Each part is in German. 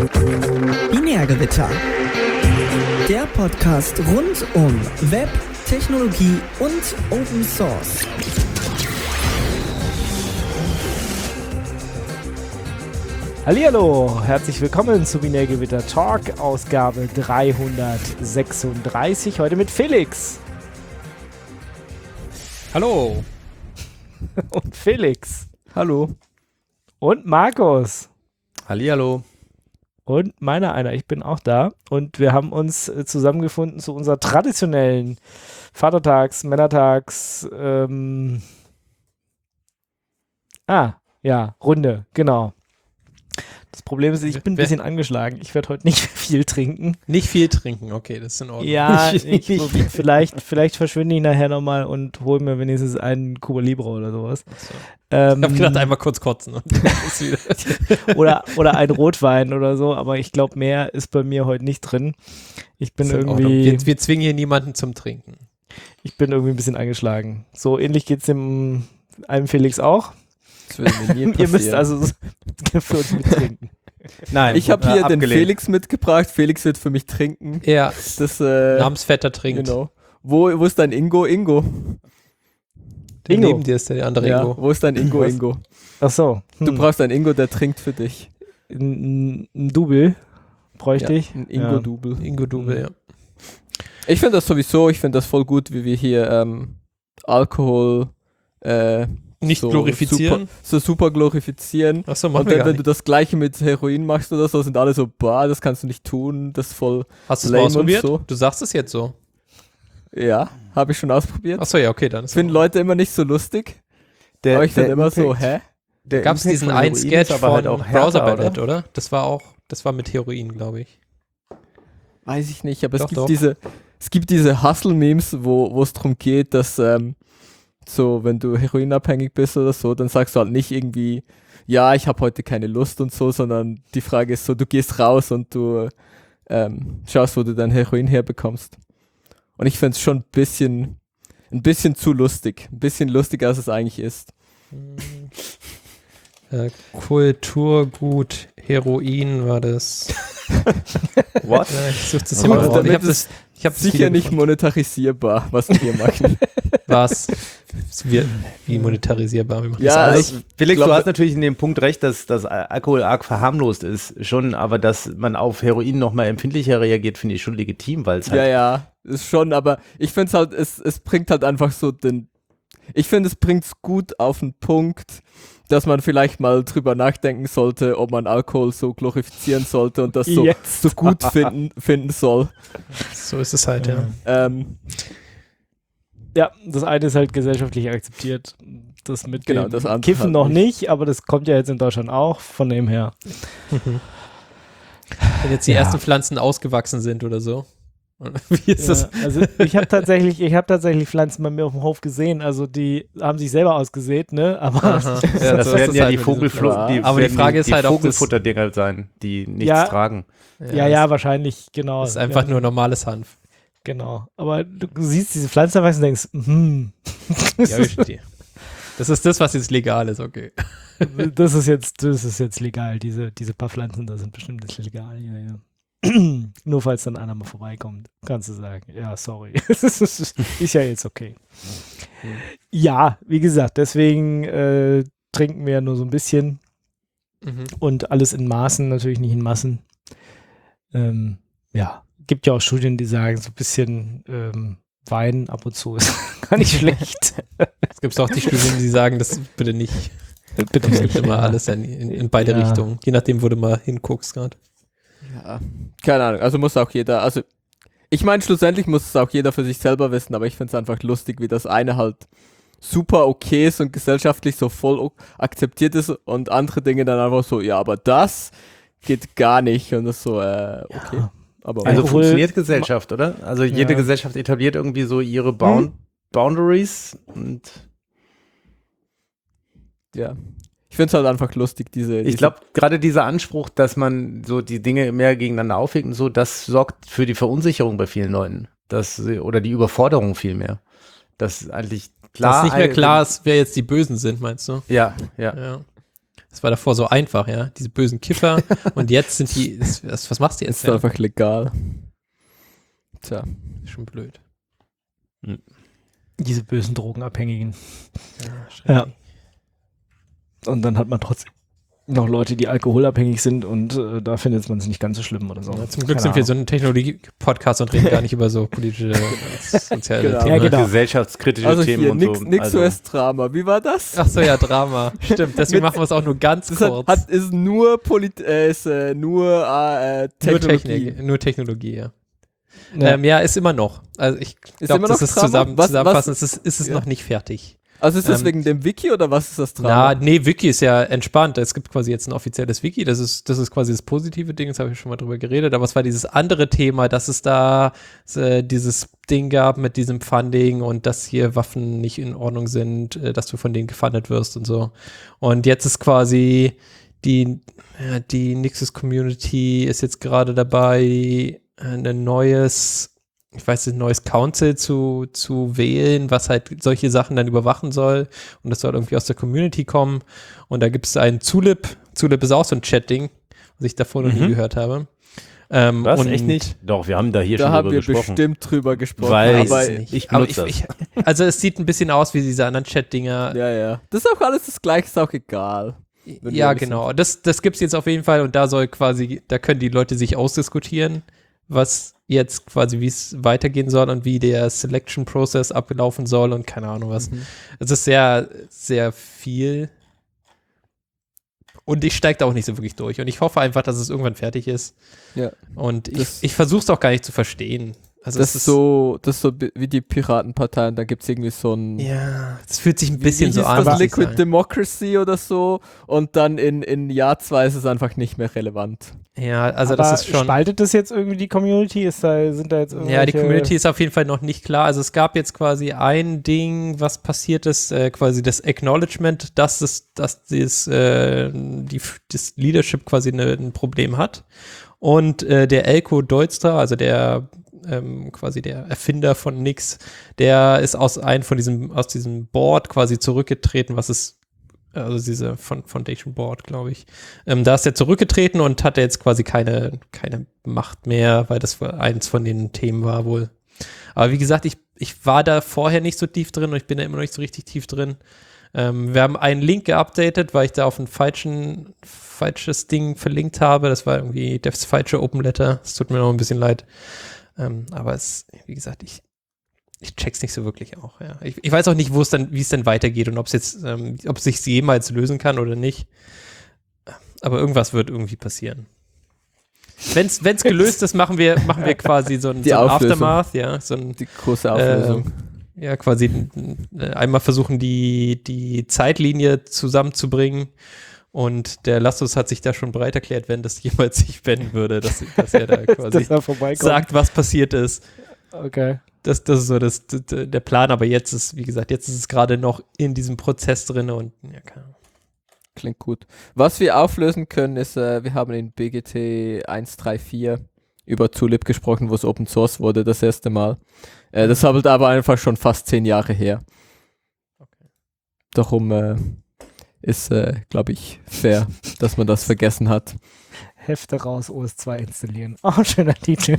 Binärgewitter. Der Podcast rund um Web, Technologie und Open Source. Hallihallo, herzlich willkommen zu Binärgewitter Talk, Ausgabe 336, heute mit Felix. Hallo. Und Felix. Hallo. Und Markus. Hallihallo. Und meiner einer, ich bin auch da. Und wir haben uns zusammengefunden zu unserer traditionellen Vatertags-, Männertags-, Runde, genau. Das Problem ist, ich bin ein bisschen angeschlagen. Ich werde heute nicht viel trinken. Nicht viel trinken, okay, das ist in Ordnung. Ja, vielleicht verschwinde ich nachher nochmal und hole mir wenigstens einen Cuba Libre oder sowas. So. Ich habe gedacht, einmal kurz kotzen. Und ist wieder oder ein Rotwein oder so, aber ich glaube, mehr ist bei mir heute nicht drin. Ich bin irgendwie... Wir zwingen hier niemanden zum Trinken. Ich bin irgendwie ein bisschen angeschlagen. So ähnlich geht es einem Felix auch. Das würde mir nie passieren. Ihr müsst also für uns mittrinken. Nein, ich habe hier den Felix mitgebracht. Felix wird für mich trinken. Ja, das Namensvetter trinkt. Genau. Wo ist dein Ingo? Der neben dir ist der andere Ingo. Wo ist dein Ingo? Ach so. Du brauchst einen Ingo, der trinkt für dich. Ein Double bräuchte ich. Ein Ingo-Double. Ingo-Double, ja. Ich finde das sowieso, voll gut, wie wir hier Alkohol nicht so glorifizieren. Super glorifizieren. Achso, machen und wir dann, gar wenn du das Gleiche mit Heroin machst oder so, sind alle so, das kannst du nicht tun, das ist voll. Hast du es mal ausprobiert? So. Du sagst es jetzt so. Ja, habe ich schon ausprobiert. Achso, ja, okay, dann ist finden Leute immer nicht so lustig. Aber ich finde immer so, Gab es diesen einen Sketch von halt auch Browser Ballett, oder? Das war mit Heroin, glaube ich. Weiß ich nicht, aber Doch. es gibt diese Hustle-Memes, wo es darum geht, dass so, wenn du heroinabhängig bist oder so, dann sagst du halt nicht irgendwie, ja, ich habe heute keine Lust und so, sondern die Frage ist so, du gehst raus und du schaust, wo du dein Heroin herbekommst. Und ich finde es schon ein bisschen zu lustig. Ein bisschen lustiger, als es eigentlich ist. Kulturgut Heroin war das. What? Ich suche das hier mal raus. Ich habe sicher nicht monetarisierbar, was wir hier machen. Was? Wie monetarisierbar? Wie ja, Felix, du hast natürlich in dem Punkt recht, dass Alkohol arg verharmlost ist, schon, aber dass man auf Heroin nochmal empfindlicher reagiert, finde ich schon legitim, weil es halt... Ja, ist schon, aber ich finde es halt, es bringt halt einfach so ich finde, es bringt es gut auf den Punkt, dass man vielleicht mal drüber nachdenken sollte, ob man Alkohol so glorifizieren sollte und das so gut finden soll. So ist es halt, ja. Ja, das eine ist halt gesellschaftlich akzeptiert. Das mit dem das andere Kiffen halt noch nicht, aber das kommt ja jetzt in Deutschland auch, von dem her. Wenn jetzt die ersten Pflanzen ausgewachsen sind oder so. Wie ist das? Also ich habe tatsächlich Pflanzen bei mir auf dem Hof gesehen, also die haben sich selber ausgesät, ne? Aber das werden ja die Vogelfutterdinger sein, die nichts tragen. Ja, wahrscheinlich, genau. Das ist einfach nur normales Hanf. Genau, aber du siehst diese Pflanze und denkst, Ja, ich verstehe. Das ist das, was jetzt legal ist, okay. Das ist jetzt legal, diese paar Pflanzen, da sind bestimmt jetzt legal, ja. Nur falls dann einer mal vorbeikommt, kannst du sagen, ja, sorry. Ist ja jetzt okay. Ja, wie gesagt, deswegen trinken wir ja nur so ein bisschen und alles in Maßen, natürlich nicht in Massen. Gibt ja auch Studien, die sagen, so ein bisschen Wein ab und zu ist gar nicht schlecht. Es gibt auch die Studien, die sagen, das bitte nicht. Bitte es gibt immer alles in beide Richtungen, je nachdem, wo du mal hinguckst gerade. Ja, keine Ahnung, also muss auch jeder, also ich meine, schlussendlich muss es auch jeder für sich selber wissen, aber ich finde es einfach lustig, wie das eine halt super okay ist und gesellschaftlich so voll akzeptiert ist und andere Dinge dann einfach so, ja, aber das geht gar nicht und das so, okay. Ja. Aber also funktioniert Gesellschaft, oder? Also jede Gesellschaft etabliert irgendwie so ihre Boundaries und ja. Ich finde es halt einfach lustig, ich glaube, gerade dieser Anspruch, dass man so die Dinge mehr gegeneinander aufhegt und so, das sorgt für die Verunsicherung bei vielen Leuten. Oder die Überforderung vielmehr. Dass eigentlich klar... Dass nicht mehr klar ist, wer jetzt die Bösen sind, meinst du? Ja. Das war davor so einfach, ja. Diese bösen Kiffer. Und jetzt sind die, was machst du jetzt? Ist einfach legal. Tja. Ist schon blöd. Diese bösen Drogenabhängigen. Ja, Ja. Und dann hat man trotzdem noch Leute, die alkoholabhängig sind und da findet man es nicht ganz so schlimm oder so. Ja, zum Glück sind wir so ein Technologie-Podcast und reden gar nicht über so politische, soziale Genau. Themen. Ja, genau. Gesellschaftskritische Also Themen hier, und nix, so. nix Also, US-Drama. Wie war das? Ach so, ja, Drama. Stimmt, deswegen machen wir es auch nur ganz Das kurz. ist nur Nur Technologie. Nur Technologie, ja. Ja. Ja, ist immer noch. Also ich Ist glaube, immer das noch ist Drama? Was- zusammenfassend, ist es ja. noch nicht fertig. Also ist das Ähm, wegen dem Wiki oder was ist das Drama? Nee, Wiki ist ja entspannt. Es gibt quasi jetzt ein offizielles Wiki. Das ist quasi das positive Ding. Das habe ich schon mal drüber geredet. Aber es war dieses andere Thema, dass es da dieses Ding gab mit diesem Funding und dass hier Waffen nicht in Ordnung sind, dass du von denen gefundet wirst und so. Und jetzt ist quasi die Nixus Community ist jetzt gerade dabei, ein neues Council zu wählen, was halt solche Sachen dann überwachen soll. Und das soll irgendwie aus der Community kommen. Und da gibt es einen Zulip. Zulip ist auch so ein Chat-Ding, was ich davor noch nie gehört habe. was? Und Echt nicht? Doch, wir haben da hier Da schon haben drüber wir gesprochen. bestimmt drüber gesprochen. Weil aber Weiß es nicht. ich Aber benutze das. also es sieht ein bisschen aus wie diese anderen Chat-Dinger. ja. Das ist auch alles das Gleiche, ist auch egal. wenn wir Ja, ehrlich genau. Das gibt's jetzt auf jeden Fall und da können die Leute sich ausdiskutieren, was jetzt quasi, wie es weitergehen soll und wie der Selection-Prozess ablaufen soll und keine Ahnung was. Es ist sehr, sehr viel. Und ich steige da auch nicht so wirklich durch. Und ich hoffe einfach, dass es irgendwann fertig ist. Ja. Und Das- ich versuche es auch gar nicht zu verstehen. Also Das ist so wie die Piratenpartei und da gibt es irgendwie so ein Ja, es fühlt sich ein bisschen wie so hieß an. das, muss ich Liquid sagen. Democracy oder so und dann in Jahr 2 ist es einfach nicht mehr relevant. Ja, also Aber das ist schon. spaltet das jetzt irgendwie die Community? Sind da jetzt Ja, die irgendwelche- Community ist auf jeden Fall noch nicht klar. Also es gab jetzt quasi ein Ding, was passiert ist, quasi das Acknowledgement, dass das Leadership quasi ein Problem hat. Und der Elko Deutstra, also der quasi der Erfinder von Nix, der ist aus diesem Board quasi zurückgetreten, also diese Foundation Board, glaube ich. Da ist er zurückgetreten und hatte jetzt quasi keine Macht mehr, weil das eins von den Themen war wohl. Aber wie gesagt, ich war da vorher nicht so tief drin und ich bin da immer noch nicht so richtig tief drin. Wir haben einen Link geupdatet, weil ich da auf ein falsches Ding verlinkt habe. Das war irgendwie das falsche Open Letter. Es tut mir noch ein bisschen leid. Aber wie gesagt, ich check's nicht so wirklich auch. Ja. Ich weiß auch nicht, wie es dann weitergeht und ob es sich jemals lösen kann oder nicht. Aber irgendwas wird irgendwie passieren. Wenn's gelöst ist, machen wir quasi so ein Auflösung. Aftermath, ja, so ein Die große Auflösung. ja, quasi einmal versuchen, die Zeitlinie zusammenzubringen. Und der Lassus hat sich da schon bereit erklärt, wenn das jemals sich wenden würde, dass er da quasi dass er vorbeikommt. sagt, was passiert ist. Okay. Das ist so der Plan, aber jetzt ist es gerade noch in diesem Prozess drin und ja, keine Ahnung. Klingt gut. Was wir auflösen können, ist, wir haben in BGT 1.3.4 über Zulip gesprochen, wo es Open Source wurde, das erste Mal. Das ist halt aber einfach schon fast 10 Jahre her. Okay. Darum ist, glaube ich, fair, dass man das vergessen hat. Hefte raus, OS2 installieren. Oh, schöner Titel.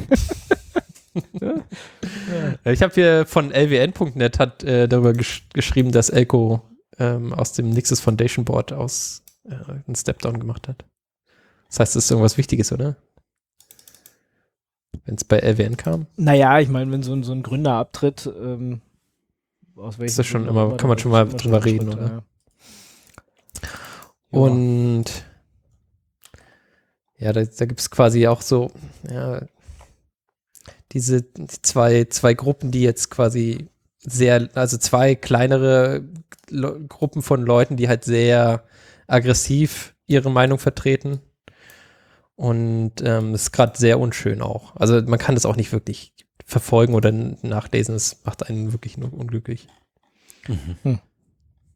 Ich habe hier von lwn.net hat darüber geschrieben, dass Elko aus dem Nixus Foundation Board einen Stepdown gemacht hat. Das heißt, das ist irgendwas Wichtiges, oder? Wenn es bei LWN kam? Naja, ich meine, wenn so ein Gründer abtritt, aus welchem Ist das schon Grund auch immer- kann man schon mal das ist drüber immer schon ein reden, Schritt, oder? ja. Und ja, da gibt es quasi auch so, ja, die zwei Gruppen, die jetzt quasi also zwei kleinere Gruppen von Leuten, die halt sehr aggressiv ihre Meinung vertreten. Und das ist gerade sehr unschön auch. Also man kann das auch nicht wirklich verfolgen oder nachlesen. Es macht einen wirklich nur unglücklich.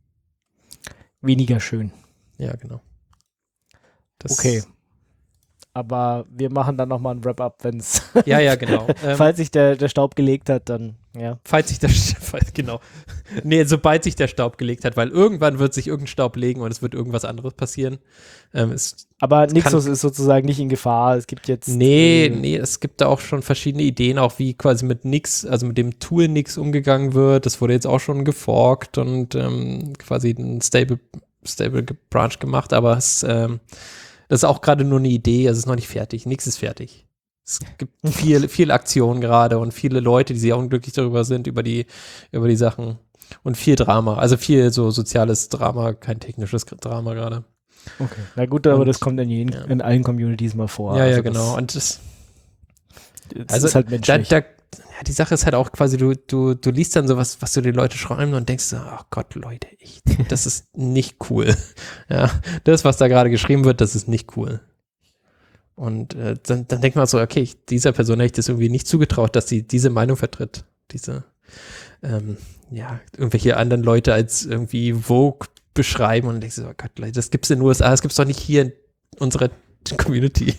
Weniger schön. Ja, genau. Das Okay. Aber wir machen dann nochmal ein Wrap-up, wenn es, Ja, genau. falls sich der Staub gelegt hat, dann, ja. Falls sich genau. Nee, sobald sich der Staub gelegt hat, weil irgendwann wird sich irgendein Staub legen und es wird irgendwas anderes passieren. Aber Nixos ist sozusagen nicht in Gefahr. Es gibt jetzt. Nee, es gibt da auch schon verschiedene Ideen, auch wie quasi mit Nix, also mit dem Tool Nix umgegangen wird. Das wurde jetzt auch schon geforkt und quasi ein Stable Branch gemacht, aber das ist auch gerade nur eine Idee, also es ist noch nicht fertig. Nix ist fertig. Es gibt viel Aktion gerade und viele Leute, die sehr unglücklich darüber sind, über die Sachen und viel Drama, also viel so soziales Drama, kein technisches Drama gerade. Okay. Na gut, aber Und- das kommt in allen Communities mal vor. Ja, Also genau. Das, Und das das ist halt menschlich. ja, die Sache ist halt auch quasi, du liest dann sowas, was du den Leute schreiben und denkst so, ach Gott, Leute, das ist nicht cool. Ja, das, was da gerade geschrieben wird, das ist nicht cool. Und dann denkt man so, okay, dieser Person hätte ich das irgendwie nicht zugetraut, dass sie diese Meinung vertritt. Diese, irgendwelche anderen Leute als irgendwie Vogue beschreiben und denkst so, oh Gott, Leute, das gibt's in den USA, das gibt's doch nicht hier in unserer Community.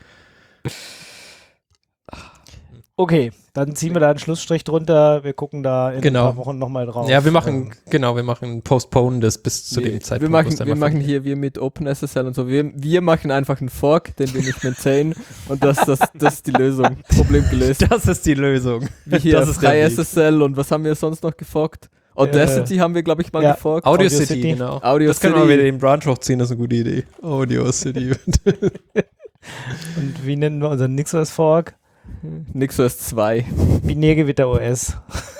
Okay, dann ziehen wir da einen Schlussstrich drunter. Wir gucken da in Genau. ein paar Wochen nochmal drauf. Ja, wir machen Postpone das bis zu dem Zeitpunkt. wo es dann Wir mal machen hier, wir mit OpenSSL und so, wir machen einfach einen Fork, den wir nicht maintainen und das ist die Lösung. Problem gelöst. Das ist die Lösung. Wie hier das ist der Weg. FreiSSL und was haben wir sonst noch geforkt? Audacity haben wir, glaube ich, mal ja. geforkt. Audio City. City, genau. Audio Das können wir City. wieder den Branch hochziehen, das ist eine gute Idee. Audio City. Und wie nennen wir unseren Nixos Fork? NixOS 2. Binärgewitter OS.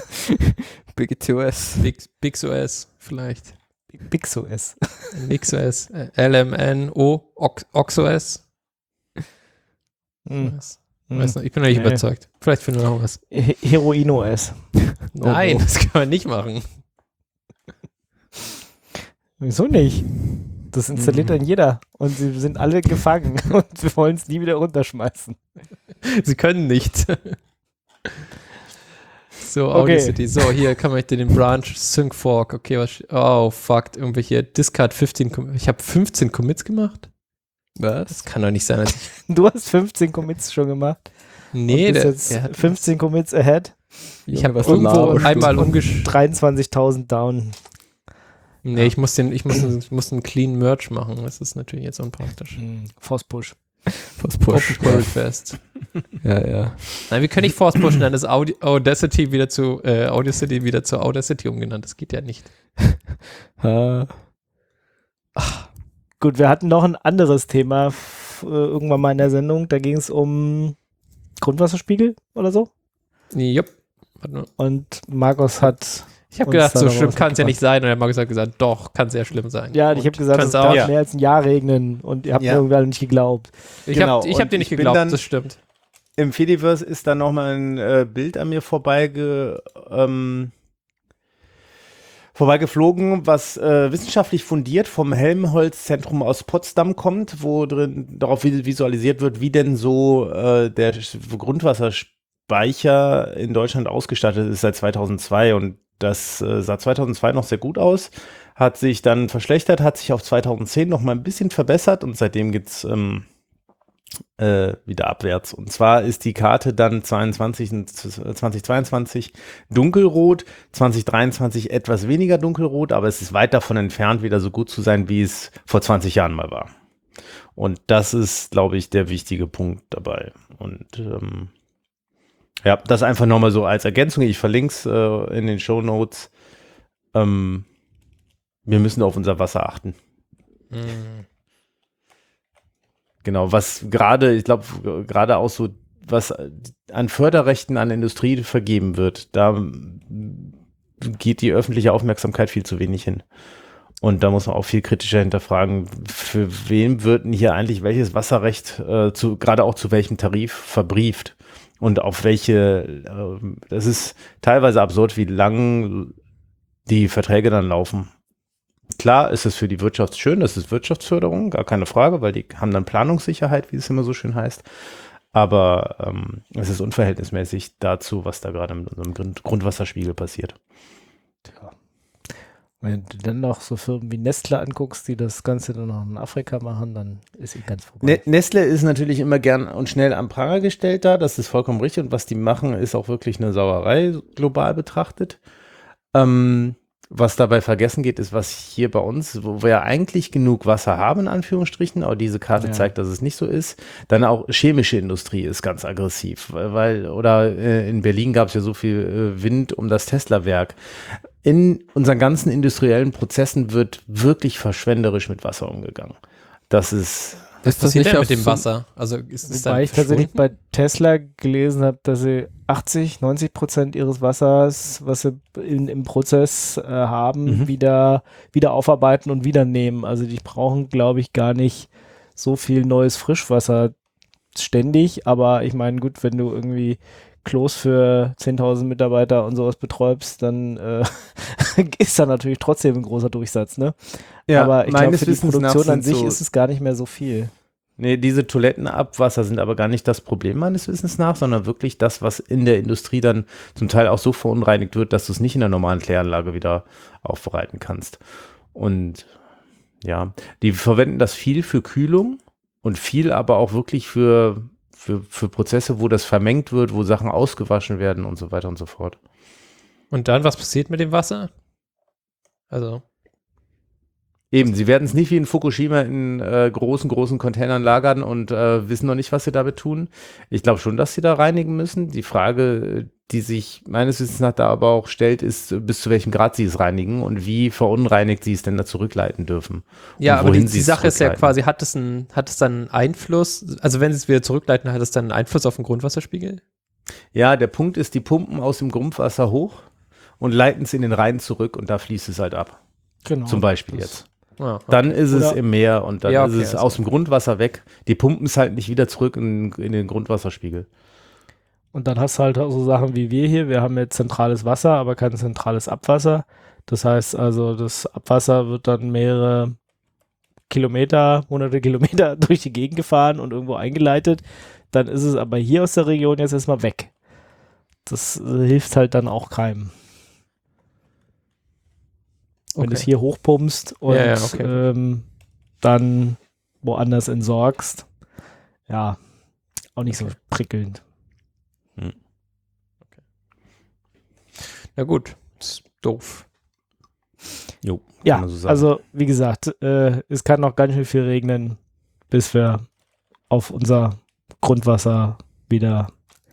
BGTOS. BixOS vielleicht. BixOS. NixOS. LMNO. OxOS. Hm. Weiß nicht, ich bin noch nicht Nee. überzeugt. Vielleicht finden wir noch was. Heroin OS. Nein, no. das kann man nicht machen. Wieso nicht? Das installiert dann jeder. Und sie sind alle gefangen. Und wir wollen es nie wieder runterschmeißen. Sie können nicht. So, Okay. Audacity. So, hier kann man den Branch Sync Fork. Okay, oh, fuck. Irgendwelche Discard 15. Ich habe 15 Commits gemacht? Was? Das kann doch nicht sein, dass ich. Du hast 15 Commits schon gemacht. Nee, und bist der jetzt hat 15 Commits ahead. Ich habe was irgendwo laberst du? einmal umgesch... 23.000 down. Nee, ich muss einen Clean Merge machen. Das ist natürlich jetzt unpraktisch. Force Push. Force Push. Open Pull Request. Ja. Nein, wir können nicht Force Pushen, dann ist Audacity wieder zu Audacity umgenannt. Das geht ja nicht. Gut, wir hatten noch ein anderes Thema irgendwann mal in der Sendung. Da ging es um Grundwasserspiegel oder so. Jupp. Warte mal. Und Markus hat. Ich habe uns gedacht, da so noch schlimm was kann es ja mitgebracht. nicht sein. Und der Markus hat gesagt, doch, kann sehr schlimm sein. Ja, und ich habe gesagt, es kann's darf auch. mehr als ein Jahr regnen. Und ihr habt Ja. mir irgendwie alle nicht geglaubt. Ich Genau, habe hab und dir nicht ich bin geglaubt, dann- das stimmt. Im Fediverse ist dann nochmal ein Bild an mir vorbeigeflogen, was wissenschaftlich fundiert vom Helmholtz-Zentrum aus Potsdam kommt, wo drin darauf visualisiert wird, wie denn so der Grundwasserspeicher in Deutschland ausgestattet ist seit 2002. Und das sah 2002 noch sehr gut aus, hat sich dann verschlechtert, hat sich auf 2010 noch mal ein bisschen verbessert und seitdem geht's wieder abwärts. Und zwar ist die Karte dann 2022 dunkelrot, 2023 etwas weniger dunkelrot, aber es ist weit davon entfernt, wieder so gut zu sein, wie es vor 20 Jahren mal war. Und das ist, glaube ich, der wichtige Punkt dabei. Und ja, das einfach nochmal so als Ergänzung. Ich verlinke es in den Shownotes. Wir müssen auf unser Wasser achten. Genau, was gerade, ich glaube, gerade auch so, was an Förderrechten an Industrie vergeben wird, da geht die öffentliche Aufmerksamkeit viel zu wenig hin. Und da muss man auch viel kritischer hinterfragen, für wen wird denn hier eigentlich welches Wasserrecht gerade auch zu welchem Tarif verbrieft und auf welche, das ist teilweise absurd, wie lang die Verträge dann laufen. Klar ist es für die Wirtschaft schön, das ist Wirtschaftsförderung, gar keine Frage, weil die haben dann Planungssicherheit, wie es immer so schön heißt. Aber es ist unverhältnismäßig dazu, was da gerade mit unserem Grundwasserspiegel passiert. Wenn du dann noch so Firmen wie Nestle anguckst, die das Ganze dann noch in Afrika machen, dann ist ganz vorbei. Nestle ist natürlich immer gern und schnell am Pranger gestellt da, das ist vollkommen richtig und was die machen, ist auch wirklich eine Sauerei, global betrachtet. Was dabei vergessen geht, ist, was hier bei uns, wo wir ja eigentlich genug Wasser haben, in Anführungsstrichen, aber diese Karte zeigt, dass es nicht so ist, dann auch chemische Industrie ist ganz aggressiv, in Berlin gab es ja so viel Wind um das Tesla-Werk. In unseren ganzen industriellen Prozessen wird wirklich verschwenderisch mit Wasser umgegangen. Das ist... Was passiert denn mit dem Wasser? Also ist es Wobei ich tatsächlich bei Tesla gelesen habe, dass sie 80-90% ihres Wassers, was sie im Prozess haben, wieder aufarbeiten und wieder nehmen. Also die brauchen, glaube ich, gar nicht so viel neues Frischwasser ständig. Aber ich meine, gut, wenn du irgendwie Klos für 10.000 Mitarbeiter und sowas betreibst, dann ist da natürlich trotzdem ein großer Durchsatz, ne? Ja, aber ich glaube, für die Wissens nach Produktion an sind sich so- ist es gar nicht mehr so viel. Nee, diese Toilettenabwasser sind aber gar nicht das Problem meines Wissens nach, sondern wirklich das, was in der Industrie dann zum Teil auch so verunreinigt wird, dass du es nicht in der normalen Kläranlage wieder aufbereiten kannst. Und ja, die verwenden das viel für Kühlung und viel aber auch wirklich für Prozesse, wo das vermengt wird, wo Sachen ausgewaschen werden und so weiter und so fort. Und dann, was passiert mit dem Wasser? Also, Eben, sie werden es nicht wie in Fukushima in großen Containern lagern und wissen noch nicht, was sie damit tun. Ich glaube schon, dass sie da reinigen müssen. Die Frage, die sich meines Wissens nach da aber auch stellt, ist, bis zu welchem Grad sie es reinigen und wie verunreinigt sie es denn da zurückleiten dürfen. ja, Und aber wohin die sie es Sache ist ja zurückleiten. quasi, hat es dann einen Einfluss, also wenn sie es wieder zurückleiten, hat es dann einen Einfluss auf den Grundwasserspiegel? Ja, der Punkt ist, die pumpen aus dem Grundwasser hoch und leiten es in den Rhein zurück und da fließt es halt ab. Genau. Zum Beispiel Das- jetzt. Ah, okay. Dann ist es Oder- im Meer und dann Ja, ist okay, es also- aus dem Grundwasser weg. Die pumpen es halt nicht wieder zurück in den Grundwasserspiegel. Und dann hast du halt auch so Sachen wie wir hier. Wir haben jetzt zentrales Wasser, aber kein zentrales Abwasser. Das heißt also, das Abwasser wird dann mehrere Kilometer, hunderte Kilometer durch die Gegend gefahren und irgendwo eingeleitet. Dann ist es aber hier aus der Region jetzt erstmal weg. Das hilft halt dann auch keinem. Wenn du es Okay. hier hochpumpst und Ja, ja, okay. dann woanders entsorgst, ja, auch nicht so prickelnd. Na gut, ist doof. Jo, Ja, kann man so sagen. also wie gesagt, es kann noch ganz schön viel regnen, bis wir auf unser Grundwasser wieder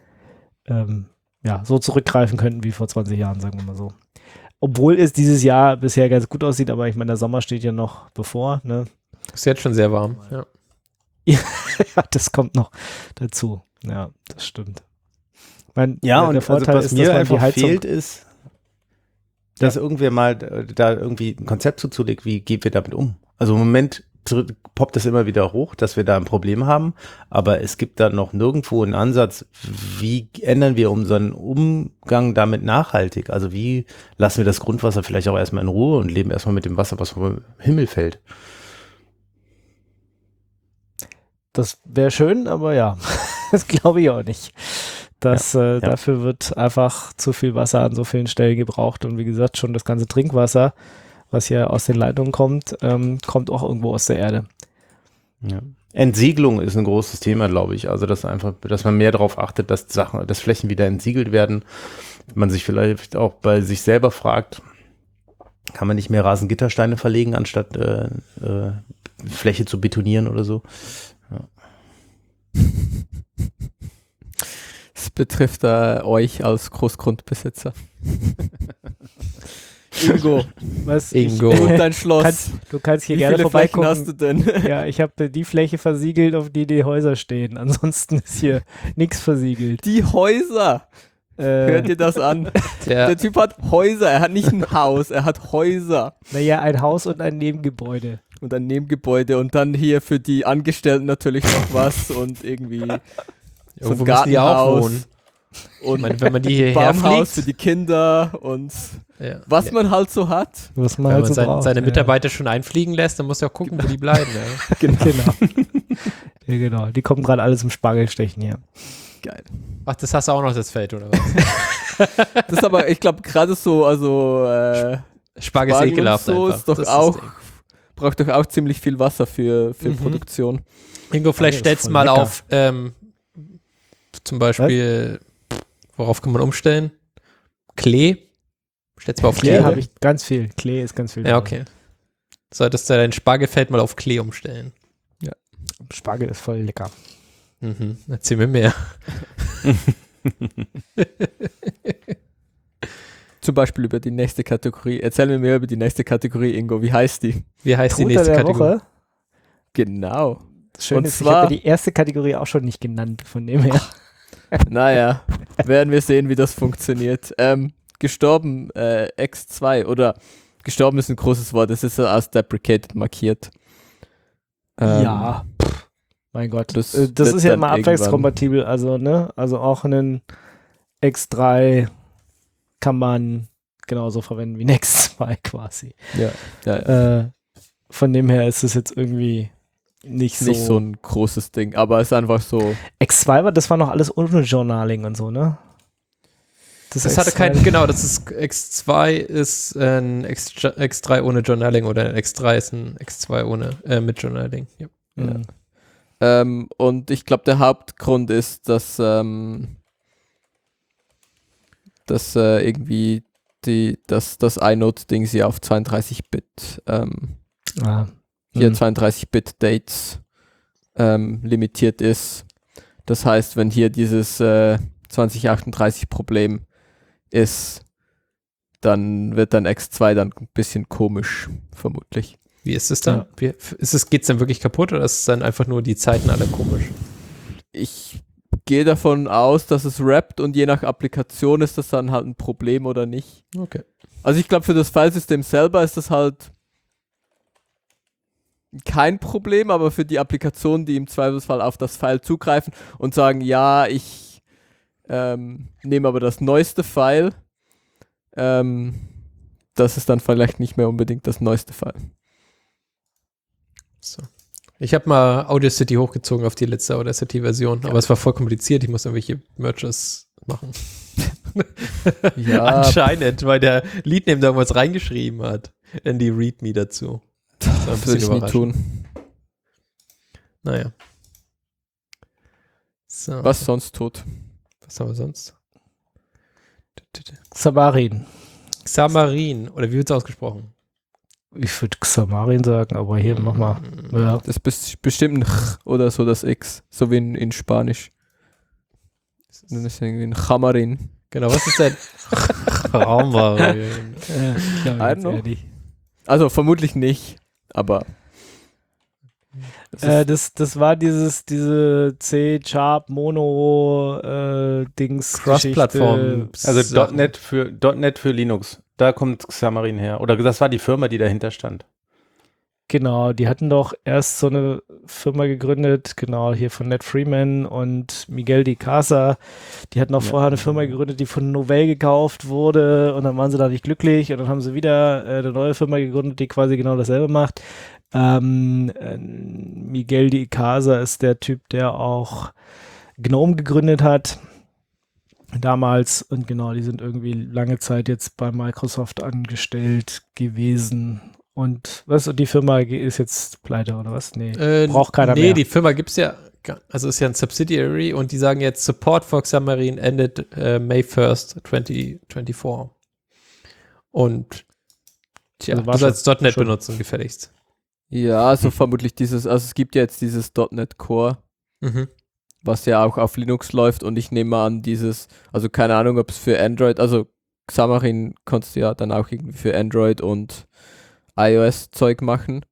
so zurückgreifen könnten wie vor 20 Jahren, sagen wir mal so. Obwohl es dieses Jahr bisher ganz gut aussieht, aber ich meine, der Sommer steht ja noch bevor, ne? Ist jetzt schon sehr warm. Ja. Ja, das kommt noch dazu. Ja, das stimmt. Ich meine, Ja, der und Vorteil also, was ist, mir dass man die einfach Heizung fehlt, ist, dass irgendwer mal da irgendwie ein Konzept zuzulegt, wie gehen wir damit um. Also im Moment poppt das immer wieder hoch, dass wir da ein Problem haben, aber es gibt da noch nirgendwo einen Ansatz, wie ändern wir unseren Umgang damit nachhaltig? Also wie lassen wir das Grundwasser vielleicht auch erstmal in Ruhe und leben erstmal mit dem Wasser, was vom Himmel fällt? Das wäre schön, aber ja, das glaube ich auch nicht. Dafür wird einfach zu viel Wasser an so vielen Stellen gebraucht und wie gesagt, schon das ganze Trinkwasser, was hier aus den Leitungen kommt, kommt auch irgendwo aus der Erde. Ja. Entsiegelung ist ein großes Thema, glaube ich. Also dass man mehr darauf achtet, dass Flächen wieder entsiegelt werden. Man sich vielleicht auch bei sich selber fragt, kann man nicht mehr Rasengittersteine verlegen, anstatt Fläche zu betonieren oder so? Das betrifft euch als Großgrundbesitzer. Ingo, Was? Ingo. und dein Schloss. Du kannst hier Wie gerne viele Flächen vorbeigucken. hast du denn? Ja, ich habe die Fläche versiegelt, auf die Häuser stehen. Ansonsten ist hier nichts versiegelt. Die Häuser. Hört ihr das an? Der Typ hat Häuser. Er hat nicht ein Haus, er hat Häuser. Naja, ein Haus und ein Nebengebäude. Und ein Nebengebäude und dann hier für die Angestellten natürlich noch was und irgendwie so ein Irgendwo müssen die ja auch Gartenhaus wohnen. und Ich meine, wenn man die hierher Baumhaus für fliegt, die Kinder und ja. was man halt so hat. Was man Wenn halt man so braucht. seine ja. Mitarbeiter schon einfliegen lässt, dann muss er auch gucken, wo die bleiben. Ja. Genau. Ja, genau. Die kommen gerade alles im Spargelstechen hier. Geil. Ach, das hast du auch noch, das Feld, oder was? Das ist aber, ich glaube, gerade so, also Spargel ist Spargel ekelhaft und so einfach. ist doch Das auch, das Ding. braucht doch auch ziemlich viel Wasser für Produktion. Ingo, vielleicht Spargel ist stellst du voll mal lecker. auf, zum Beispiel, worauf kann man umstellen? Klee? Stellst du mal auf Klee? Klee habe ich ganz viel. Klee ist ganz viel. Ja, drin. okay. Solltest du dein Spargelfeld mal auf Klee umstellen. Spargel ist voll lecker. Mhm. Erzähl mir mehr. Zum Beispiel über die nächste Kategorie. Erzähl mir mehr über die nächste Kategorie, Ingo. Wie heißt die? Wie heißt die Toter nächste der Kategorie? Woche. Genau. Das Schöne Und ist, ich zwar- habe ja die erste Kategorie auch schon nicht genannt, von dem her. Naja, werden wir sehen, wie das funktioniert. Gestorben, X2 oder gestorben ist ein großes Wort, es ist als deprecated markiert. Ja, mein Gott. das Das wird ist ja dann immer abwärtskompatibel, also, ne? Also auch einen X3 kann man genauso verwenden wie ein X2 quasi. Ja, Von dem her ist es jetzt irgendwie nicht so. nicht so ein großes Ding, aber es ist einfach so. X2 das war noch alles ohne Journaling und so, ne? Das hatte kein, genau, das ist X2 ist ein X3 ohne Journaling oder ein X3 ist ein X2 ohne mit Journaling. Ja. Mhm. Und ich glaube, der Hauptgrund ist, dass irgendwie das iNote-Ding sie auf 32-Bit hier 32-Bit-Dates limitiert ist. Das heißt, wenn hier dieses 2038-Problem ist, dann wird dann X2 dann ein bisschen komisch, vermutlich. Wie ist es dann? Ja. Geht's dann wirklich kaputt oder ist es dann einfach nur die Zeiten alle komisch? Ich gehe davon aus, dass es rappt und je nach Applikation ist das dann halt ein Problem oder nicht. Okay. Also ich glaube, für das Filesystem selber ist das halt kein Problem, aber für die Applikationen, die im Zweifelsfall auf das File zugreifen und sagen, ja, ich nehme aber das neueste File, das ist dann vielleicht nicht mehr unbedingt das neueste File. So. Ich habe mal Audacity hochgezogen auf die letzte Audacity-Version, aber es war voll kompliziert. Ich muss irgendwelche Merges machen. Ja, Anscheinend, weil der Leadname da irgendwas reingeschrieben hat in die README dazu. Das war ein das würde bisschen ich nie überraschend. tun. Naja. So. Was sonst tut. Was haben wir sonst? Xamarin. Xamarin, oder wie wird es ausgesprochen? Ich würde Xamarin sagen, aber hier mach mal. Ja. Das ist bestimmt ein Ch oder so das X, so wie in Spanisch. Dann ist irgendwie ein Chamarin. Genau, was ist denn Xamarin? Ich glaube, I don't ganz know. ehrlich. Also vermutlich nicht, aber Das war diese C-Sharp Mono Dings Cross-Plattform. Also Sachen. .NET für Linux. Da kommt Xamarin her. Oder das war die Firma, die dahinter stand. Genau, die hatten doch erst so eine Firma gegründet, genau, hier von Ned Freeman und Miguel de Casa. Die hatten auch vorher eine Firma gegründet, die von Novell gekauft wurde und dann waren sie da nicht glücklich und dann haben sie wieder eine neue Firma gegründet, die quasi genau dasselbe macht. Miguel de Casa ist der Typ, der auch GNOME gegründet hat damals und genau, die sind irgendwie lange Zeit jetzt bei Microsoft angestellt gewesen. Und was, und die Firma ist jetzt pleite oder was? Nee, braucht keiner mehr. Nee, die Firma gibt es ja, also ist ja ein Subsidiary und die sagen jetzt, Support for Xamarin endet May 1st, 2024. Und tja, Also war du sollst .NET schon. benutzen, gefälligst. ja, also vermutlich also es gibt ja jetzt dieses .NET Core, Mhm. was ja auch auf Linux läuft und ich nehme an, also keine Ahnung, ob es für Android, also Xamarin konntest du ja dann auch irgendwie für Android und iOS-Zeug machen.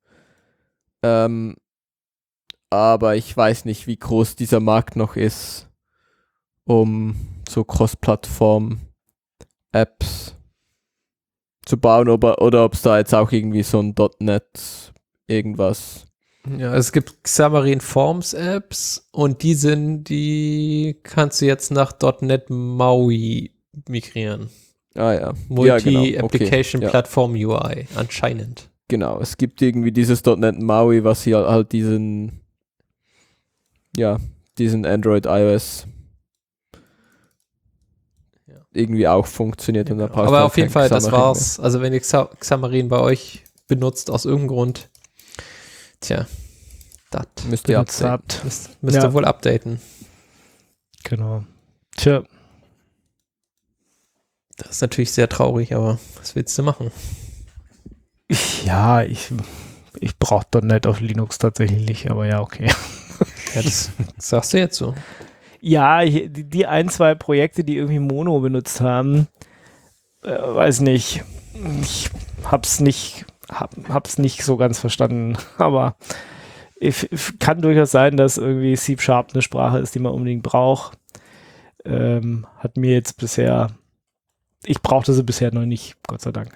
Aber ich weiß nicht, wie groß dieser Markt noch ist, um so Cross-Plattform-Apps zu bauen oder ob es da jetzt auch irgendwie so ein .NET irgendwas. Ja, es gibt Xamarin Forms Apps und die kannst du jetzt nach .NET MAUI migrieren. Ah ja. Multi-Application Okay, ja. Platform UI, anscheinend. Genau, es gibt irgendwie dieses .NET MAUI, was hier halt diesen Android, iOS irgendwie auch funktioniert. Und dann brauchst du Aber halt auf jeden kein Fall, das Xamarin war's. Also wenn ihr Xamarin bei euch benutzt, aus irgendeinem Grund, tja, das mehr. Müsst ihr benutzt updaten. habt. müsst ihr wohl updaten. Genau. Tja, Das ist natürlich sehr traurig, aber was willst du machen? ja, ich brauche .NET auf Linux tatsächlich nicht, aber ja, okay. Ja, das sagst du jetzt so. Ja, die ein, zwei Projekte, die irgendwie Mono benutzt haben, weiß nicht. Ich hab's nicht so ganz verstanden, aber kann durchaus sein, dass irgendwie C# eine Sprache ist, die man unbedingt braucht. Hat mir jetzt bisher, ich brauchte sie bisher noch nicht, Gott sei Dank.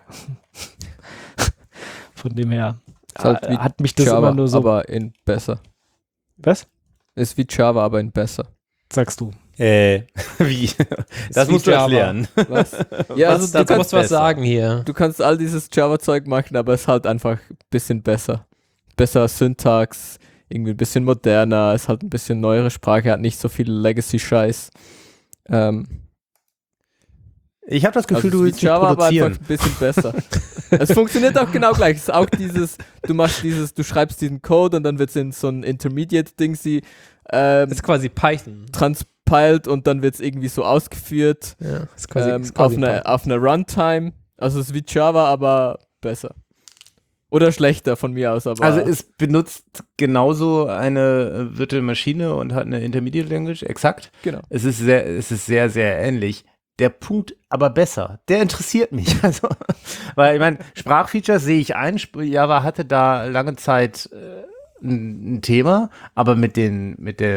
Von dem her Ist halt wie hat mich das Java, immer nur so. aber in besser. Was Ist wie Java, aber in besser. sagst du? Wie? Das wie musst du Java. erklären. Was? Ja, Was, also dazu du musst kannst, du was sagen hier. du kannst all dieses Java-Zeug machen, aber es ist halt einfach ein bisschen besser. Besser Syntax, irgendwie ein bisschen moderner, es ist halt ein bisschen neuere Sprache, hat nicht so viel Legacy-Scheiß. Ich habe das Gefühl, Also du wie willst nicht Java, aber produzieren. einfach ein bisschen besser. Es funktioniert auch genau gleich. Es ist auch du schreibst diesen Code und dann wird es in so ein Intermediate-Ding Das ist quasi Python. transpiled und dann wird es irgendwie so ausgeführt Ja, ist quasi auf Python. einer Runtime. Also es ist wie Java, aber besser. Oder schlechter von mir aus, aber Also es benutzt genauso eine Virtual Maschine und hat eine Intermediate Language, exakt. genau. Es ist sehr, sehr ähnlich. Der Punkt aber besser. Der interessiert mich. Also, weil ich meine, Sprachfeatures sehe ich ein. Java hatte da lange Zeit ein Thema, aber mit den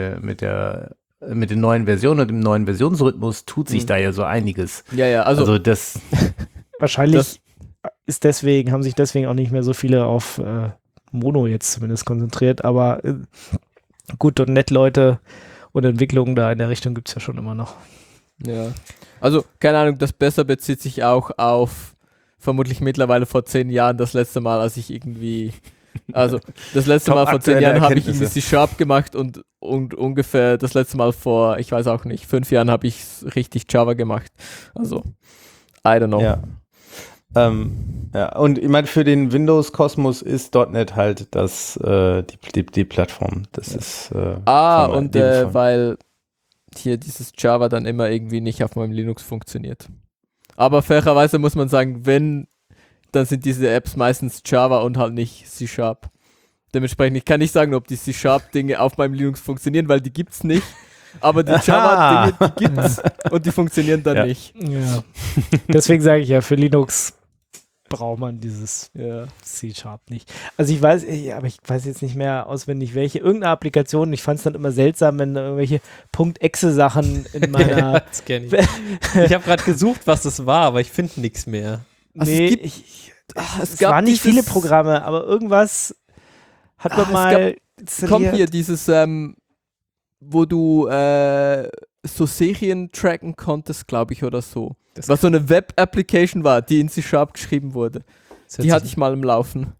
neuen Versionen und dem neuen Versionsrhythmus tut sich da ja so einiges. Ja, Also das Wahrscheinlich haben sich deswegen auch nicht mehr so viele auf Mono jetzt zumindest konzentriert, aber gut, .NET-Leute und Entwicklungen da in der Richtung gibt es ja schon immer noch. Ja. Also, keine Ahnung, das besser bezieht sich auch auf vermutlich mittlerweile vor 10 Jahren das letzte Mal, als ich irgendwie, also das letzte Mal vor 10 Jahren habe ich irgendwie C# gemacht und ungefähr das letzte Mal vor, ich weiß auch nicht, 5 Jahren habe ich richtig Java gemacht. Also, I don't know. ja. Ja, und ich meine, für den Windows-Kosmos ist .NET halt die Plattform. Das ist Und weil hier dieses Java dann immer irgendwie nicht auf meinem Linux funktioniert. Aber fairerweise muss man sagen, dann sind diese Apps meistens Java und halt nicht C#. Dementsprechend, ich kann nicht sagen, ob die C#-Dinge auf meinem Linux funktionieren, weil die gibt's nicht. Aber die Java-Dinge, die gibt's und die funktionieren dann nicht. Ja. Deswegen sage ich ja, für Linux braucht man dieses Ja. C# nicht. Also ich weiß jetzt nicht mehr auswendig welche. Irgendeine Applikation, ich fand es dann immer seltsam, wenn da irgendwelche .exe-Sachen in meiner... Das kenne ich. Ich habe gerade gesucht, was das war, aber ich finde nichts mehr. Also nee, es waren nicht dieses- viele Programme, aber irgendwas hat man es mal Kommt hier dieses, wo du so Serien tracken konntest, glaube ich, oder so. Das Was so eine Web-Application war, die in C# geschrieben wurde. hört Die hatte sich- ich mal im Laufen.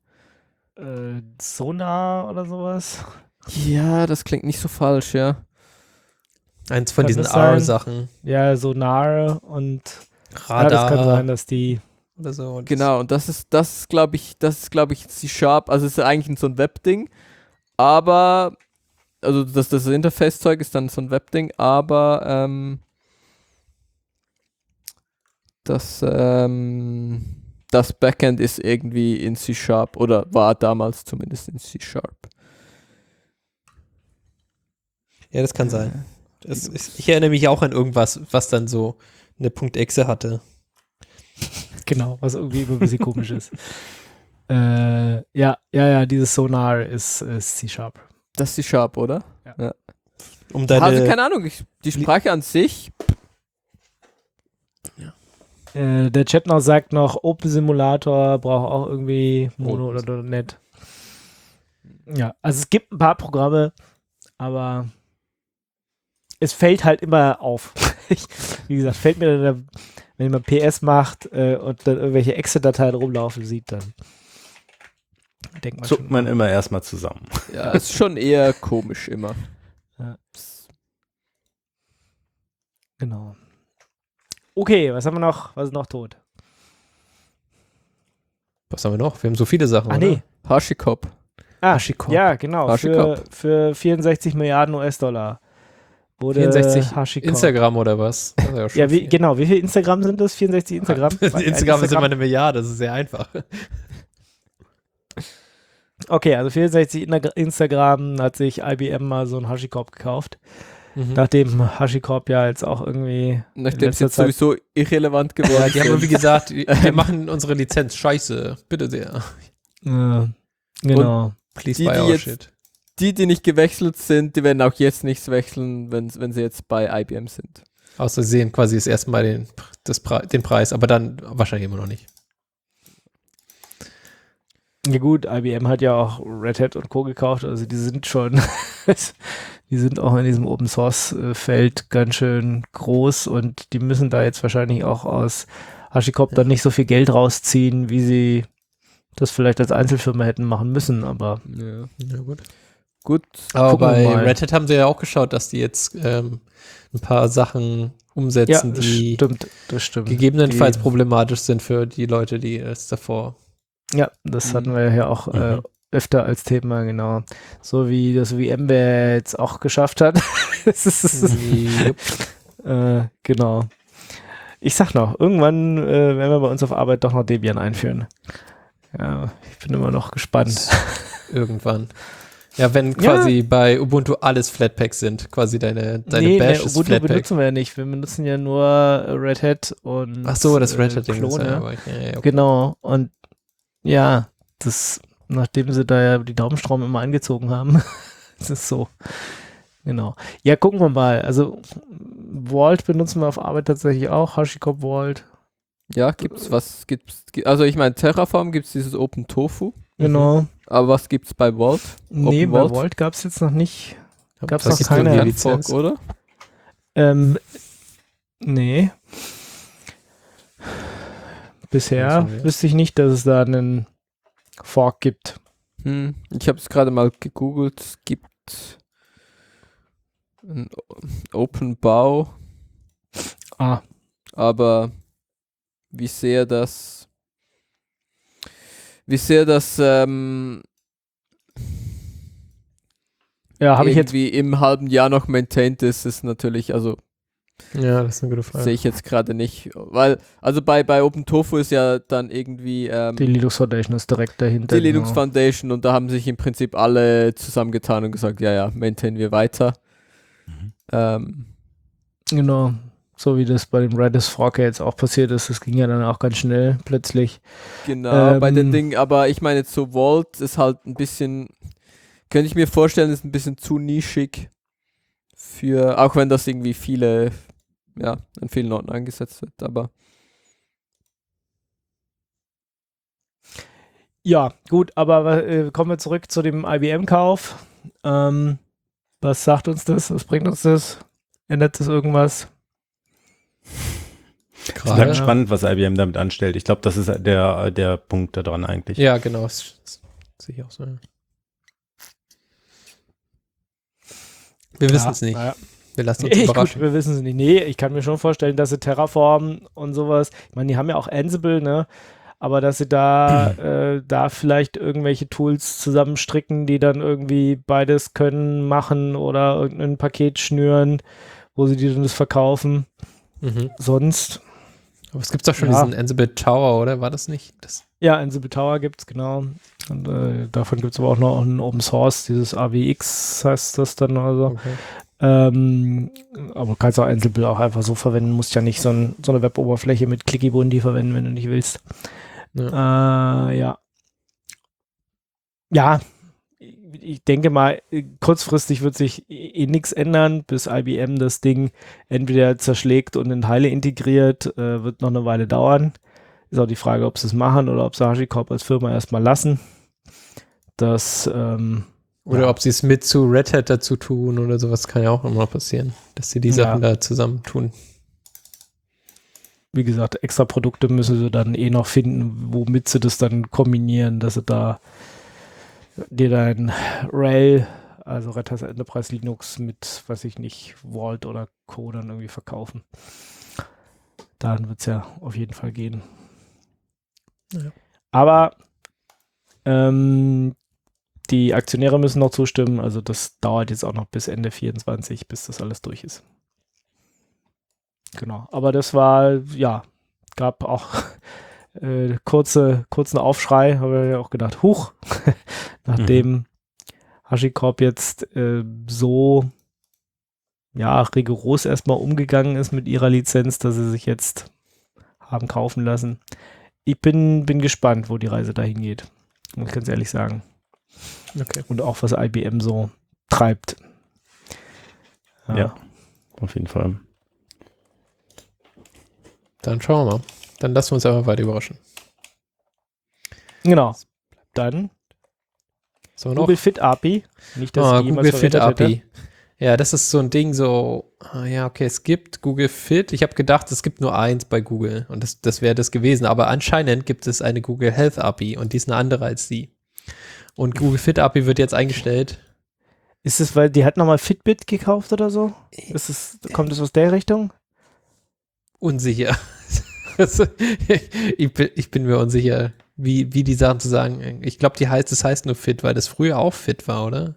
Sonar oder sowas. Ja, das klingt nicht so falsch, ja. Eins von Kann diesen das sein? R-Sachen. Ja, Sonar und ja, Radar das kann sein, dass die oder so. Und Genau, und das ist glaube ich, C#, also es ist eigentlich so ein Web-Ding, aber, also das Interface-Zeug ist dann so ein Web-Ding, aber das Backend ist irgendwie in C# oder war damals zumindest in C#. Ja, das kann sein. Ich erinnere mich auch an irgendwas, was dann so eine .exe hatte. genau, was irgendwie immer ein bisschen komisch ist. Ja, dieses Sonar ist C#. Das ist C#, oder? Um deine, Also keine Ahnung, die Sprache an sich, Der Chat noch sagt noch, Open Simulator braucht auch irgendwie Mono oder .NET. Ja, also es gibt ein paar Programme, aber es fällt halt immer auf. Wie gesagt, fällt mir dann, wenn man PS macht und dann irgendwelche Exe-Dateien rumlaufen sieht, dann denkt man zuckt schon, man immer erstmal zusammen. ja, ist schon eher komisch immer. genau. Okay, was haben wir noch? Was ist noch tot? Was haben wir noch? Wir haben so viele Sachen, Ah, oder? nee. HashiCorp. HashiCorp. Ja, genau. HashiCorp. Für 64 Milliarden US-Dollar wurde 64 HashiCorp. Instagram oder was? Das ist ja, schon Ja, viel. genau. Wie viel Instagram sind das? 64 Instagram? Instagram ist immer eine Milliarde, das ist sehr einfach. Okay, also 64 Instagram hat sich IBM mal so ein HashiCorp gekauft. Mhm. Nachdem HashiCorp ja jetzt auch irgendwie Nachdem es letzter jetzt Zeit- sowieso irrelevant geworden Ja, die haben sind. irgendwie gesagt, wir machen unsere Lizenz scheiße. Bitte sehr. genau. Please Die, buy die our jetzt- shit. Die nicht gewechselt sind, die werden auch jetzt nichts wechseln, wenn sie jetzt bei IBM sind. Außer sie sehen quasi das erste Mal den Preis, aber dann wahrscheinlich immer noch nicht. Ja gut, IBM hat ja auch Red Hat und Co. gekauft, also die sind schon, die sind auch in diesem Open Source Feld ganz schön groß und die müssen da jetzt wahrscheinlich auch aus HashiCorp dann nicht so viel Geld rausziehen, wie sie das vielleicht als Einzelfirma hätten machen müssen, aber Ja. Ja, gut. Gut. Aber Gucken wir bei mal. Red Hat haben sie ja auch geschaut, dass die jetzt ein paar Sachen umsetzen, die das stimmt. gegebenenfalls Die- problematisch sind für die Leute, die es davor. Ja, das hatten wir ja auch öfter als Thema, genau. So wie das VMware jetzt auch geschafft hat. Das ist, Jupp. genau. Ich sag noch, irgendwann werden wir bei uns auf Arbeit doch noch Debian einführen. Ja, ich bin immer noch gespannt. Irgendwann. Ja, wenn quasi bei Ubuntu alles Flatpaks sind, quasi deine Bash ist Ubuntu Flatpak. benutzen wir ja nicht. Wir benutzen ja nur Red Hat und Ach so, das Red Hat-Ding. Klone. Ja, aber okay. Genau. Und ja, nachdem sie da ja die Daumenstrauben immer angezogen haben, ist es so. Genau. Ja, gucken wir mal. Also Vault benutzen wir auf Arbeit tatsächlich auch, HashiCorp Vault. Ja, also ich meine, Terraform gibt es dieses Open Tofu, Genau. aber was gibt's bei Vault? Nee, Open bei Vault? Vault gab es jetzt noch nicht. Gab's Was noch gibt's keine für eine Fork, Lizenz? oder? Nee. Bisher Also, ja. wüsste ich nicht, dass es da einen Fork gibt. Ich habe es gerade mal gegoogelt. Es gibt ein Open Bau, Ah, aber wie sehr das ja, habe ich jetzt. irgendwie im halben Jahr noch maintained ist natürlich, also Ja, das ist eine gute Frage. sehe ich jetzt gerade nicht, weil, also bei Open Tofu ist ja dann irgendwie Die Linux Foundation ist direkt dahinter. die Linux genau. Foundation und da haben sich im Prinzip alle zusammengetan und gesagt, ja, maintainen wir weiter. Genau. So wie das bei dem Redis Fork ja jetzt auch passiert ist. Das ging ja dann auch ganz schnell plötzlich. Genau, bei den Dingen, aber ich meine jetzt so Vault ist halt ein bisschen, könnte ich mir vorstellen, ist ein bisschen zu nischig für, auch wenn das irgendwie an vielen Orten eingesetzt wird, aber Ja, gut, aber kommen wir zurück zu dem IBM-Kauf. Was sagt uns das? Was bringt uns das? Ändert das irgendwas? Es bleibt Gerade. spannend, was IBM damit anstellt. Ich glaube, das ist der Punkt daran eigentlich. Ja, genau. Das sehe ich auch so. Ja. Wir wissen es nicht. Ja. Wir lassen uns Gut, überraschen. wir wissen es nicht. Nee, ich kann mir schon vorstellen, dass sie Terraform und sowas, ich meine, die haben ja auch Ansible, ne? Aber dass sie da vielleicht irgendwelche Tools zusammenstricken, die dann irgendwie beides können, machen oder irgendein Paket schnüren, wo sie die dann das verkaufen. Mhm. Sonst, Aber es gibt doch schon Ja. diesen Ansible Tower, oder? War das nicht? ja, Ansible Tower gibt's, genau. Und davon gibt's aber auch noch einen Open Source, dieses AWX heißt das dann also. Okay. Aber du kannst auch Ansible auch einfach so verwenden, musst ja nicht so eine Web-Oberfläche mit Clicky-Bundy verwenden, wenn du nicht willst. Ja. Ja, ich denke mal, kurzfristig wird sich nichts ändern, bis IBM das Ding entweder zerschlägt und in Teile integriert, wird noch eine Weile dauern. Ist auch die Frage, ob sie es machen oder ob sie HashiCorp als Firma erstmal lassen. Das, Oder ja. ob sie es mit zu Red Hat dazu tun oder sowas, kann ja auch immer passieren, dass sie die Sachen da zusammen tun. Wie gesagt, extra Produkte müssen sie dann noch finden, womit sie das dann kombinieren, dass sie da dir dein RHEL, also Red Hat Enterprise Linux mit, weiß ich nicht, Vault oder Co. dann irgendwie verkaufen. Dahin wird es ja auf jeden Fall gehen. Ja. Aber die Aktionäre müssen noch zustimmen, also das dauert jetzt auch noch bis Ende 24, bis das alles durch ist. Genau, aber das war, ja, gab auch kurzen Aufschrei, habe ich auch gedacht, huch, nachdem HashiCorp jetzt so ja, rigoros erstmal umgegangen ist mit ihrer Lizenz, dass sie sich jetzt haben kaufen lassen. Ich bin gespannt, wo die Reise dahin geht, muss ich ganz ehrlich sagen. Okay. Und auch, was IBM so treibt. Ja, auf jeden Fall. Dann schauen wir mal. Dann lassen wir uns einfach weiter überraschen. Genau. Dann So, noch? Google Fit API. Nicht, dass ich jemals Google Fit verwendet hätte. API. Ja, das ist so ein Ding, so, ja, okay, es gibt Google Fit. Ich habe gedacht, es gibt nur eins bei Google und das wäre das gewesen. Aber anscheinend gibt es eine Google Health API und die ist eine andere als die. Und Google Fit API wird jetzt eingestellt. Ist es, weil die hat nochmal Fitbit gekauft oder so? Kommt es aus der Richtung? Unsicher. Ich bin mir unsicher, wie die Sachen zu sagen. Ich glaube, das heißt nur Fit, weil das früher auch Fit war, oder?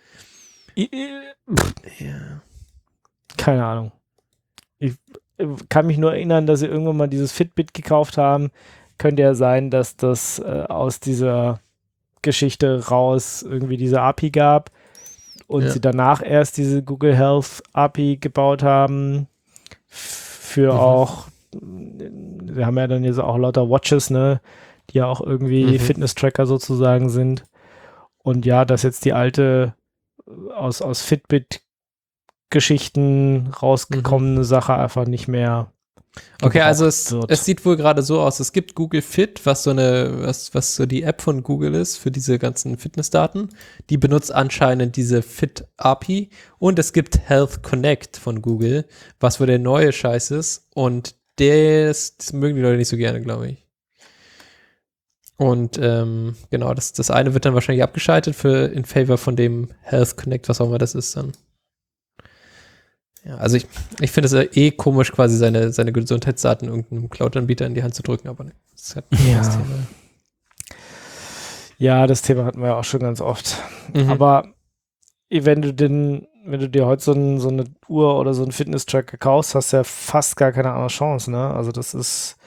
Ja. Keine Ahnung. Ich kann mich nur erinnern, dass sie irgendwann mal dieses Fitbit gekauft haben. Könnte ja sein, dass das aus dieser Geschichte raus irgendwie diese API gab und sie danach erst diese Google Health API gebaut haben für auch, wir haben ja dann jetzt auch lauter Watches, ne, die ja auch irgendwie Fitness-Tracker sozusagen sind. Und ja, dass jetzt die alte aus Fitbit-Geschichten rausgekommene Sache einfach nicht mehr. Okay, also es wird. sieht wohl gerade so aus, es gibt Google Fit, was so die App von Google ist für diese ganzen Fitnessdaten. Die benutzt anscheinend diese Fit API und es gibt Health Connect von Google, was wohl der neue Scheiß ist und das mögen die Leute nicht so gerne, glaube ich. Und genau, das eine wird dann wahrscheinlich abgeschaltet in favor von dem Health Connect, was auch immer das ist dann. Ja, also ich finde es komisch, quasi seine Gesundheitsdaten irgendeinem Cloud-Anbieter in die Hand zu drücken, aber das hat das Thema. Ja, das Thema hatten wir ja auch schon ganz oft. Aber wenn du dir heute so eine Uhr oder so einen Fitness-Tracker kaufst, hast du ja fast gar keine andere Chance, ne? Also das ist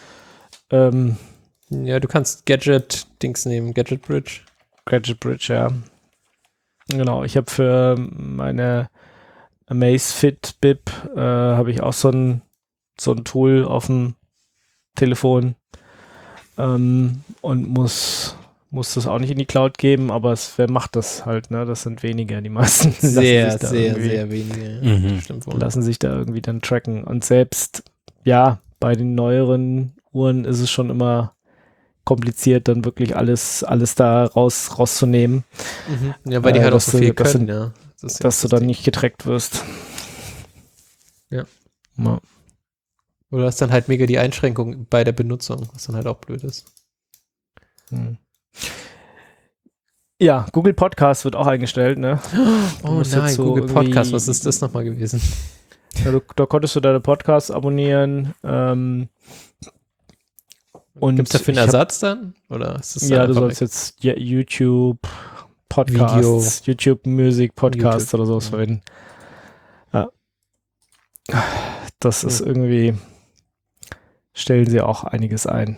ja, du kannst Gadget-Dings nehmen, Gadget Bridge, ja. Genau, ich habe für meine Amazfit Bip habe ich auch so ein Tool auf dem Telefon und muss das auch nicht in die Cloud geben, aber wer macht das halt, ne? Das sind weniger, die meisten sehr wenige. Stimmt wohl. Lassen sich da irgendwie dann tracken. Und selbst, ja, bei den neueren Uhren ist es schon immer kompliziert, dann wirklich alles da rauszunehmen. Ja, weil die halt auch so viel können, ja. Das dass du dann nicht getrackt wirst. Ja. Oder du hast dann halt mega die Einschränkung bei der Benutzung, was dann halt auch blöd ist. Ja, Google Podcast wird auch eingestellt, ne? Oh nein, Google Podcast, was ist das nochmal gewesen? Ja, da konntest du deine Podcasts abonnieren. Und gibt es dafür einen Ersatz dann? Oder ist das ja, du sollst jetzt YouTube Podcasts, YouTube Music Podcasts oder sowas verwenden. Ja. Das ist irgendwie, stellen sie auch einiges ein.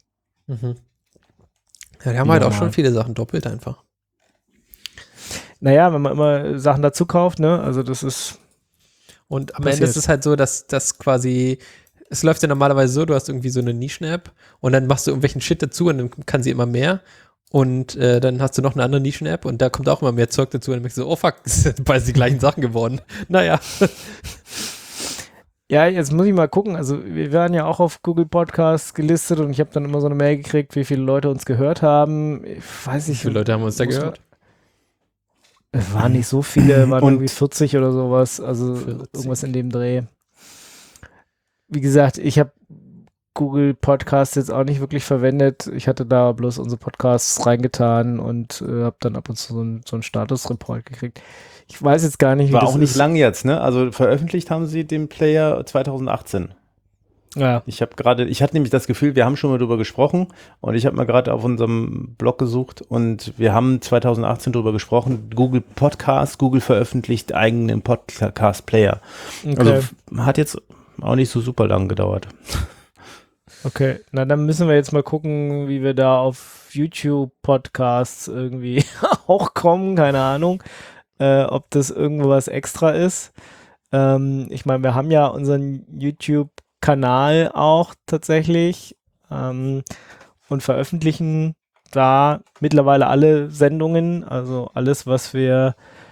Ja, die haben halt auch schon viele Sachen doppelt einfach. Naja, wenn man immer Sachen dazu kauft, ne, also das ist. Und am Ende ist es halt so, dass das quasi, es läuft ja normalerweise so, du hast irgendwie so eine Nischen-App und dann machst du irgendwelchen Shit dazu und dann kann sie immer mehr. Und dann hast du noch eine andere Nischen-App und da kommt auch immer mehr Zeug dazu und dann merkst du, oh fuck, das sind bald die gleichen Sachen geworden. Naja. Ja, jetzt muss ich mal gucken. Also wir waren ja auch auf Google Podcasts gelistet und ich habe dann immer so eine Mail gekriegt, wie viele Leute uns gehört haben. Ich weiß nicht. Wie viele Leute haben uns da gehört? Es waren nicht so viele, waren und irgendwie 40 oder sowas. Also 40. Irgendwas in dem Dreh. Wie gesagt, ich habe Google Podcasts jetzt auch nicht wirklich verwendet. Ich hatte da bloß unsere Podcasts reingetan und habe dann ab und zu so einen Status-Report gekriegt. Ich weiß jetzt gar nicht, wie War das auch nicht ist. lang jetzt, ne? Also veröffentlicht haben sie den Player 2018. Ja. Ich hatte nämlich das Gefühl, wir haben schon mal drüber gesprochen und ich habe mal gerade auf unserem Blog gesucht und wir haben 2018 drüber gesprochen, Google Podcast, Google veröffentlicht eigenen Podcast-Player. Okay. Also hat jetzt auch nicht so super lang gedauert. Okay, na dann müssen wir jetzt mal gucken, wie wir da auf YouTube-Podcasts irgendwie auch kommen, keine Ahnung, ob das irgendwo was extra ist. Ich meine, wir haben ja unseren YouTube-Kanal auch tatsächlich und veröffentlichen da mittlerweile alle Sendungen, also alles, was wir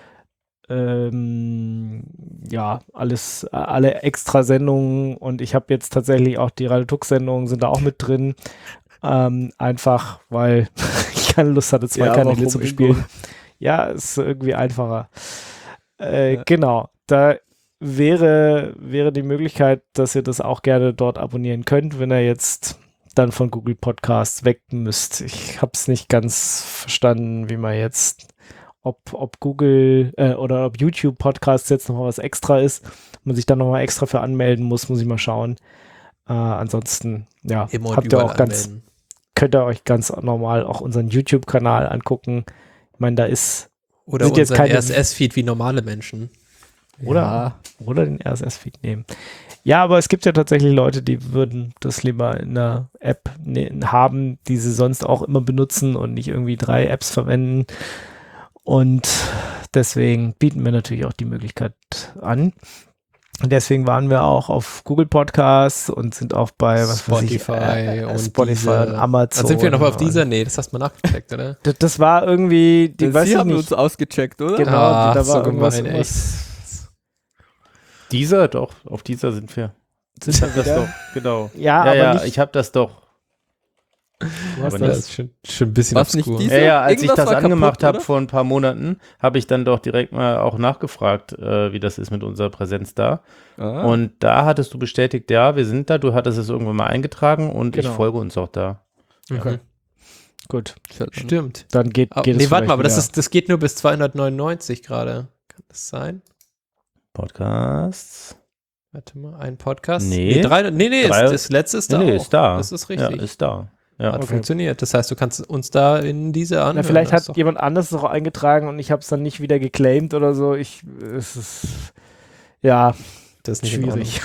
alle extra Sendungen und ich habe jetzt tatsächlich auch die Radio Tux Sendungen sind da auch mit drin, einfach weil ich keine Lust hatte, zwei Kanäle zu bespielen. Ja, ist irgendwie einfacher. Genau, da wäre die Möglichkeit, dass ihr das auch gerne dort abonnieren könnt, wenn ihr jetzt dann von Google Podcasts weg müsst. Ich habe es nicht ganz verstanden, wie man jetzt ob Google oder ob YouTube Podcasts jetzt nochmal was extra ist, man sich dann nochmal extra für anmelden muss ich mal schauen. Ansonsten, ja, könnt ihr euch ganz normal auch unseren YouTube-Kanal angucken. Ich meine, da ist oder unseren RSS-Feed wie normale Menschen. Oder den RSS-Feed nehmen. Ja, aber es gibt ja tatsächlich Leute, die würden das lieber in einer App haben, die sie sonst auch immer benutzen und nicht irgendwie 3 Apps verwenden. Und deswegen bieten wir natürlich auch die Möglichkeit an. Und deswegen waren wir auch auf Google Podcasts und sind auch bei Spotify und Amazon. Dann sind wir noch auf dieser? Nee, das hast du mal nachgecheckt, oder? Das war irgendwie, Sie haben uns ausgecheckt, oder? Genau, da war so irgendwas. Dieser, doch, auf dieser sind wir. Sind wir das doch, genau. Ja, aber nicht, ich habe das doch. Aber das ist schon ein bisschen obskur. Als ich das angemacht habe vor ein paar Monaten, habe ich dann doch direkt mal auch nachgefragt, wie das ist mit unserer Präsenz da. Und da hattest du bestätigt, ja, wir sind da, du hattest es irgendwann mal eingetragen und ich folge uns auch da. Okay. Gut. Stimmt. Dann geht es. Nee, warte mal, aber das geht nur bis 299 gerade. Kann das sein? Podcasts. Warte mal, ein Podcast? Nee. Das letzte ist da auch. Ist da. Das ist richtig. Ja, ist da. Ja, hat funktioniert. Das heißt, du kannst uns da in diese anhören. Na, vielleicht hat jemand anderes es auch eingetragen und ich habe es dann nicht wieder geclaimed oder so. Es ist das ist nicht schwierig.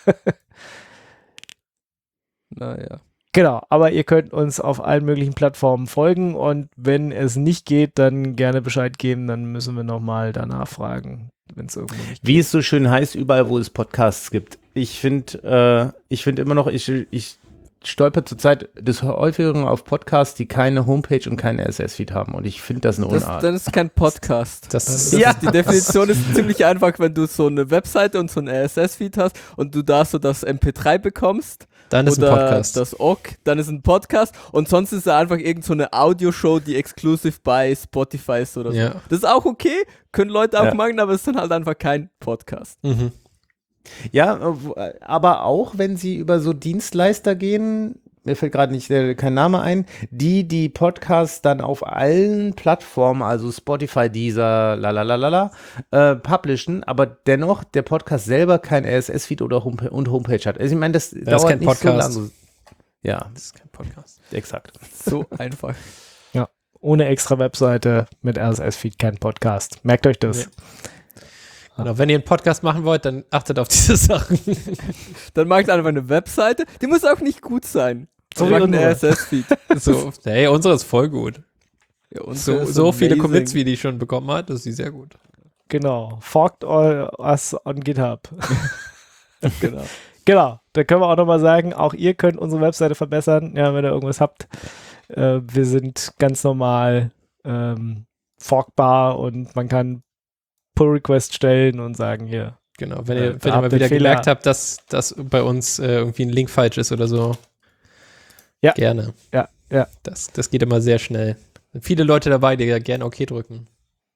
Naja. Genau, aber ihr könnt uns auf allen möglichen Plattformen folgen und wenn es nicht geht, dann gerne Bescheid geben, dann müssen wir nochmal danach fragen, wenn es irgendwo nicht geht. Wie es so schön heißt, überall, wo es Podcasts gibt. Ich finde immer noch, ich stolper zurzeit des Häufigeren auf Podcasts, die keine Homepage und keinen RSS-Feed haben. Und ich finde das eine Unart. Das ist kein Podcast. Die Definition ist ziemlich einfach, wenn du so eine Webseite und so einen RSS-Feed hast und du da so das MP3 bekommst. Dann ist ein Podcast. Das OGG, dann ist ein Podcast und sonst ist es einfach irgend so eine Audioshow, die exklusiv bei Spotify ist oder so. Ja. Das ist auch okay, können Leute auch machen, aber es ist dann halt einfach kein Podcast. Mhm. Ja, aber auch wenn sie über so Dienstleister gehen, mir fällt gerade kein Name ein, die Podcasts dann auf allen Plattformen, also Spotify, Deezer, publishen, aber dennoch der Podcast selber kein RSS-Feed oder Homepage hat. Also ich meine, das dauert ist kein nicht Podcast. so lange. Ja, Das ist kein Podcast. exakt. So einfach. Ja, ohne extra Webseite mit RSS-Feed kein Podcast. Merkt euch das. Nee. Genau, wenn ihr einen Podcast machen wollt, dann achtet auf diese Sachen. Dann macht einfach eine Webseite, die muss auch nicht gut sein. So wie ein wie RSS-Feed. Hey, unsere ist voll gut. Ja, unsere ist So viele amazing. Commits, wie die schon bekommen hat, das ist sie sehr gut. Genau. Forkt us on GitHub. Genau. Genau. Da können wir auch nochmal sagen, auch ihr könnt unsere Webseite verbessern, ja, wenn ihr irgendwas habt. Wir sind ganz normal forkbar und man kann Pull-Request stellen und sagen, hier. Genau, wenn ihr mal wieder gemerkt habt, dass bei uns irgendwie ein Link falsch ist oder so, ja. Gerne. Ja. Das geht immer sehr schnell. Sind viele Leute dabei, die ja gerne OK drücken.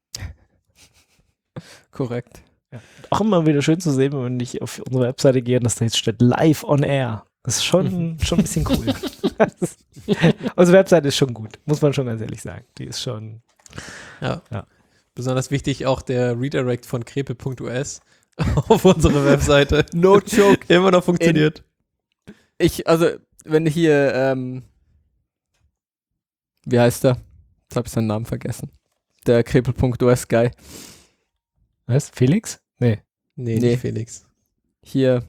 Korrekt. Ja. Auch immer wieder schön zu sehen, wenn ich auf unsere Webseite gehe und das da jetzt steht Live on Air. Das ist schon ein bisschen cool. Unsere Webseite ist schon gut, muss man schon ganz ehrlich sagen. Die ist schon. Ja. Besonders wichtig auch der Redirect von krepe.us auf unsere Webseite. No joke. Immer noch funktioniert. wenn hier, wie heißt der? Jetzt habe ich seinen Namen vergessen. Der Krepel.os Guy. Was? Felix? Nee. Nee, Nee. nicht Felix. Hier,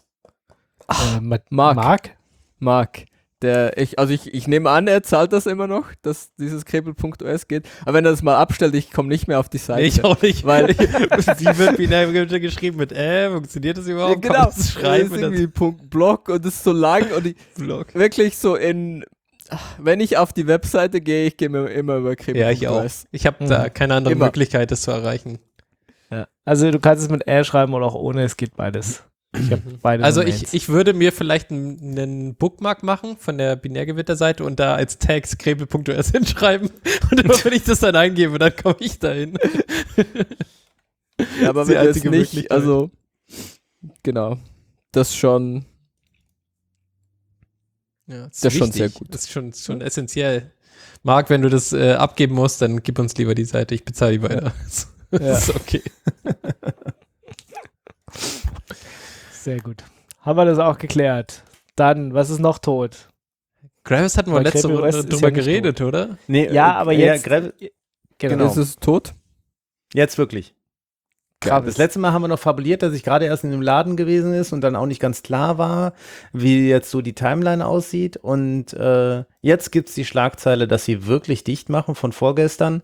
Mark. Ich nehme an, er zahlt das immer noch, dass dieses Krepel.os geht. Aber wenn er das mal abstellt, ich komme nicht mehr auf die Seite. Nee, ich auch nicht. Weil- Wie wird binär geschrieben mit funktioniert das Ja, überhaupt? genau. Kann man das schreiben? Das ist irgendwie .blog und das ist so lang und ich Blog. wirklich so wenn ich auf die Webseite gehe, ich gehe mir immer über Krepel.os. Ja, ich auch. Ich habe da keine andere Immer. Möglichkeit, das zu erreichen. Ja. Also du kannst es mit schreiben oder auch ohne, es geht beides. Ich habe beide Also Domains. ich würde mir vielleicht einen Bookmark machen von der Binärgewitter-Seite und da als Tags krepel.os hinschreiben und immer wenn ich das dann eingebe, dann komme ich dahin. Ja, aber Das ist die wenn du jetzt einzige nicht, Möglichkeit. also genau, das schon, Ja, Das ist schon sehr gut. Das ist schon essentiell. Marc, wenn du das abgeben musst, dann gib uns lieber die Seite, ich bezahle die weiter. Das ist okay. Sehr gut. Haben wir das auch geklärt. Dann, was ist noch tot? Gravis hatten wir Weil letzte Krepel Runde OS ist drüber ja nicht geredet, oder? Nee, Ja, aber jetzt- Genau. ist es tot? Jetzt wirklich. Ja, Gravis. das letzte Mal haben wir noch fabuliert, dass ich gerade erst in dem Laden gewesen ist und dann auch nicht ganz klar war, wie jetzt so die Timeline aussieht. Und jetzt gibt es die Schlagzeile, dass sie wirklich dicht machen von vorgestern.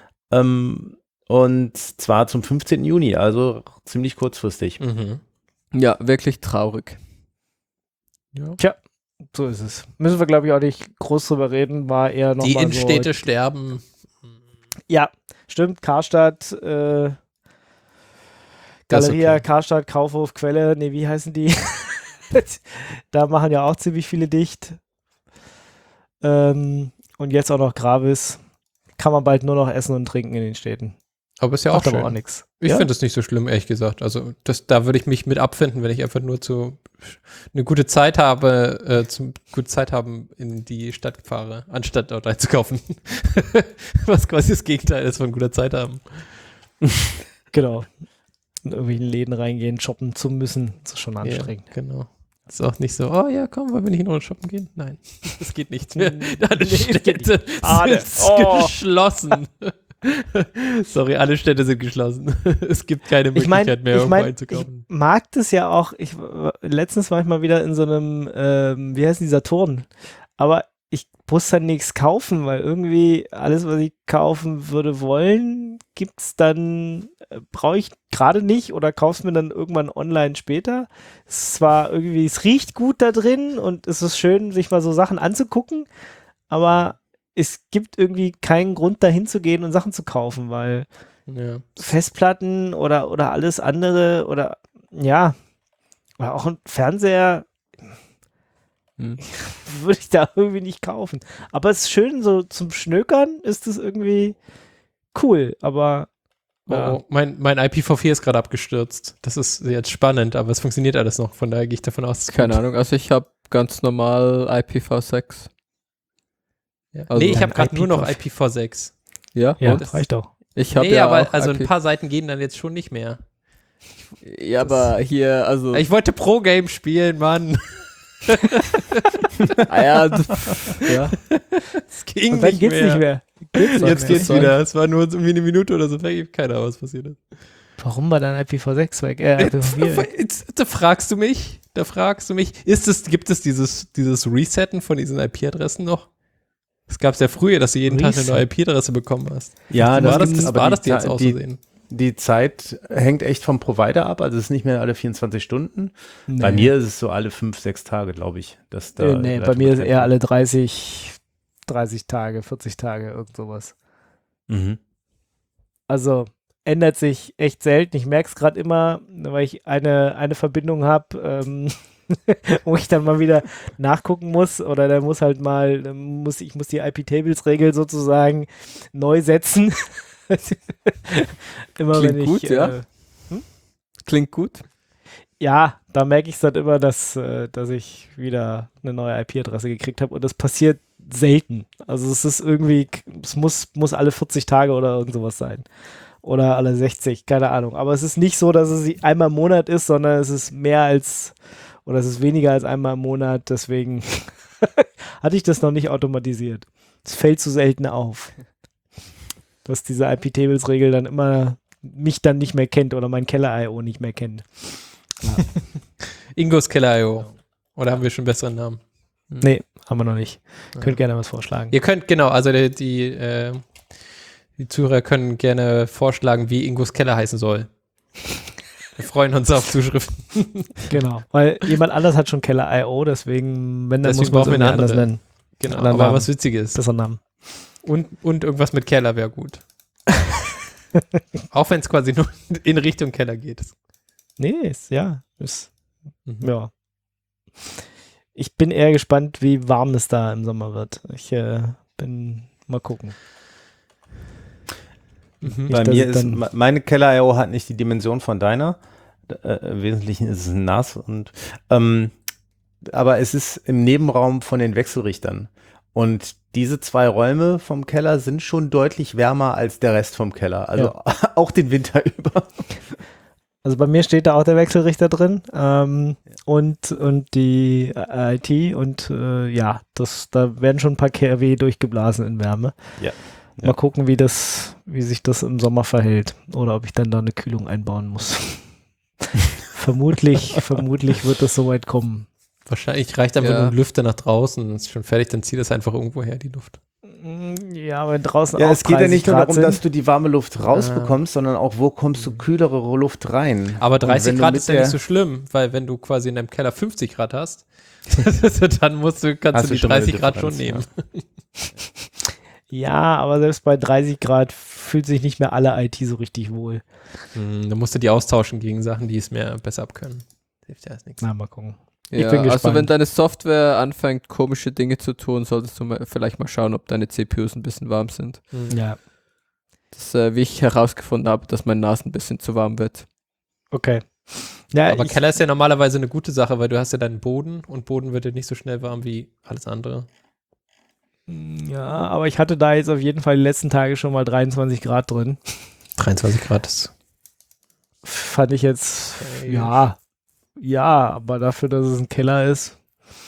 Und zwar zum 15. Juni, also ziemlich kurzfristig. Mhm. Ja, wirklich traurig. Ja. So ist es. Müssen wir, glaube ich, auch nicht groß drüber reden. War eher noch Die mal Innenstädte so. sterben. Ja, stimmt. Karstadt, Das ist Galeria, okay. Karstadt, Kaufhof, Quelle. Nee, wie heißen die? Da machen ja auch ziemlich viele dicht. Und jetzt auch noch Gravis. Kann man bald nur noch essen und trinken in den Städten. Aber ist ja auch Macht aber schön. auch nichts. Ich Ja? finde das nicht so schlimm, ehrlich gesagt. Also da würde ich mich mit abfinden, wenn ich einfach nur eine gute Zeit habe, gute Zeit haben in die Stadt fahre, anstatt dort einzukaufen. Was quasi das Gegenteil ist von guter Zeit haben. Genau. In irgendwelchen Läden reingehen, shoppen zu müssen. Das ist schon anstrengend. Ja, genau. Ist auch nicht so, oh ja, komm, wollen wir nicht noch shoppen gehen? Nein, das geht nicht mehr. Alle Nee, das geht Städte Schade. sind Oh. geschlossen. Sorry, alle Städte sind geschlossen. Es gibt keine Möglichkeit mehr, irgendwo ich einzukaufen. mag das ja auch. Letztens war ich mal wieder in so einem, wie heißt dieser Turn? Aber ich muss dann nichts kaufen, weil irgendwie alles, was ich kaufen würde wollen, gibt's dann, brauche ich gerade nicht oder kauf's mir dann irgendwann online später. Es ist zwar irgendwie, es riecht gut da drin und es ist schön, sich mal so Sachen anzugucken, aber es gibt irgendwie keinen Grund, dahin zu gehen und Sachen zu kaufen, weil Ja. Festplatten oder alles andere oder ja, oder auch ein Fernseher würde ich da irgendwie nicht kaufen. Aber es ist schön, so zum Schnökern ist es irgendwie cool, aber Oh, mein IPv4 ist gerade abgestürzt. Das ist jetzt spannend, aber es funktioniert alles noch. Von daher gehe ich davon aus. Keine Ahnung, also ich habe ganz normal IPv6. Ja. Also Nee, ich habe ein gerade nur noch IPv6. IPv6. Ja, ja, und? das reicht auch. Ich habe Nee, ja aber auch also IP ein paar Seiten gehen dann jetzt schon nicht mehr. Ja, aber hier, also Ich wollte Pro-Game spielen, Mann. ja, ja. Es ging Und dann nicht geht's mehr. nicht mehr. Geht's nicht Jetzt mehr. geht's wieder. Es war nur wie eine Minute oder so. Keine Ahnung, was passiert ist. Warum war dann IPv6 weg? IPv4 weg? Da fragst du mich. Gibt es dieses Resetten von diesen IP-Adressen noch? Es gab es ja früher, dass du jeden Tag eine neue IP-Adresse bekommen hast. Ja, War das aber die jetzt auszusehen? Die Zeit hängt echt vom Provider ab, also es ist nicht mehr alle 24 Stunden. Nee. Bei mir ist es so alle 5, 6 Tage, glaube ich. Dass da Nee, die bei mir ist Leitung eher alle 30 Tage, 40 Tage, irgend sowas. Mhm. Also ändert sich echt selten. Ich merke es gerade immer, weil ich eine Verbindung habe, wo ich dann mal wieder nachgucken muss oder da muss halt mal, ich muss die IP-Tables-Regel sozusagen neu setzen. Immer Klingt wenn ich, gut, ja. Klingt gut. Ja, da merke ich es dann immer, dass ich wieder eine neue IP-Adresse gekriegt habe und das passiert selten. Also es ist irgendwie, es muss alle 40 Tage oder irgend sowas sein. Oder alle 60, keine Ahnung. Aber es ist nicht so, dass es einmal im Monat ist, sondern es ist mehr als oder es ist weniger als einmal im Monat, deswegen hatte ich das noch nicht automatisiert. Es fällt zu selten auf, dass diese IP-Tables-Regel dann immer mich dann nicht mehr kennt oder mein Keller.io nicht mehr kennt. Ja. Ingos Keller.io. Oder haben wir schon besseren Namen? Nee, haben wir noch nicht. Ja. Könnt gerne was vorschlagen. Ihr könnt, genau, also die Zuhörer können gerne vorschlagen, wie Ingos Keller heißen soll. Wir freuen uns auf Zuschriften. Genau, weil jemand anders hat schon Keller.io, deswegen, wenn, dann Deswegen muss man es brauchen wir irgendwie eine anders andere. nennen. Genau, Anderen aber Namen. was Witziges. Besseren Namen. Und irgendwas mit Keller wäre gut. Auch wenn es quasi nur in Richtung Keller geht. Nee, ist. Mhm. Ja. Ich bin eher gespannt, wie warm es da im Sommer wird. Ich bin mal gucken. Mhm. Bei Nicht, dass mir es ist, dann- meine Keller.io hat nicht die Dimension von deiner. Im Wesentlichen ist es ein NAS aber es ist im Nebenraum von den Wechselrichtern. Und diese 2 Räume vom Keller sind schon deutlich wärmer als der Rest vom Keller. Also auch den Winter über. Also bei mir steht da auch der Wechselrichter drin und die IT und da werden schon ein paar kW durchgeblasen in Wärme. Ja. Mal gucken, wie sich das im Sommer verhält oder ob ich dann da eine Kühlung einbauen muss. Vermutlich wird das soweit kommen. Wahrscheinlich reicht einfach Ja. nur ein Lüfter nach draußen und ist schon fertig, dann zieht das einfach irgendwo her, die Luft. Ja, wenn draußen Ja, auch es geht ja 30 nicht nur Grad darum, dass du die warme Luft rausbekommst, sondern auch, wo kommst du kühlere Luft rein? Aber Und 30 wenn du Grad mit ist ja nicht so schlimm, weil wenn du quasi in deinem Keller 50 Grad hast, dann kannst Hast du du die schon mal eine 30 Grad schon Differenz, nehmen. Ja, aber selbst bei 30 Grad fühlt sich nicht mehr alle IT so richtig wohl. Dann musst du die austauschen gegen Sachen, die es mehr besser abkönnen. Hilft ja erst nichts. Na, mal gucken. Ja, Ich bin also gespannt. wenn deine Software anfängt, komische Dinge zu tun, solltest du vielleicht mal schauen, ob deine CPUs ein bisschen warm sind. Ja, Das, wie ich herausgefunden habe, dass mein NAS ein bisschen zu warm wird. okay. Ja, Aber Keller ist ja normalerweise eine gute Sache, weil du hast ja deinen Boden und Boden wird ja nicht so schnell warm wie alles andere. ja, aber ich hatte da jetzt auf jeden Fall die letzten Tage schon mal 23 Grad drin. 23 Grad ist Fand ich jetzt, ja, aber dafür, dass es ein Keller ist,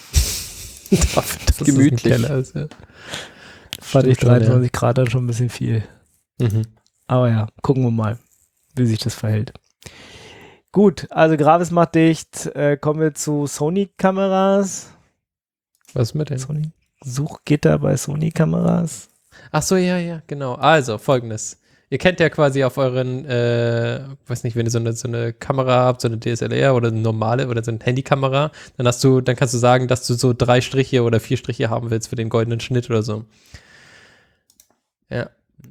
dafür, dass gemütlich. Es ein Keller ist, ja. fand ich Stimmt schon, 23 Grad dann schon ein bisschen viel. Mhm. Aber ja, gucken wir mal, wie sich das verhält. Gut, also Gravis macht dicht. Kommen wir zu Sony-Kameras. Was ist mit dem? Sony? Suchgitter bei Sony-Kameras. Ach so, ja, genau. Also, Folgendes. Ihr kennt ja quasi auf euren, weiß nicht, wenn ihr so eine Kamera habt, so eine DSLR oder eine normale oder so eine Handykamera, dann kannst du sagen, dass du so 3 Striche oder 4 Striche haben willst für den goldenen Schnitt oder so. Ja.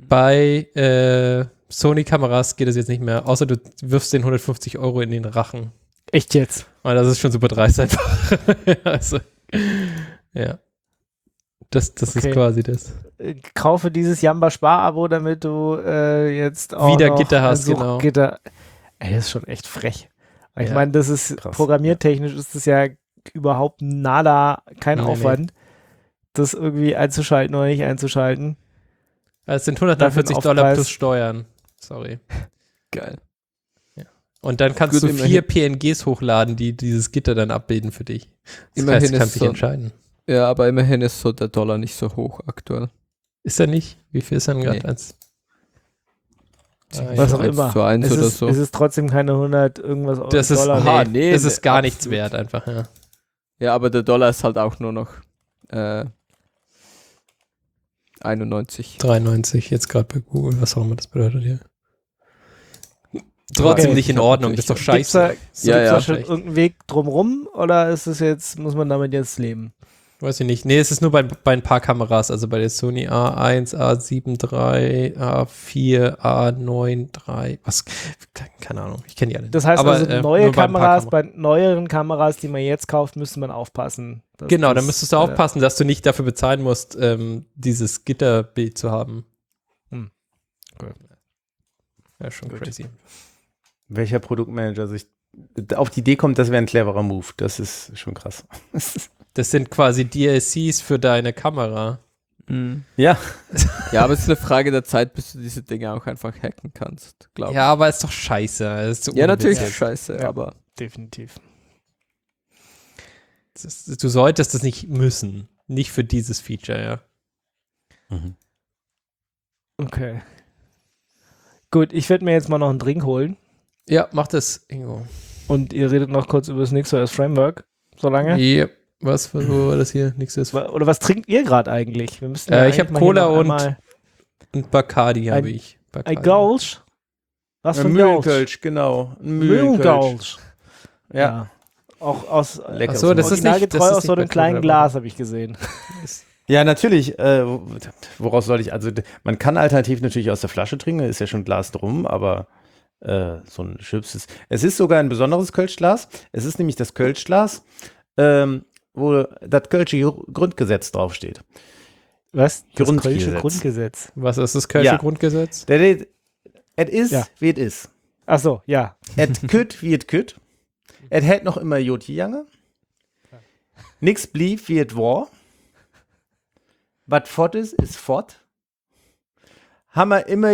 Bei Sony-Kameras geht das jetzt nicht mehr, außer du wirfst den 150 € in den Rachen. Echt jetzt? Weil das ist schon super dreist einfach. Also, ja. Das ist Okay. quasi das. Kaufe dieses Jamba-Spar-Abo, damit du jetzt auch Wieder noch Gitter ein hast, genau. Suchgitter. Ey, das ist schon echt frech. Ich Ja. meine, das ist Krass, programmiertechnisch ist das ja überhaupt kein Nee, Aufwand, das irgendwie einzuschalten oder nicht einzuschalten. Es sind Dafür $149 einen Aufpreis. plus Steuern. Sorry. Geil. Und dann kannst Gut, du 4 PNGs hochladen, die dieses Gitter dann abbilden für dich. Das Immerhin heißt, du ist kannst dich so- entscheiden. Ja, aber immerhin ist so der Dollar nicht so hoch aktuell. Ist er nicht? Wie viel ist er denn gerade? Nee. Was auch 1 immer. zu 1 oder so. Es ist trotzdem keine 100 irgendwas Das ist, Dollar. Aha, nee, nee, das ist gar absolut. nichts wert einfach, ja. Ja, aber der Dollar ist halt auch nur noch 91. 93 jetzt gerade bei Google, was auch immer das bedeutet hier. Trotzdem Okay. nicht in Ordnung, das ist doch Gibt's da, scheiße. gibt's Ja, da ja. schon irgendeinen Weg drumrum oder ist es jetzt, muss man damit jetzt leben? Weiß ich nicht. Nee, es ist nur bei ein paar Kameras, also bei der Sony A1, A7 III, A4, A9 III, was, keine Ahnung, ich kenne die alle nicht. Das heißt Aber, also, neue nur bei ein paar Kameras, bei neueren Kameras, die man jetzt kauft, müsste man aufpassen. dass Genau, da das, müsstest du aufpassen, dass du nicht dafür bezahlen musst, dieses Gitterbild zu haben. Okay. Ja, schon Gut. crazy. Welcher Produktmanager sich auf die Idee kommt, das wäre ein cleverer Move. Das ist schon krass. Das sind quasi DLCs für deine Kamera. Ja, Ja, aber es ist eine Frage der Zeit, bis du diese Dinge auch einfach hacken kannst, glaube ich. Ja, aber ist doch scheiße. Ist so Ja, natürlich unwitzig. ist scheiße, Ja. aber definitiv. Du solltest das nicht müssen. Nicht für dieses Feature, ja. Okay. Gut, ich werde mir jetzt mal noch einen Drink holen. Ja, mach das, Ingo. Und ihr redet noch kurz über das NixOS Framework. So lange? Ja. Was war das hier? Nichts ist. Oder was trinkt ihr gerade eigentlich? Wir müssten Ich eigentlich habe mal Cola hier noch einmal- und Bacardi habe Ein- ich. Ein Gulch? Was für ein Mühlenkölsch, genau. Ein Mühlengulch. Ja. Auch aus Lecker. Ach so, das ist nicht- originalgetreu das ist aus so nicht einem bei kleinen Cola, Glas, habe ich gesehen. Ja, natürlich. Woraus soll ich, also man kann alternativ natürlich aus der Flasche trinken, ist ja schon Glas drum, aber so ein Chips ist. Es ist sogar ein besonderes Kölschglas. Es ist nämlich das Kölschglas, wo das Kölsche Grundgesetz draufsteht. Was? Das Grundgesetz. Kölsche Grundgesetz. Was ist das Kölsche Ja. Grundgesetz? Es ist, Ja. wie es ist. Ach so, ja. Et kütt, wie et kütt. Et hätt noch immer Joti Jange. Nix blieb, wie et war. Wat fort ist fort. Hammer immer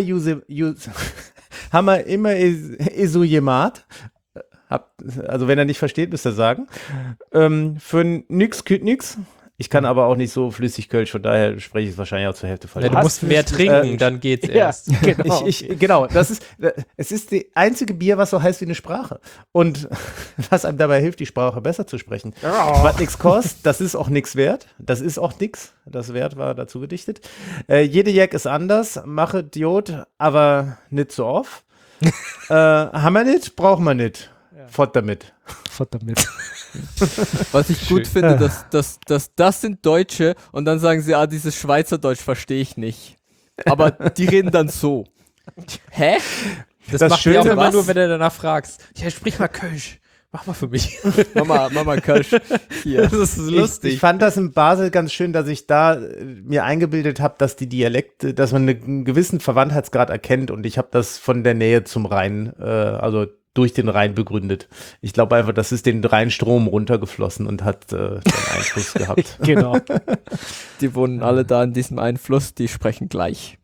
Hammer immer iso jemat. Also wenn er nicht versteht, müsst ihr sagen. Für nix kütt nix. Ich kann aber auch nicht so flüssig Kölsch, von daher spreche ich es wahrscheinlich auch zur Hälfte falsch. Ja, du hast musst mehr flüssig- trinken, dann geht's Ja, erst. genau. Genau, es ist die einzige Bier, was so heißt wie eine Sprache. Und was einem dabei hilft, die Sprache besser zu sprechen. Was nix kostet, das ist auch nix wert. Das ist auch nix. Das Wert war dazu gedichtet. Jede Jack ist anders. Mache Diod, aber nicht so oft. Haben wir nicht, brauchen wir nicht. Fort damit. Fort damit. Was ich gut finde, das sind Deutsche und dann sagen sie, dieses Schweizerdeutsch verstehe ich nicht. Aber die reden dann so. Hä? Das macht Schöne, ihr auch immer was? nur, wenn du danach fragst. Ja, sprich mal Kölsch. Mach mal für mich. Mama Kölsch. Hier. Das ist lustig. Ich fand das in Basel ganz schön, dass ich da mir eingebildet habe, dass die Dialekte, dass man einen gewissen Verwandtheitsgrad erkennt und ich habe das von der Nähe zum Rhein, also durch den Rhein begründet. Ich glaube einfach, das ist den Rheinstrom runtergeflossen und hat einen Einfluss gehabt. Genau. Die wohnen alle da in diesem Einfluss, die sprechen gleich.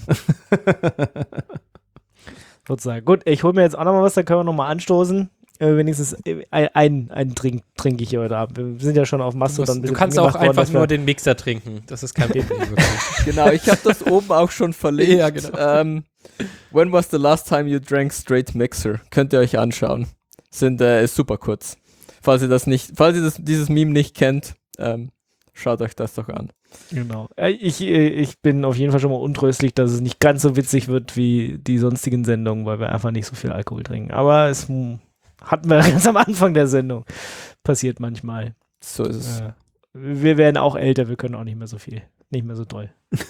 Sozusagen. Gut, ich hole mir jetzt auch nochmal was, dann können wir nochmal anstoßen. Wenigstens einen Trink trinke ich hier heute Abend. Wir sind ja schon auf Mastodon. Du kannst auch einfach nur den Mixer trinken. Das ist kein Problem. Wirklich. Genau, ich habe das oben auch schon verlinkt. Ja, genau. When was the last time you drank straight Mixer? Könnt ihr euch anschauen. Ist super kurz. Falls ihr dieses Meme nicht kennt, schaut euch das doch an. Genau. Ich bin auf jeden Fall schon mal untröstlich, dass es nicht ganz so witzig wird wie die sonstigen Sendungen, weil wir einfach nicht so viel Alkohol trinken. Aber es hatten wir ganz am Anfang der Sendung. Passiert manchmal. So ist es. Wir werden auch älter, wir können auch nicht mehr so viel. Nicht mehr so toll.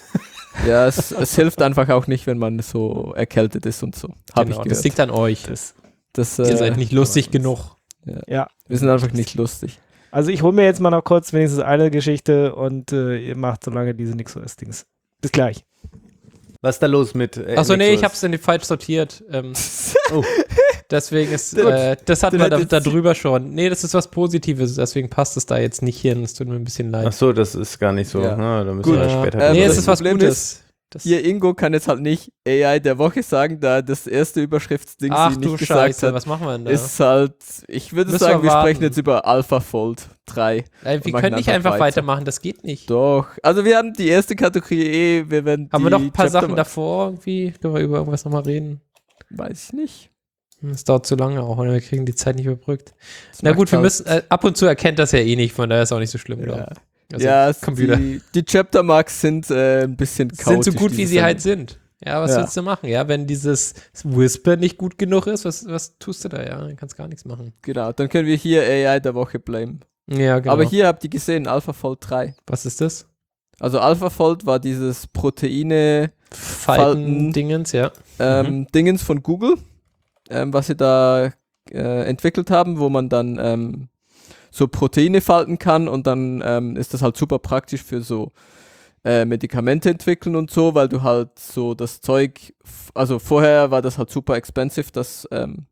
Ja, es hilft einfach auch nicht, wenn man so erkältet ist und so. Hab Genau, ich das gehört. liegt an euch. Ihr seid nicht lustig genug. Ja. Wir sind einfach nicht lustig. Also ich hole mir jetzt mal noch kurz wenigstens eine Geschichte und ihr macht so lange diese NixOS-Dings. Bis gleich. Was ist da los mit Achso, nee, Nixos? ich hab's in die falsch sortiert. Oh. Deswegen ist, Gut. das hatten Dann wir hat da jetzt- drüber schon. Nee, das ist was Positives, deswegen passt es da jetzt nicht hin. Es tut mir ein bisschen leid. Ach so, das ist gar nicht so. Ja. Da müssen Gut. wir Ja. später Nee, drüber es das ist was Problem Gutes. Das- Hier, Ingo kann jetzt halt nicht AI der Woche sagen, da das erste Überschriftsding Ach sie du nicht gesagt Scheiße, hat. was machen wir denn da? Ist halt, ich würde Müssen sagen, wir wir sprechen warten. jetzt über AlphaFold 3. Wir machen können nicht einfach einfach weiter. weitermachen, das geht nicht. Doch. Also wir haben die erste Kategorie, wir werden Haben wir die noch ein paar Chapter Sachen machen. davor irgendwie? Können wir über irgendwas nochmal reden? Weiß ich nicht. Das dauert zu lange auch, und wir kriegen die Zeit nicht überbrückt. Das Na macht gut, wir halt- müssen, ab und zu erkennt das ja eh nicht, von daher ist auch nicht so schlimm, glaube Ja, ich. Also, ja Computer. die Chapter-Marks sind ein bisschen chaotisch. Sind so gut, wie diese sie halt Sendung. sind. Ja, was Ja. willst du machen? Ja, wenn dieses Whisper nicht gut genug ist, was tust du da? Ja, dann kannst gar nichts machen. Genau, dann können wir hier AI der Woche blamen. Ja, genau. Aber hier habt ihr gesehen, AlphaFold 3. was ist das? Also AlphaFold war dieses Proteine Falten-Dingens, ja. Dingens von Google, was sie da entwickelt haben, wo man dann so Proteine falten kann und dann ist das halt super praktisch für so Medikamente entwickeln und so, weil du halt so das Zeug, also vorher war das halt super expensive, das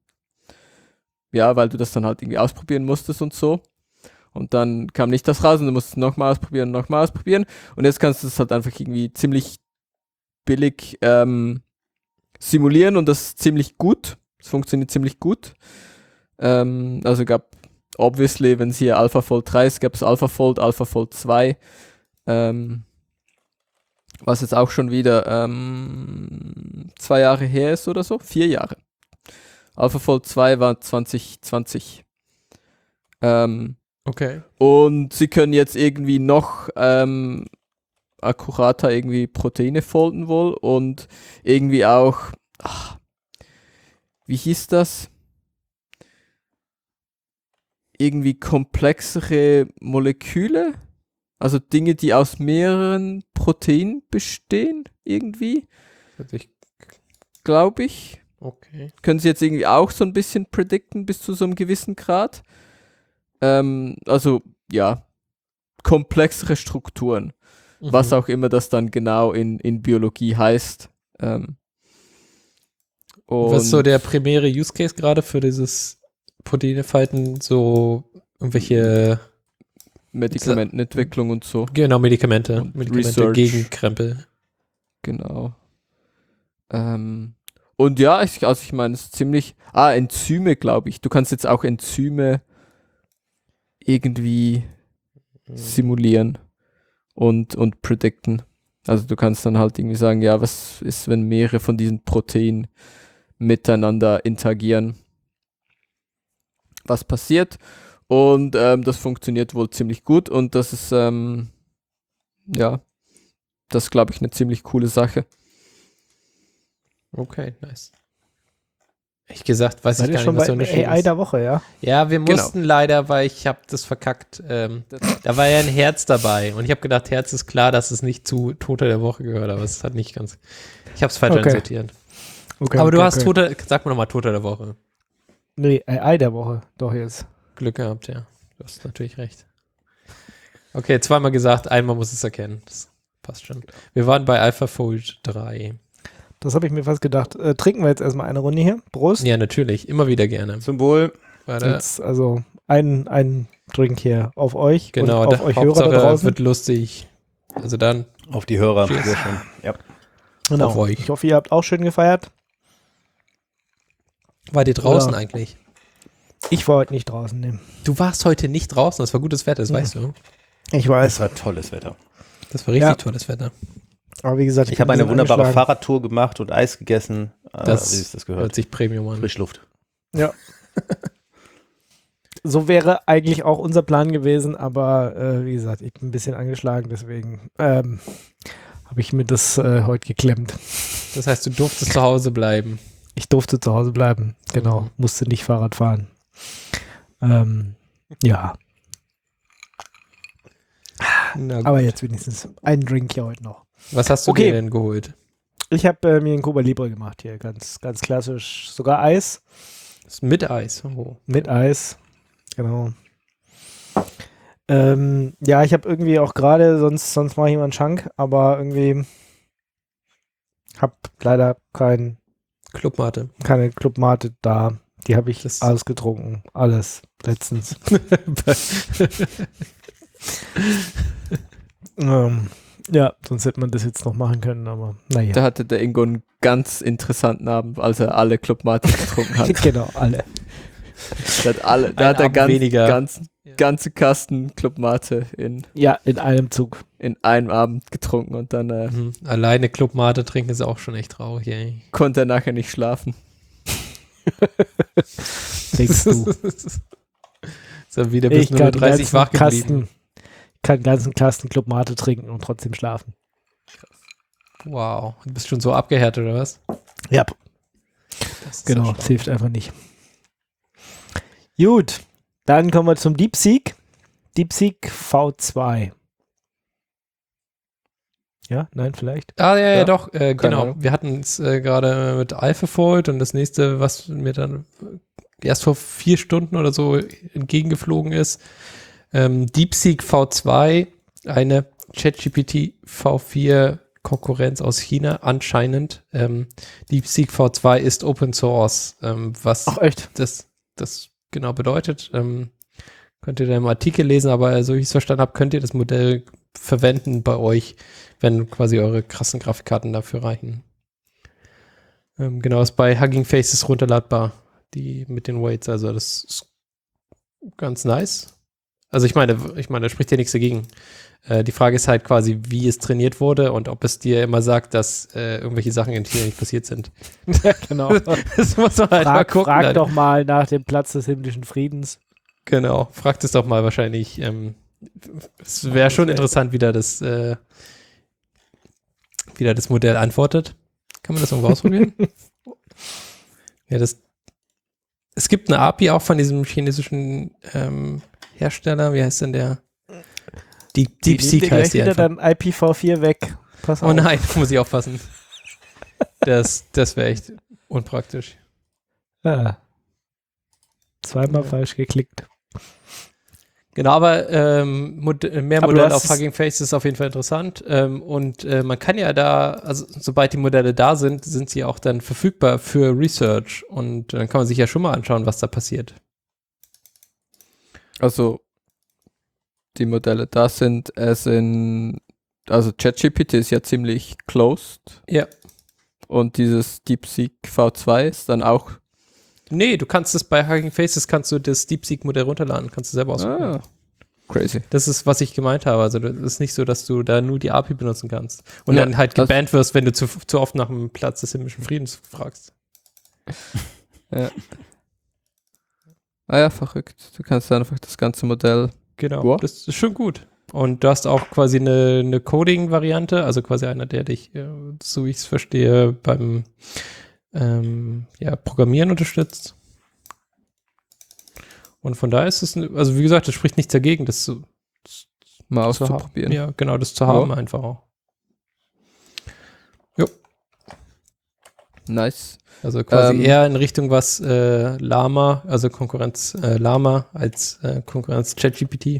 ja, weil du das dann halt irgendwie ausprobieren musstest und so. Und dann kam nicht das raus und du musst es nochmal ausprobieren. Und jetzt kannst du es halt einfach irgendwie ziemlich billig simulieren und das ist ziemlich gut. Es funktioniert ziemlich gut. Also gab obviously, wenn es hier AlphaFold 3 ist, gab es AlphaFold 2, was jetzt auch schon wieder 2 Jahre her ist oder so, 4 Jahre. AlphaFold 2 war 2020. Okay. Und sie können jetzt irgendwie noch akkurater irgendwie Proteine folden wohl und irgendwie auch, wie hieß das? Irgendwie komplexere Moleküle, also Dinge, die aus mehreren Proteinen bestehen, irgendwie, glaube ich. Okay. Können sie jetzt irgendwie auch so ein bisschen predikten bis zu so einem gewissen Grad. Also, ja, komplexere Strukturen, was auch immer das dann genau in Biologie heißt. Was ist so der primäre Use Case gerade für dieses Proteinefalten? So irgendwelche Medikamentenentwicklung und so. Genau, Medikamente. Und Medikamente Research. gegen Krempel. Genau. Und ja, ich meine, es ist ziemlich. Enzyme, glaube ich. Du kannst jetzt auch Enzyme irgendwie simulieren und predikten. Also du kannst dann halt irgendwie sagen, ja, was ist, wenn mehrere von diesen Proteinen miteinander interagieren? Was passiert? Und das funktioniert wohl ziemlich gut und das ist, ja, das ist, glaube ich, eine ziemlich coole Sache. Okay, nice. Ehrlich gesagt, weiß Seid ich ihr gar schon nicht, was bei der Unterschied AI ist. der Woche, ja? Ja, wir Genau. mussten leider, weil ich habe das verkackt. Da war ja ein Herz dabei und ich habe gedacht, Herz ist klar, dass es nicht zu Tote der Woche gehört, aber es hat nicht ganz. Ich habe es falsch Okay. einsortiert. Okay, Aber du okay, hast okay. Tote, sag mir nochmal Tote der Woche. Nee, AI der Woche, doch jetzt. Glück gehabt, ja. Du hast natürlich recht. Okay, zweimal gesagt, einmal muss es erkennen. Das passt schon. Wir waren bei AlphaFold 3. Das habe ich mir fast gedacht. Trinken wir jetzt erstmal eine Runde hier. Prost. Ja, natürlich. Immer wieder gerne. Symbol. Warte. Jetzt also ein Drink hier auf euch Genau, und auf euch Hörer Hauptsache da draußen. wird lustig. Also dann Auf die Hörer. Cheers. Sehr schön. Ja. Genau. auf euch. Ich hoffe, ihr habt auch schön gefeiert. War dir draußen Ja. eigentlich? Ich war heute nicht draußen. Nee. Du warst heute nicht draußen, das war gutes Wetter, das weißt du. Ich Es weiß. war tolles Wetter. Das war richtig Ja. tolles Wetter. Aber wie gesagt, Ich habe bin eine ein bisschen wunderbare angeschlagen. Fahrradtour gemacht und Eis gegessen. Das wie es das Hört gehört. sich Premium an. Frischluft. So wäre eigentlich auch unser Plan gewesen, aber wie gesagt, ich bin ein bisschen angeschlagen, deswegen habe ich mir das heute geklemmt. Das heißt, du durftest zu Hause bleiben. Ich durfte zu Hause bleiben, genau, Mhm. musste nicht Fahrrad fahren. Ja, Na gut. aber jetzt wenigstens einen Drink hier heute noch. Was hast du Okay. dir denn geholt? Ich habe mir einen Cuba Libre gemacht hier, ganz, ganz klassisch. Sogar Eis, Das ist mit Eis. Oh. mit Eis, genau. Ja, ich habe irgendwie auch gerade, sonst mache ich immer einen Schank, aber irgendwie habe leider keine Clubmate da. Die habe ich Das- alles getrunken, alles, letztens. Ja, sonst hätte man das jetzt noch machen können, aber naja. Da hatte der Ingo einen ganz interessanten Abend, als er alle Clubmate getrunken hat. Genau, alle. Da hat er Abend weniger. ganze Kasten Clubmate Ja, in einem Zug. in einem Abend getrunken und dann Mhm. Alleine Clubmate trinken ist auch schon echt traurig, ey. konnte er nachher nicht schlafen. Denkst du. So wieder bis Ich kann 0:30 wach geblieben. kann ganzen Kasten Club Mate trinken und trotzdem schlafen. Wow. Du bist schon so abgehärtet, oder was? Ja, Das ist genau. ja Das hilft einfach nicht. Gut, dann kommen wir zum DeepSeek. DeepSeek V2. Ja, nein, vielleicht? ja, Ja, doch, genau. Ahnung. Wir hatten es gerade mit AlphaFold und das nächste, was mir dann erst vor 4 Stunden oder so entgegengeflogen ist, DeepSeek V2, eine ChatGPT V4 Konkurrenz aus China anscheinend. DeepSeek V2 ist Open Source, was Ach, echt? das genau bedeutet. Könnt ihr da im Artikel lesen, aber so wie ich es verstanden habe, könnt ihr das Modell verwenden bei euch, wenn quasi eure krassen Grafikkarten dafür reichen. Genau, ist bei Hugging Faces runterladbar, die mit den Weights, also das ist ganz nice. Also ich meine, da spricht ja nichts dagegen. Die Frage ist halt quasi, wie es trainiert wurde und ob es dir immer sagt, dass irgendwelche Sachen in Tieren nicht passiert sind. Ja, genau. Das muss man halt mal gucken. Frag dann. doch mal nach dem Platz des himmlischen Friedens. Genau, fragt es doch mal wahrscheinlich. Es wäre schon interessant, wie da das Modell antwortet. Kann man das irgendwo ausprobieren? Ja, es gibt eine API auch von diesem chinesischen Hersteller. Wie heißt denn der? DeepSeek heißt die wieder einfach. dann IPv4 weg. Pass auf. Oh nein, muss ich aufpassen. Das wäre echt unpraktisch. Ja. Zweimal falsch geklickt. Genau, aber mehr Aber Modelle du auf hast Hugging Face ist auf jeden Fall interessant. Und man kann ja da, also sobald die Modelle da sind, sind sie auch dann verfügbar für Research. Und dann kann man sich ja schon mal anschauen, was da passiert. Also die Modelle da sind, also ChatGPT ist ja ziemlich closed. Ja. Und dieses DeepSeek V2 ist dann auch. Nee, du kannst das bei Hugging Faces, kannst du das DeepSeek-Modell runterladen, kannst du selber ausprobieren. Crazy. Das ist, was ich gemeint habe. Also das ist nicht so, dass du da nur die API benutzen kannst. Und Ja, dann halt gebannt wirst, wenn du zu oft nach dem Platz des himmlischen Friedens fragst. Ja. Ah ja, verrückt. Du kannst einfach das ganze Modell. Genau, Wow. das ist schon gut. Und du hast auch quasi eine Coding-Variante, also quasi einer, der dich, so wie ich es verstehe, beim Programmieren unterstützt. Und von daher ist es, also wie gesagt, das spricht nichts dagegen, das Mal zu haben. auszuprobieren. Ja, genau, das zu haben einfach auch. Nice. Also quasi eher in Richtung was Llama, also Konkurrenz Llama als Konkurrenz ChatGPT.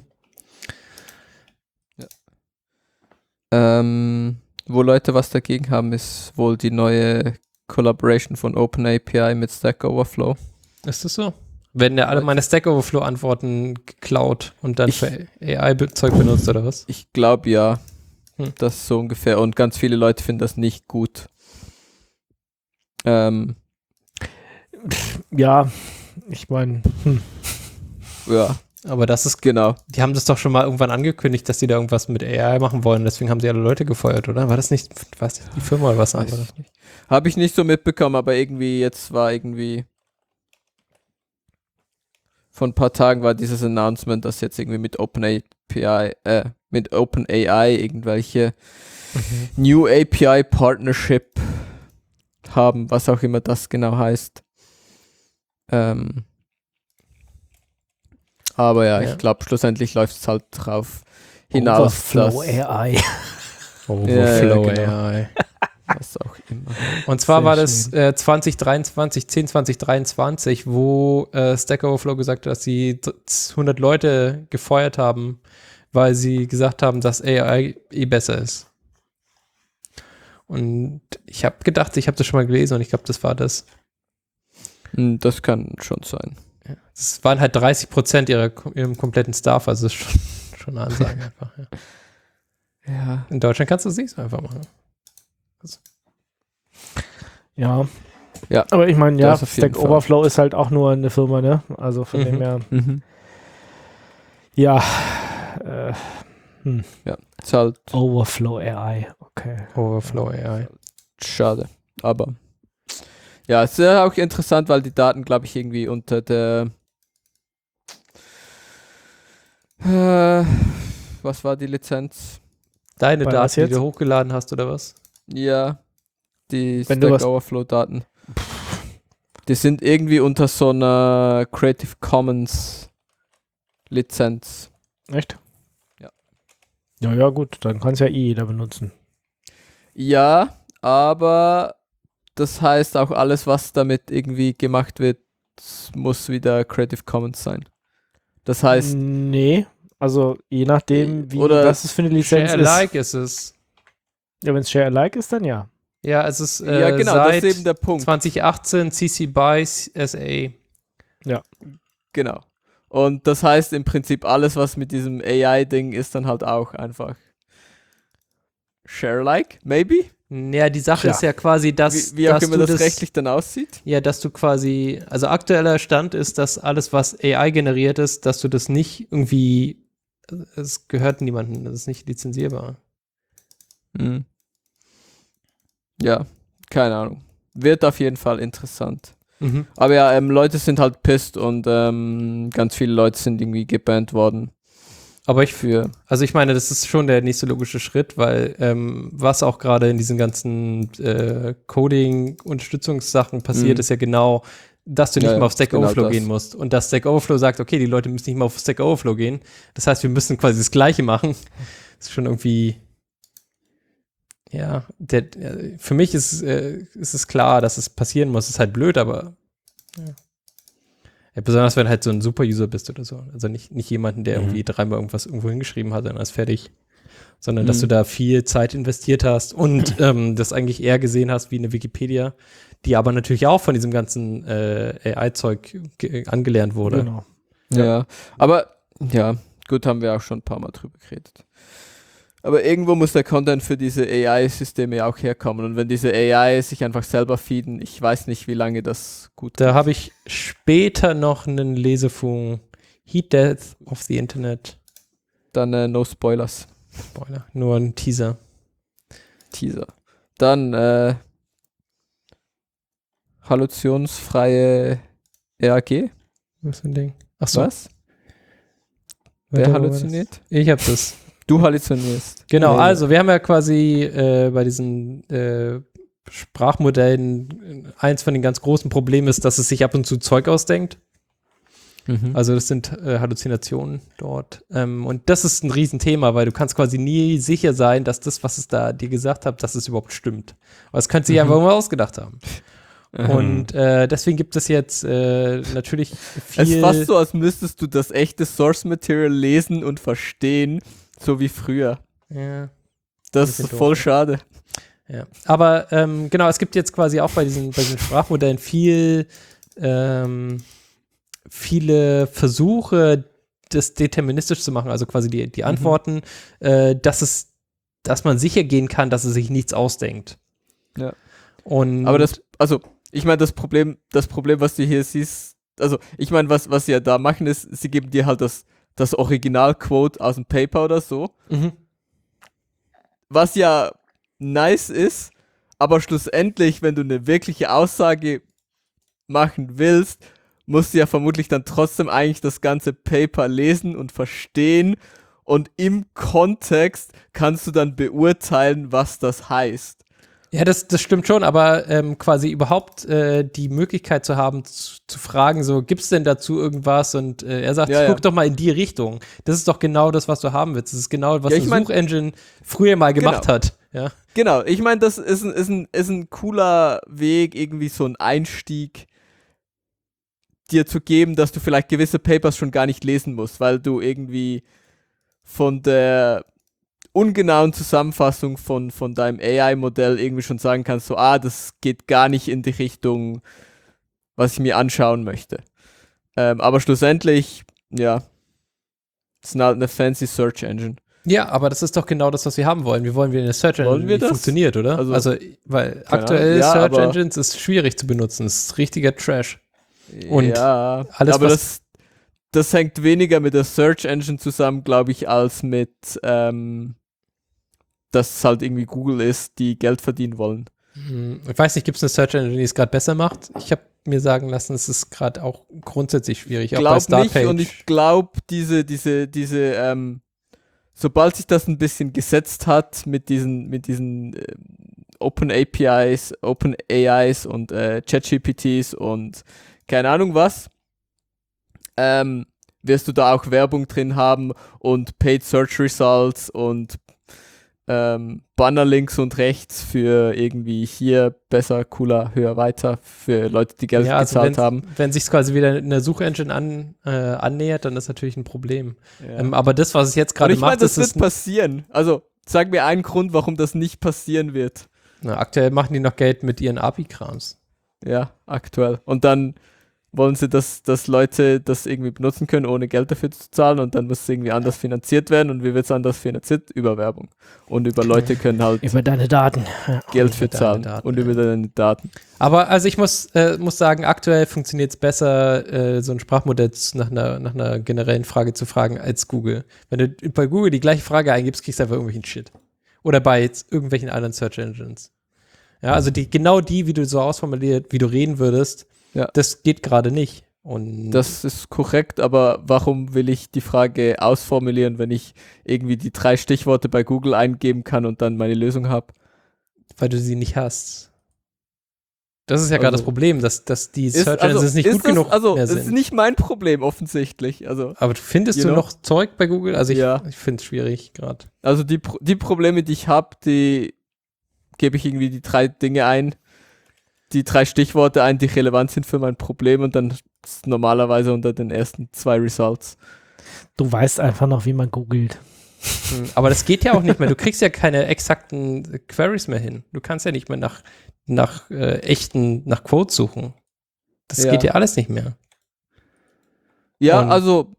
Wo Leute was dagegen haben, ist wohl die neue Collaboration von OpenAPI mit Stack Overflow. Ist das so? Werden ja alle meine Stack Overflow-Antworten geklaut und dann für AI-Zeug benutzt, oder was? Ich glaube ja, Das ist so ungefähr. Und ganz viele Leute finden das nicht gut. Ja, ich meine, Ja, Aber das ist, genau. die haben das doch schon mal irgendwann angekündigt, dass die da irgendwas mit AI machen wollen. Deswegen haben sie alle Leute gefeuert, oder? War das nicht, was, die Firma oder was anderes? Habe ich nicht so mitbekommen, aber irgendwie jetzt war irgendwie vor ein paar Tagen war dieses Announcement, dass jetzt irgendwie mit OpenAI irgendwelche New API Partnership haben, was auch immer das genau heißt. Aber ja, ich glaube, schlussendlich läuft es halt drauf hinaus, Overflow AI. Overflow Ja, genau. AI. was auch immer. Und zwar Sehr war das 2023, wo Stack Overflow gesagt hat, dass sie 100 Leute gefeuert haben, weil sie gesagt haben, dass AI besser ist. Und ich habe gedacht, ich habe das schon mal gelesen und ich glaube, das war das. Das kann schon sein. Es waren halt 30% ihrem kompletten Staff, also das ist schon eine Ansage einfach. Ja. Ja. In Deutschland kannst du es nicht so einfach machen. Ja. Ja. Aber ich meine, ja, Das auf jeden Stack Fall. Overflow ist halt auch nur eine Firma, ne? Also von dem her, ja. Ja, ist halt Overflow AI, okay. Overflow AI. schade. Aber ja, es ist ja auch interessant, weil die Daten, glaube ich, irgendwie unter der was war die Lizenz? Deine Bei was Daten, die jetzt? du hochgeladen hast, oder was? Ja, die Wenn du Stack was- Overflow Daten. Die sind irgendwie unter so einer Creative Commons Lizenz. Echt? Ja. Ja, gut, dann kann es ja jeder benutzen. Ja, aber das heißt auch alles, was damit irgendwie gemacht wird, muss wieder Creative Commons sein. Das heißt, Nee, also je nachdem, wie, Oder was es für eine Lizenz Share ist. Alike ist es. Ja, wenn es Share Alike ist, dann ja. Ja, es ist ja genau, das seit ist eben der Punkt. 2018 CC BY SA. Genau. Und das heißt im Prinzip alles, was mit diesem AI-Ding ist, dann halt auch einfach Share-like, maybe? Ja, die Sache ist ja quasi, dass Wie auch dass immer du das rechtlich dann aussieht. Ja, dass du quasi, also aktueller Stand ist, dass alles, was AI generiert ist, dass du das nicht irgendwie, es gehört niemandem, das ist nicht lizenzierbar. Mhm. Ja, keine Ahnung. Wird auf jeden Fall interessant. Mhm. Aber ja, Leute sind halt pissed und ganz viele Leute sind irgendwie gebannt worden. Aber ich Für meine, das ist schon der nächste logische Schritt, weil was auch gerade in diesen ganzen Coding-Unterstützungssachen passiert, ist ja genau, dass du nicht Ja, mal auf Stack genau Overflow das. gehen musst. Und dass Stack Overflow sagt, okay, die Leute müssen nicht mal auf Stack Overflow gehen. Das heißt, wir müssen quasi das Gleiche machen. Das ist schon irgendwie, ja, für mich ist es klar, dass es passieren muss. Ist halt blöd, aber ja, besonders wenn halt so ein Super-User bist oder so. Also nicht jemanden, der irgendwie dreimal irgendwas irgendwo hingeschrieben hat und dann ist fertig. Sondern dass du da viel Zeit investiert hast und das eigentlich eher gesehen hast wie eine Wikipedia, die aber natürlich auch von diesem ganzen AI-Zeug angelernt wurde. Genau. ja. Aber ja, gut, haben wir auch schon ein paar Mal drüber geredet. Aber irgendwo muss der Content für diese AI-Systeme auch herkommen. Und wenn diese AI sich einfach selber feeden, ich weiß nicht, wie lange das gut Da geht. habe ich später noch einen Lesefunk Heat Death of the Internet. Dann no Spoilers. Spoiler, nur ein Teaser. Teaser. Dann halluzationsfreie RAG. Was für ein Ding? Achso. Was? Wer halluziniert? Ich habe das. Du halluzinierst. Genau, Ja. also wir haben ja quasi bei diesen Sprachmodellen eins von den ganz großen Problemen ist, dass es sich ab und zu Zeug ausdenkt. Mhm. Also das sind Halluzinationen dort. Und das ist ein Riesenthema, weil du kannst quasi nie sicher sein, dass das, was es da dir gesagt hat, dass es überhaupt stimmt. Aber es könnte sich einfach mal ausgedacht haben. Und deswegen gibt es jetzt natürlich viel. Es ist fast so, als müsstest du das echte Source Material lesen und verstehen, so wie früher. Ja. Das Bisschen ist voll doof. schade. Ja, aber genau, es gibt jetzt quasi auch bei diesen Sprachmodellen viele Versuche, das deterministisch zu machen, also quasi die Antworten, dass man sicher gehen kann, dass es sich nichts ausdenkt. Ja. Und Aber ich meine, das Problem, was du hier siehst, also ich meine, was sie ja da machen, ist, sie geben dir halt das Originalquote aus dem Paper oder so, was ja nice ist, aber schlussendlich, wenn du eine wirkliche Aussage machen willst, musst du ja vermutlich dann trotzdem eigentlich das ganze Paper lesen und verstehen und im Kontext kannst du dann beurteilen, was das heißt. ja, das stimmt schon, aber quasi überhaupt die Möglichkeit zu haben, zu fragen, so, gibt's denn dazu irgendwas? Und er sagt, Ja, guck ja. doch mal in die Richtung. Das ist doch genau das, was du haben willst. Das ist genau, was Ja, eine ich mein- Suchengine früher mal gemacht Genau. hat. Ja. Genau, ich meine, das ist ein cooler Weg, irgendwie so einen Einstieg dir zu geben, dass du vielleicht gewisse Papers schon gar nicht lesen musst, weil du irgendwie von der ungenauen Zusammenfassung von deinem AI-Modell irgendwie schon sagen kannst, so, das geht gar nicht in die Richtung, was ich mir anschauen möchte. Aber schlussendlich, ja, es ist halt eine fancy Search Engine. Ja, aber das ist doch genau das, was wir haben wollen. Wir wollen wieder eine Search Engine, Wollen wir die das? funktioniert, oder? Also, weil keine aktuell Ahnung. Ja, Search aber- Engines ist schwierig zu benutzen. Es ist richtiger Trash. Und ja, alles, aber was- das hängt weniger mit der Search Engine zusammen, glaube ich, als mit, dass es halt irgendwie Google ist, die Geld verdienen wollen. Ich weiß nicht, gibt es eine Search Engine, die es gerade besser macht? Ich habe mir sagen lassen, es ist gerade auch grundsätzlich schwierig. Ich Auch bei glaube nicht Startpage. und ich glaube, sobald sich das ein bisschen gesetzt hat mit diesen Open APIs und ChatGPTs und keine Ahnung was, wirst du da auch Werbung drin haben und Paid Search Results und Bannerlinks und rechts für irgendwie hier besser, cooler, höher, weiter für Leute, die Geld ja, also gezahlt haben. wenn sich quasi wieder eine Suchengine annähert, dann ist natürlich ein Problem. Ja. Aber das, was es jetzt Und gerade ich meine, macht, das ist wird passieren. Also, sag mir einen Grund, warum das nicht passieren wird. aktuell machen die noch Geld mit ihren API-Krams. Ja, aktuell. Und dann, wollen sie, dass Leute das irgendwie benutzen können, ohne Geld dafür zu zahlen und dann muss es irgendwie anders finanziert werden. Und wie wird es anders finanziert? Über Werbung. Und über Leute können halt Über deine Daten. Ja. Geld für deine zahlen. Daten, Und ja. über deine Daten. Aber also ich muss sagen, aktuell funktioniert es besser, so ein Sprachmodell nach einer generellen Frage zu fragen als Google. Wenn du bei Google die gleiche Frage eingibst, kriegst du einfach irgendwelchen Shit. Oder bei jetzt irgendwelchen anderen Search Engines. Ja, also genau die, wie du so ausformuliert, wie du reden würdest, Ja. das geht gerade nicht. Und Das ist korrekt, aber warum will ich die Frage ausformulieren, wenn ich irgendwie die 3 Stichworte bei Google eingeben kann und dann meine Lösung habe? weil du sie nicht hast. Das ist ja gerade Also- das Problem, dass die Search Engines nicht gut genug Also, mehr das ist sind. nicht mein Problem offensichtlich. Also Aber findest You du know? noch Zeug bei Google? Also Ja. ich finde es schwierig gerade. Also die Probleme, die ich habe, die gebe ich irgendwie die 3 Dinge ein, die 3 Stichworte ein, die relevant sind für mein Problem und dann ist normalerweise unter den ersten 2 Results. Du weißt einfach noch, wie man googelt. Aber das geht ja auch nicht mehr. Du kriegst ja keine exakten Queries mehr hin. Du kannst ja nicht mehr nach Quotes suchen. Das Ja. geht ja alles nicht mehr. Ja, Und- also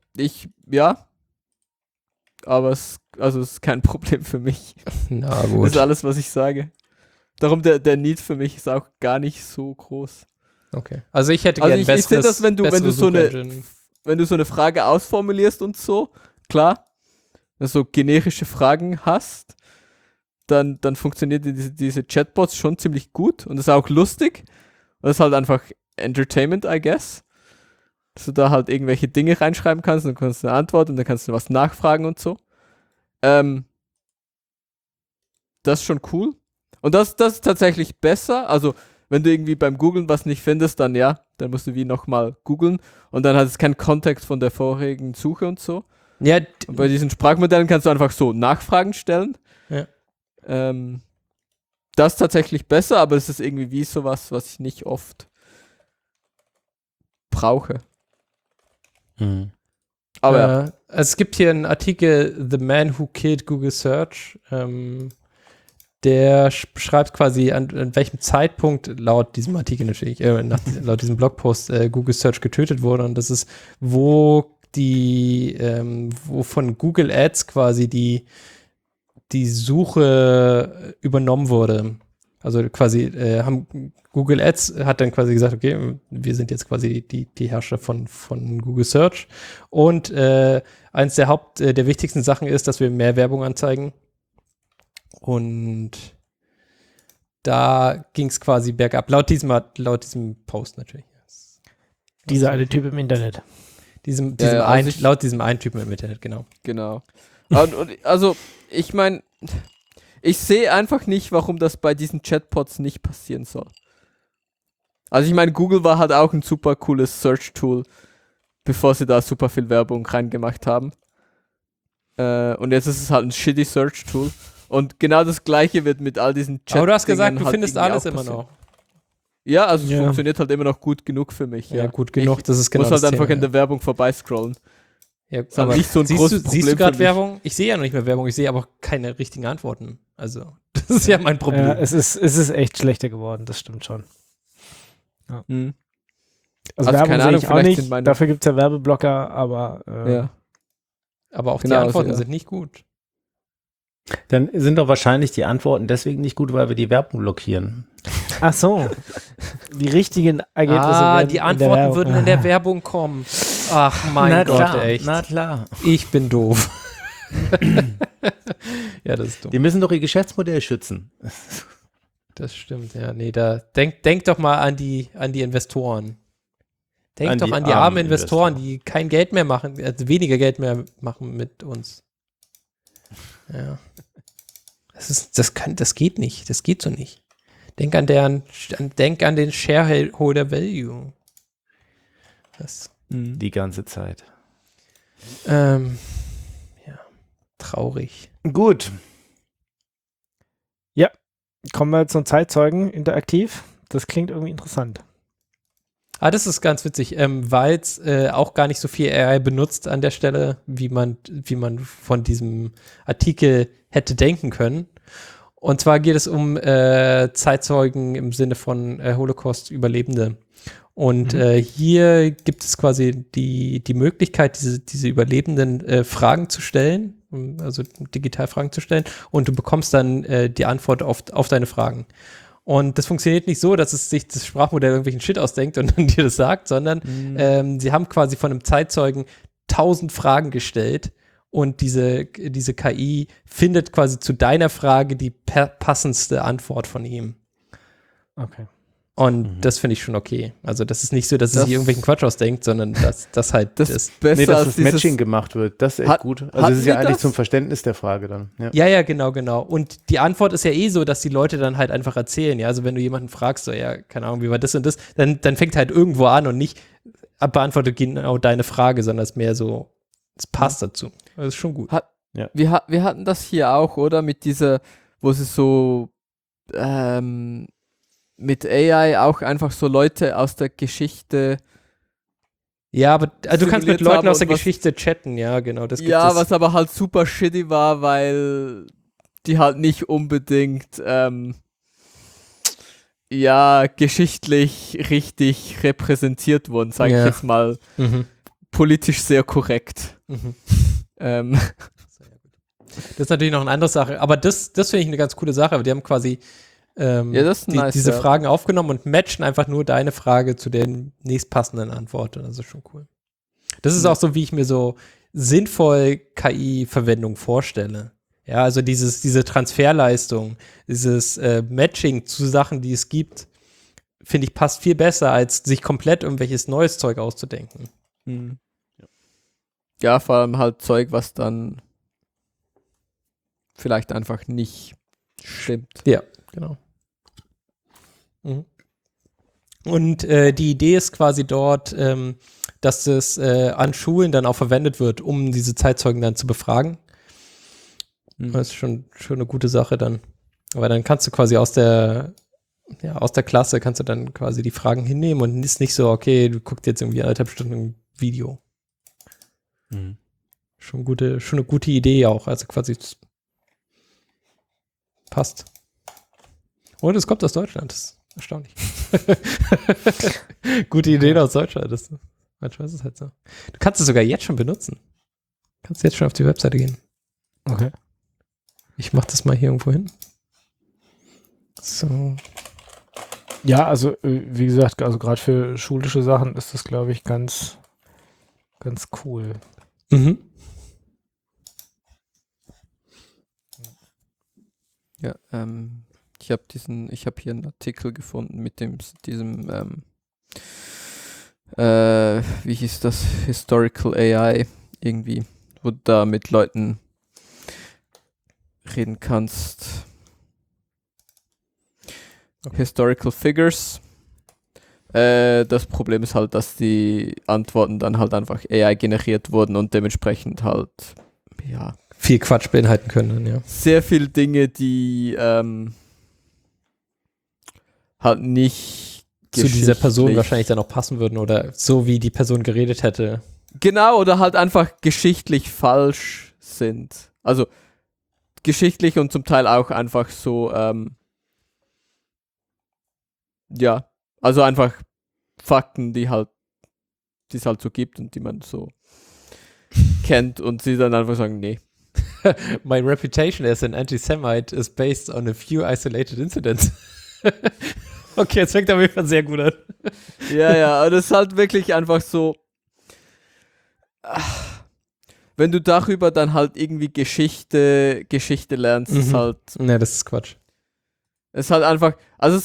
aber es ist kein Problem für mich. Na Das gut. ist alles, was ich sage. Darum der Need für mich ist auch gar nicht so groß. Okay. Also ich hätte Also gerne ich sehe besseres, das, wenn du bessere so eine Suchengine. wenn du so eine Frage ausformulierst und so, klar, so generische Fragen hast, dann funktioniert diese Chatbots schon ziemlich gut und ist auch lustig. Und das ist halt einfach Entertainment, I guess. Dass du da halt irgendwelche Dinge reinschreiben kannst und dann kannst du eine Antwort und dann kannst du was nachfragen und so. Das ist schon cool. Und das ist tatsächlich besser. Also, wenn du irgendwie beim Googlen was nicht findest, dann musst du wie nochmal googeln und dann hat es keinen Kontext von der vorigen Suche und so. Ja, Und bei diesen Sprachmodellen kannst du einfach so Nachfragen stellen. Ja. Das ist tatsächlich besser, aber es ist irgendwie wie sowas, was ich nicht oft brauche. Aber ja. Es gibt hier einen Artikel, The Man Who Killed Google Search. Der beschreibt quasi, an welchem Zeitpunkt, laut diesem Artikel natürlich, laut diesem Blogpost, Google Search getötet wurde. Und das ist, wo von Google Ads quasi die Suche übernommen wurde. Also quasi Google Ads hat dann quasi gesagt, okay, wir sind jetzt quasi die Herrscher von Google Search. Und eins der wichtigsten Sachen ist, dass wir mehr Werbung anzeigen. Und da ging es quasi bergab. Laut diesem Post natürlich. Dieser eine Typ im Internet. Laut diesem einen Typen im Internet, genau. Genau. Also, ich meine, ich sehe einfach nicht, warum das bei diesen Chatbots nicht passieren soll. Also ich meine, Google war halt auch ein super cooles Search-Tool, bevor sie da super viel Werbung reingemacht haben. Und jetzt ist es halt ein shitty Search-Tool. Und genau das gleiche wird mit all diesen Chat-Dingen Aber du hast gesagt, du halt findest irgendwie alles auch immer passieren. noch. Ja, also es Ja. funktioniert halt immer noch gut genug für mich. Ja, gut genug, das ist Ich genau muss halt das einfach Thema, in der Werbung vorbeiscrollen. Ja, Ist halt aber nicht so ein siehst großes du Problem gerade für mich. Werbung? Ich sehe ja noch nicht mehr Werbung, ich sehe aber auch keine richtigen Antworten. Also, das ist ja mein Problem. Ja, es ist echt schlechter geworden, das stimmt schon. Mhm. Also, Also Werbung keine sehe Ahnung, ich auch vielleicht nicht. sind meine- Dafür gibt es ja Werbeblocker, aber Ja. aber auch Genau, die Antworten also, ja. sind nicht gut. Dann sind doch wahrscheinlich die Antworten deswegen nicht gut, weil wir die Werbung blockieren. ach so. Die richtigen Ergebnisse werden Die in der Antworten Werbung- würden in der Werbung kommen. Ach mein Gott, echt. Na klar. Ich bin doof. Ja, das ist dumm. Die müssen doch ihr Geschäftsmodell schützen. Das stimmt, ja. Nee, denk doch mal an die Investoren. Denk An doch die an die armen armen Investoren, Investoren. die kein Geld mehr machen, also weniger Geld mehr machen mit uns. Ja. Das geht nicht. Das geht so nicht. Denk an den Shareholder Value. Das, Die ganze Zeit. ja, traurig. Gut. Kommen wir zum Zeitzeugen interaktiv. Das klingt irgendwie interessant. Das ist ganz witzig, weil es auch gar nicht so viel AI benutzt an der Stelle, wie man von diesem Artikel hätte denken können. Und zwar geht es um Zeitzeugen im Sinne von Holocaust-Überlebende. Und hier gibt es quasi die Möglichkeit, diese überlebenden Fragen zu stellen, also Digitalfragen zu stellen, und du bekommst dann die Antwort auf deine Fragen. Und das funktioniert nicht so, dass es sich das Sprachmodell irgendwelchen Shit ausdenkt und dann dir das sagt, sondern sie haben quasi von einem Zeitzeugen 1000 Fragen gestellt und diese KI findet quasi zu deiner Frage die passendste Antwort von ihm. Okay. Und das finde ich schon okay. Also das ist nicht so, dass es sich irgendwelchen Quatsch ausdenkt, sondern dass halt das ist. besser Nee, dass als das dieses Matching gemacht wird, das ist echt gut. Also hatten das ist ja wir eigentlich das? zum Verständnis der Frage dann. Ja. Ja, genau. Und die Antwort ist ja eh so, dass die Leute dann halt einfach erzählen. Ja, also wenn du jemanden fragst, so, ja, keine Ahnung, wie war das und das, dann fängt halt irgendwo an und nicht beantwortet genau deine Frage, sondern es ist mehr so, es passt dazu. Das ist schon gut. Wir hatten das hier auch, oder? Mit dieser, wo sie so mit AI auch einfach so Leute aus der Geschichte. Ja, aber also du kannst mit simuliert Leuten haben aus der und was- Geschichte chatten, ja, genau. Das gibt Ja, es. was aber halt super shitty war, weil die halt nicht unbedingt geschichtlich richtig repräsentiert wurden, sage Ja. ich jetzt mal Mhm. politisch sehr korrekt. Mhm. Das Das ist natürlich noch eine andere Sache, aber das finde ich eine ganz coole Sache. Die haben quasi das ist nice, diese ja. Fragen aufgenommen und matchen einfach nur deine Frage zu den nächstpassenden Antworten. Das ist schon cool. Das ist auch so, wie ich mir so sinnvoll KI-Verwendung vorstelle. Ja, also diese Transferleistung, dieses Matching zu Sachen, die es gibt, finde ich, passt viel besser, als sich komplett irgendwelches neues Zeug auszudenken. Mhm. Ja, vor allem halt Zeug, was dann vielleicht einfach nicht stimmt. Ja, genau. Mhm. Und die Idee ist quasi dort, dass es an Schulen dann auch verwendet wird, um diese Zeitzeugen dann zu befragen. Das ist schon eine gute Sache dann. Aber dann kannst du quasi aus der Klasse kannst du dann quasi die Fragen hinnehmen und ist nicht so, okay, du guckst jetzt irgendwie 1,5 Stunden ein Video. Mhm. Schon eine gute Idee auch. Also quasi passt. Und es kommt aus Deutschland. Das ist erstaunlich. Gute Ideen aus Deutschland. Manchmal ist es halt so. Du kannst es sogar jetzt schon benutzen. Du kannst jetzt schon auf die Webseite gehen. Okay. Ich mach das mal hier irgendwo hin. So. Ja, also wie gesagt, also gerade für schulische Sachen ist das, glaube ich, ganz, ganz cool. Mhm. Ja, ich habe hier einen Artikel gefunden mit diesem wie hieß das? Historical AI irgendwie, wo du da mit Leuten reden kannst. Historical Figures. Das Problem ist halt, dass die Antworten dann halt einfach AI generiert wurden und dementsprechend halt, ja, Viel Quatsch beinhalten können, ja. sehr viele Dinge, die halt nicht Zu dieser Person geschichtlich- wahrscheinlich dann auch passen würden oder so, wie die Person geredet hätte. Genau, oder halt einfach geschichtlich falsch sind. Also geschichtlich und zum Teil auch einfach so, ja, also einfach Fakten, die es halt so gibt und die man so kennt und sie dann einfach sagen, nee. My reputation as an anti-Semite is based on a few isolated incidents. Okay, jetzt fängt er auf jeden Fall sehr gut an. Ja, aber das ist halt wirklich einfach so, wenn du darüber dann halt irgendwie Geschichte lernst, ist halt, Ne, das ist Quatsch. es ist halt einfach,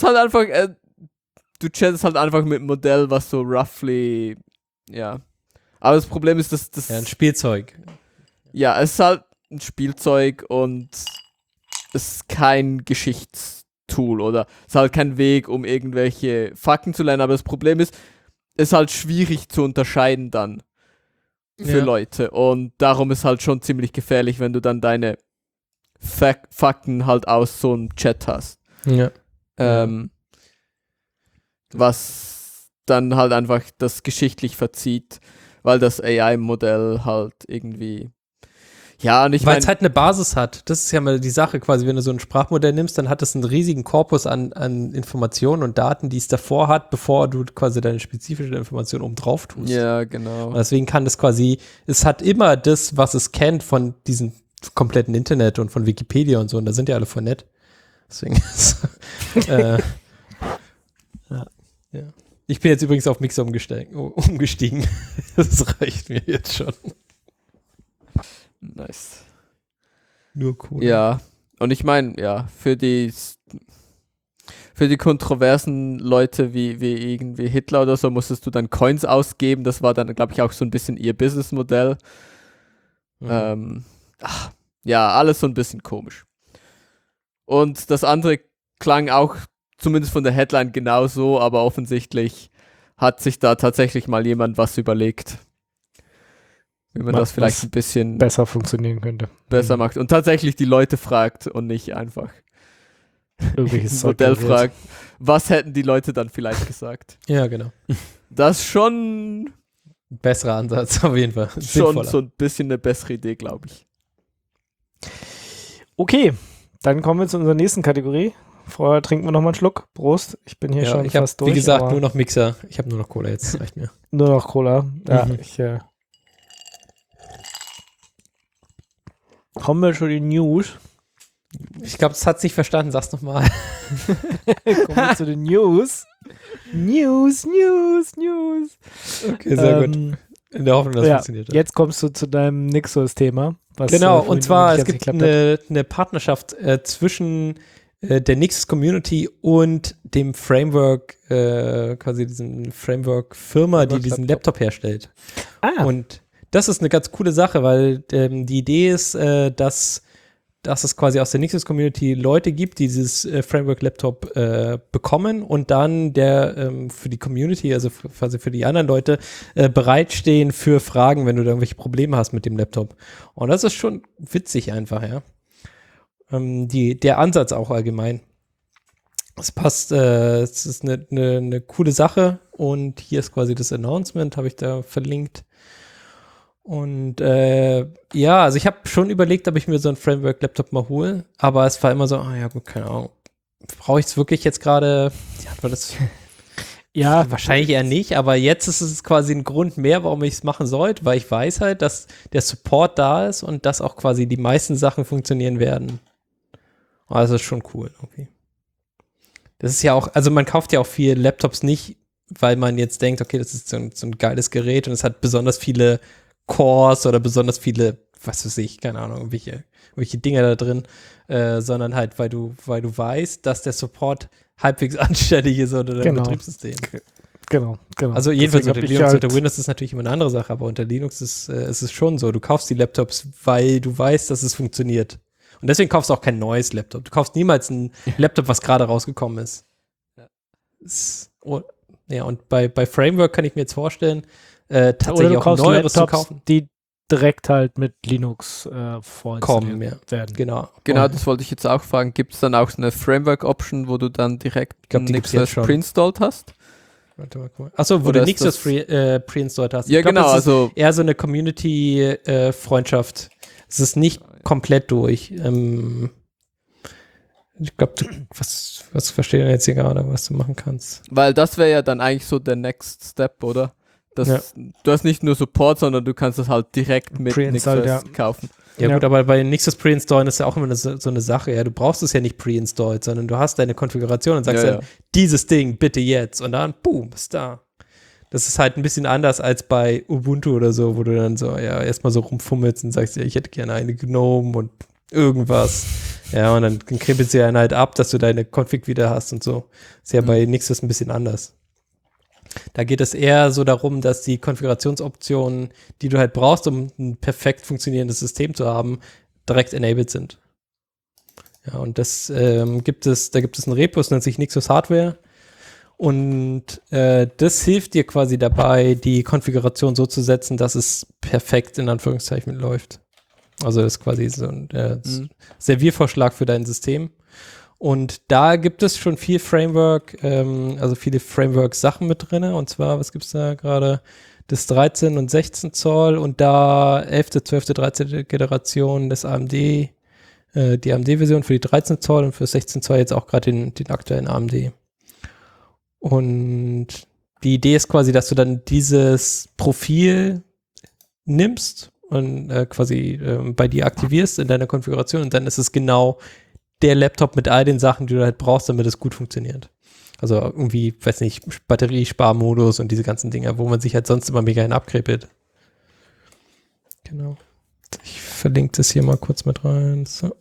du chattest halt einfach mit einem Modell, was so roughly, ja. Aber das Problem ist, dass das, Ja, ein Spielzeug. ja, es ist halt ein Spielzeug und es ist kein Geschichtstool oder es ist halt kein Weg, um irgendwelche Fakten zu lernen. Aber das Problem ist, es ist halt schwierig zu unterscheiden dann für Ja. Leute. Und darum ist halt schon ziemlich gefährlich, wenn du dann deine Fakten halt aus so einem Chat hast. Ja. Was dann halt einfach das geschichtlich verzieht, weil das AI-Modell halt irgendwie, Ja, und ich Weil meine, es halt eine Basis hat. Das ist ja mal die Sache quasi, wenn du so ein Sprachmodell nimmst, dann hat es einen riesigen Korpus an Informationen und Daten, die es davor hat, bevor du quasi deine spezifische Information oben drauf tust. ja, genau. Und deswegen kann das quasi, es hat immer das, was es kennt von diesem kompletten Internet und von Wikipedia und so, und da sind ja alle voll nett. Deswegen ja. Ich bin jetzt übrigens auf Mixer umgestiegen. Das reicht mir jetzt schon. Nice. Nur cool. Ja, und ich meine, ja, für die kontroversen Leute wie irgendwie Hitler oder so musstest du dann Coins ausgeben. Das war dann, glaube ich, auch so ein bisschen ihr Businessmodell. Ja, alles so ein bisschen komisch. Und das andere klang auch, zumindest von der Headline, genauso, aber offensichtlich hat sich da tatsächlich mal jemand was überlegt. Wie man das vielleicht ein bisschen besser funktionieren könnte. besser macht. Und tatsächlich die Leute fragt und nicht einfach Irgendwelches Modell fragt. Was hätten die Leute dann vielleicht gesagt? Ja, genau. Das ist schon Besserer Ansatz, auf jeden Fall. schon Sinnvoller. so ein bisschen eine bessere Idee, glaube ich. Okay, dann kommen wir zu unserer nächsten Kategorie. Vorher trinken wir nochmal einen Schluck. Prost. Ich bin hier schon ich habe, fast durch. wie gesagt, aber nur noch Mixer. Ich habe nur noch Cola jetzt, reicht mir. nur noch Cola. Ja, Mhm. Kommen wir schon in die News. Ich glaube, das hat sich verstanden. Sag's nochmal. Kommen wir zu den News. News. Okay, sehr gut. In der Hoffnung, dass es Ja, funktioniert. jetzt kommst du zu deinem Nixos-Thema. was, Genau, vorhin und zwar, nicht es ganz gibt geklappt hat. eine Partnerschaft zwischen der Nixos-Community und dem Framework, quasi diesen Framework-Firma, die diesen Laptop herstellt. Ah, Und das ist eine ganz coole Sache, weil die Idee ist, dass es quasi aus der Nixos-Community Leute gibt, die dieses Framework-Laptop bekommen und dann für die Community, also quasi für die anderen Leute, bereitstehen für Fragen, wenn du da irgendwelche Probleme hast mit dem Laptop. Und das ist schon witzig einfach, ja. Der Ansatz auch allgemein. Es passt, es ist eine coole Sache und hier ist quasi das Announcement, habe ich da verlinkt. Und ja, also ich habe schon überlegt, ob ich mir so einen Framework-Laptop mal hole, aber es war immer so, ja gut, keine Ahnung, brauche ich es wirklich jetzt gerade? ja, Wahrscheinlich eher nicht, aber jetzt ist es quasi ein Grund mehr, warum ich es machen sollte, weil ich weiß halt, dass der Support da ist und dass auch quasi die meisten Sachen funktionieren werden. Also das ist schon cool irgendwie. Das ist ja auch, also man kauft ja auch viele Laptops nicht, weil man jetzt denkt, okay, das ist so ein geiles Gerät und es hat besonders viele Cores oder besonders viele, was weiß ich, keine Ahnung, welche Dinge da drin, sondern halt, weil du weißt, dass der Support halbwegs anständig ist unter deinem Genau. Betriebssystem. genau. Also jedenfalls Deswegen unter hab ich Linux, halt- unter Windows ist natürlich immer eine andere Sache, aber unter Linux ist es schon so. Du kaufst die Laptops, weil du weißt, dass es funktioniert. Und deswegen kaufst du auch kein neues Laptop. Du kaufst niemals ein Laptop, was gerade rausgekommen ist. Ja, und bei Framework kann ich mir jetzt vorstellen, Oder tatsächlich du auch kaufst neueres zu Laptops, kaufen. die direkt halt mit Linux vorinstalliert Kommen, ja. werden. Genau. Genau, Und das wollte ich jetzt auch fragen. Gibt es dann auch so eine Framework-Option, wo du dann direkt glaub, die gibt's jetzt Nixos schon. pre-installed hast? Warte mal, guck mal. Achso, wo Oder du ist Nixos das- pre-installed hast. Ja, Ich glaub, genau, das ist also eher so eine Community-Freundschaft. Es ist nicht komplett durch. Ich glaube, was verstehe ich jetzt hier gerade, was du machen kannst? weil das wäre ja dann eigentlich so der Next Step, oder? Ja. Du hast nicht nur Support, sondern du kannst es halt direkt mit Pre-installed, Nixos ja. kaufen. Ja, Ja. gut, aber bei Nixos pre-installen ist ja auch immer so eine Sache. Ja, du brauchst es ja nicht pre-installed, sondern du hast deine Konfiguration und sagst Ja, dann, ja. dieses Ding bitte jetzt. Und dann, boom, ist da. Das ist halt ein bisschen anders als bei Ubuntu oder so, wo du dann so, ja, erstmal so rumfummelst und sagst, ja, ich hätte gerne eine GNOME und irgendwas. Ja, und dann kribbelt sie dann halt ab, dass du deine Config wieder hast und so. Ist ja bei Nixos ein bisschen anders. Da geht es eher so darum, dass die Konfigurationsoptionen, die du halt brauchst, um ein perfekt funktionierendes System zu haben, direkt enabled sind. Ja, und da gibt es ein Repo, das nennt sich Nixos Hardware. Und das hilft dir quasi dabei, die Konfiguration so zu setzen, dass es perfekt in Anführungszeichen läuft. Also das ist quasi so ein Serviervorschlag für dein System. Und da gibt es schon viel Framework, also viele Framework-Sachen mit drin. Und zwar, was gibt es da gerade? Das 13 und 16 Zoll und da 11., 12., 13. Generation des AMD, die AMD-Version für die 13 Zoll und für 16 Zoll jetzt auch gerade den aktuellen AMD. Und die Idee ist quasi, dass du dann dieses Profil nimmst und quasi bei dir aktivierst in deiner Konfiguration und dann ist es genau der Laptop mit all den Sachen, die du halt brauchst, damit es gut funktioniert. Also irgendwie, weiß nicht, Batteriesparmodus und diese ganzen Dinge, wo man sich halt sonst immer mega hin abkrepelt. Genau. Ich verlinke das hier mal kurz mit rein. So.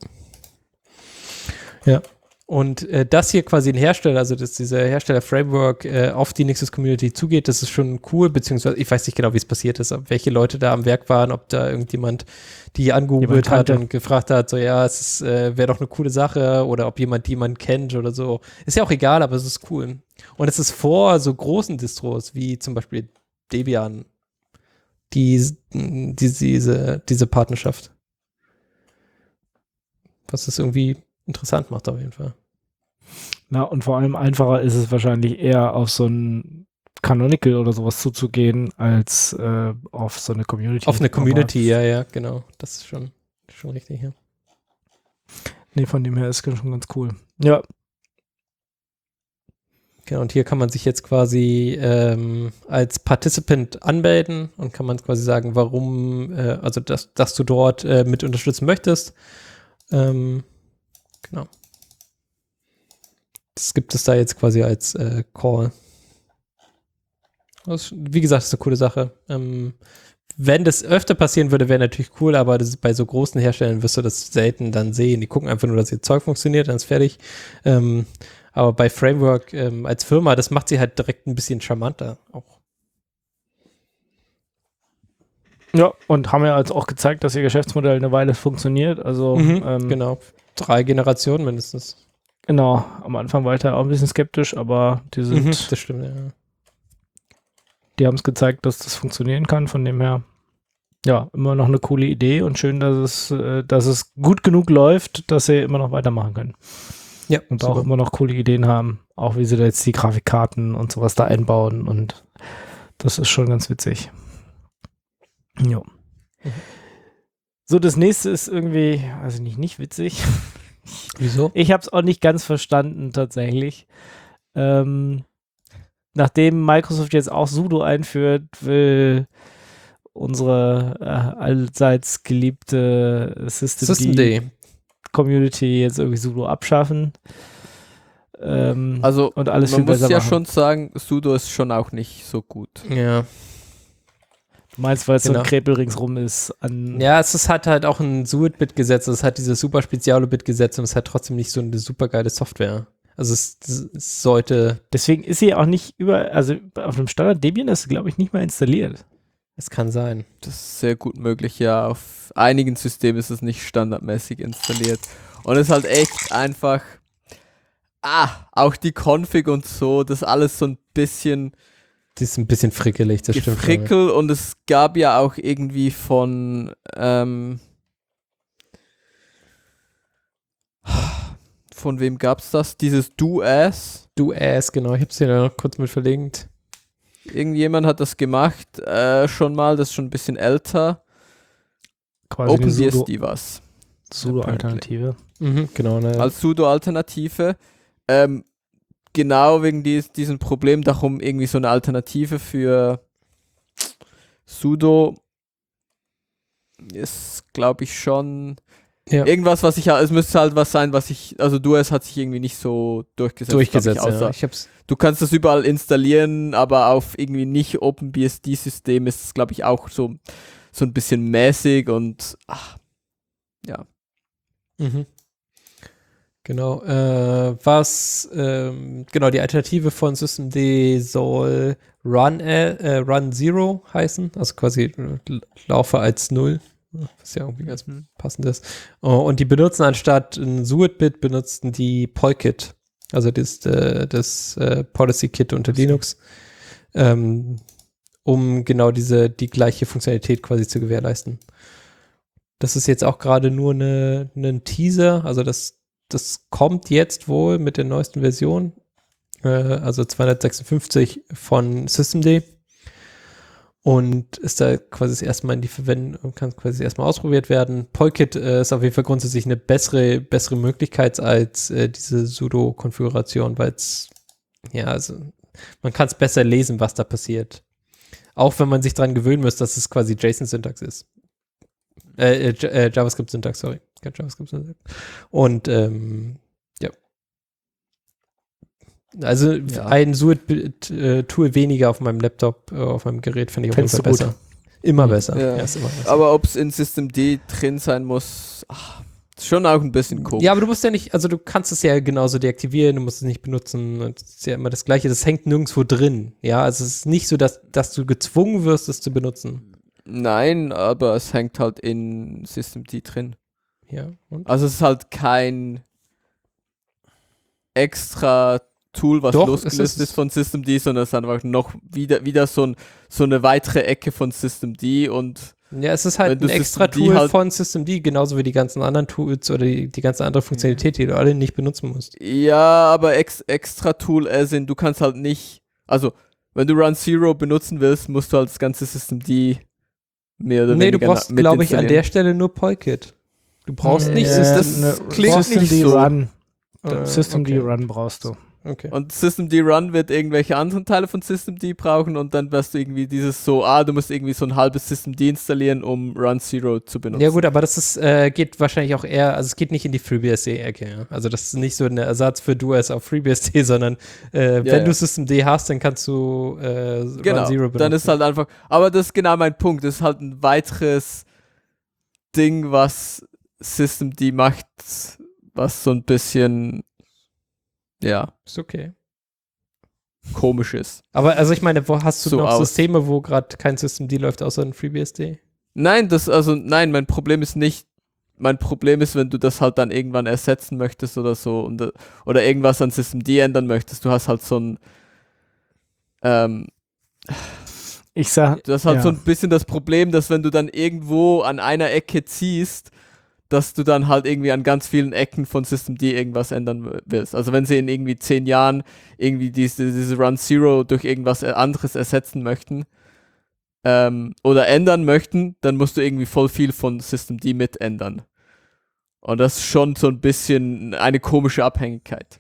Ja. Und das hier quasi ein Hersteller, also dass dieser Hersteller-Framework auf die Nexus-Community zugeht, das ist schon cool, beziehungsweise ich weiß nicht genau, wie es passiert ist, welche Leute da am Werk waren, ob da irgendjemand die angegoogelt hat und gefragt hat, so ja, es wäre doch eine coole Sache oder ob jemanden kennt oder so. Ist ja auch egal, aber es ist cool. Und es ist vor so großen Distros wie zum Beispiel Debian, diese Partnerschaft. Was das irgendwie interessant macht auf jeden Fall. Na, und vor allem einfacher ist es wahrscheinlich eher auf so ein Canonical oder sowas zuzugehen, als auf so eine Community. Auf eine Community, ja, genau. Das ist schon richtig, ja. Nee, von dem her ist es schon ganz cool. Ja. Genau, und hier kann man sich jetzt quasi als Participant anmelden und kann man quasi sagen, warum, also dass du dort mit unterstützen möchtest. Genau. Das gibt es da jetzt quasi als Call. Das, wie gesagt, ist eine coole Sache. Wenn das öfter passieren würde, wäre natürlich cool, aber das ist bei so großen Herstellern wirst du das selten dann sehen. Die gucken einfach nur, dass ihr Zeug funktioniert, dann ist fertig. Aber bei Framework als Firma, das macht sie halt direkt ein bisschen charmanter auch. Ja, und haben ja jetzt auch gezeigt, dass ihr Geschäftsmodell eine Weile funktioniert. Also genau, 3 Generationen mindestens. Genau, am Anfang war ich da auch ein bisschen skeptisch, aber die sind, das stimmt, ja. Die haben es gezeigt, dass das funktionieren kann. Von dem her, ja, immer noch eine coole Idee und schön, dass es gut genug läuft, dass sie immer noch weitermachen können. Ja, und super. auch immer noch coole Ideen haben, auch wie sie da jetzt die Grafikkarten und sowas da einbauen und das ist schon ganz witzig. Ja. So, das nächste ist irgendwie, also nicht witzig. Wieso? Ich habe es auch nicht ganz verstanden tatsächlich. Nachdem Microsoft jetzt auch sudo einführt, will unsere allseits geliebte Systemd Community jetzt irgendwie sudo abschaffen. Also und alles man viel besser muss ja machen. schon sagen, sudo ist schon auch nicht so gut. Ja. Du meinst, weil es so Genau. ein Krepel ringsrum ist Ja, hat halt auch ein Suit-Bit-Gesetz, es hat dieses super Spezialo-Bit-Gesetz und es hat trotzdem nicht so eine super geile Software. Also es sollte... Deswegen ist sie auch nicht also auf einem Standard Debian ist sie, glaube ich, nicht mal installiert. Es kann sein. Das ist sehr gut möglich, ja. Auf einigen Systemen ist es nicht standardmäßig installiert. Und es ist halt echt einfach... auch die Config und so, das alles so ein bisschen... Die ist ein bisschen frickelig, das stimmt. Frickel und es gab ja auch irgendwie von wem gab's das? Dieses Do-As. Do-As, genau, ich hab's hier noch kurz mit verlinkt. Irgendjemand hat das gemacht, schon mal, das ist schon ein bisschen älter. Quasi eine OpenBSD was. Sudo-Alternative. Genau, ne? Als Sudo-Alternative. Genau wegen diesem Problem, darum irgendwie so eine Alternative für sudo ist, glaube ich, schon irgendwas, was es müsste halt was sein, also Do-As hat sich irgendwie nicht so durchgesetzt. Ja. Du kannst das überall installieren, aber auf irgendwie nicht OpenBSD-System ist es, glaube ich, auch so ein bisschen mäßig und ja. Genau, genau, die Alternative von Systemd soll Run Zero heißen, also quasi laufe als 0, was ja irgendwie ganz passend ist. Und die benutzen anstatt ein Suite-Bit, benutzten die Polkit, also das Policy-Kit unter Linux, um genau die gleiche Funktionalität quasi zu gewährleisten. Das ist jetzt auch gerade nur ein Teaser, also das das kommt jetzt wohl mit der neuesten Version, also 256 von Systemd. Und ist da quasi das erste Mal in die Verwendung, kann quasi erstmal ausprobiert werden. Polkit ist auf jeden Fall grundsätzlich eine bessere Möglichkeit als diese Sudo-Konfiguration, weil es, ja, also man kann es besser lesen, was da passiert. Auch wenn man sich dran gewöhnen muss, dass es quasi JSON-Syntax ist. JavaScript-Syntax, sorry. Kein JavaScript-Syntax. Und, ja. Also ein Suite-Tool weniger auf meinem Laptop, auf meinem Gerät finde ich auf jeden Fall besser. Immer besser. Ja. Ja, ist immer besser. Aber ob es in Systemd drin sein muss, ist schon auch ein bisschen komisch. Ja, aber du musst ja nicht, also du kannst es ja genauso deaktivieren, du musst es nicht benutzen. Und es ist ja immer das Gleiche, das hängt nirgendwo drin. Ja, also es ist nicht so, dass du gezwungen wirst, es zu benutzen. Nein, aber es hängt halt in Systemd drin. Ja. Und? Also es ist halt kein extra Tool, was Doch, losgelöst ist von Systemd, sondern es ist einfach noch wieder so eine weitere Ecke von Systemd und Ja, es ist halt ein extra Tool von Systemd, genauso wie die ganzen anderen Tools oder die ganze andere Funktionalität, die du alle nicht benutzen musst. Ja, aber extra Tool du kannst halt nicht, also wenn du Run Zero benutzen willst, musst du halt das ganze Systemd mehr oder weniger Nee, du brauchst, glaube ich, an der Stelle nur Polkit. Du brauchst nicht das klingt nicht so. Run. Systemd Run brauchst du. Okay. Und Systemd Run wird irgendwelche anderen Teile von Systemd brauchen und dann wirst du irgendwie du musst irgendwie so ein halbes Systemd installieren, um Run Zero zu benutzen. Ja gut, aber das ist, geht wahrscheinlich auch eher, also es geht nicht in die FreeBSD-Ecke. Ja? Also das ist nicht so ein Ersatz für DuOS auf FreeBSD, sondern wenn du Systemd hast, dann kannst du Run Zero benutzen. Dann ist halt einfach, aber das ist genau mein Punkt, das ist halt ein weiteres Ding, was Systemd macht, was so ein bisschen ist okay. Komisch ist. Aber also ich meine, wo hast du So noch aus. Systeme, wo gerade kein Systemd läuft, außer ein FreeBSD? Nein, mein Problem ist nicht, wenn du das halt dann irgendwann ersetzen möchtest oder so oder irgendwas an Systemd ändern möchtest, du hast halt so ein du hast halt so ein bisschen das Problem, dass wenn du dann irgendwo an einer Ecke ziehst, dass du dann halt irgendwie an ganz vielen Ecken von Systemd irgendwas ändern willst. Also wenn sie in irgendwie 10 Jahren irgendwie diese Run Zero durch irgendwas anderes ersetzen möchten oder ändern möchten, dann musst du irgendwie voll viel von Systemd mit ändern. Und das ist schon so ein bisschen eine komische Abhängigkeit.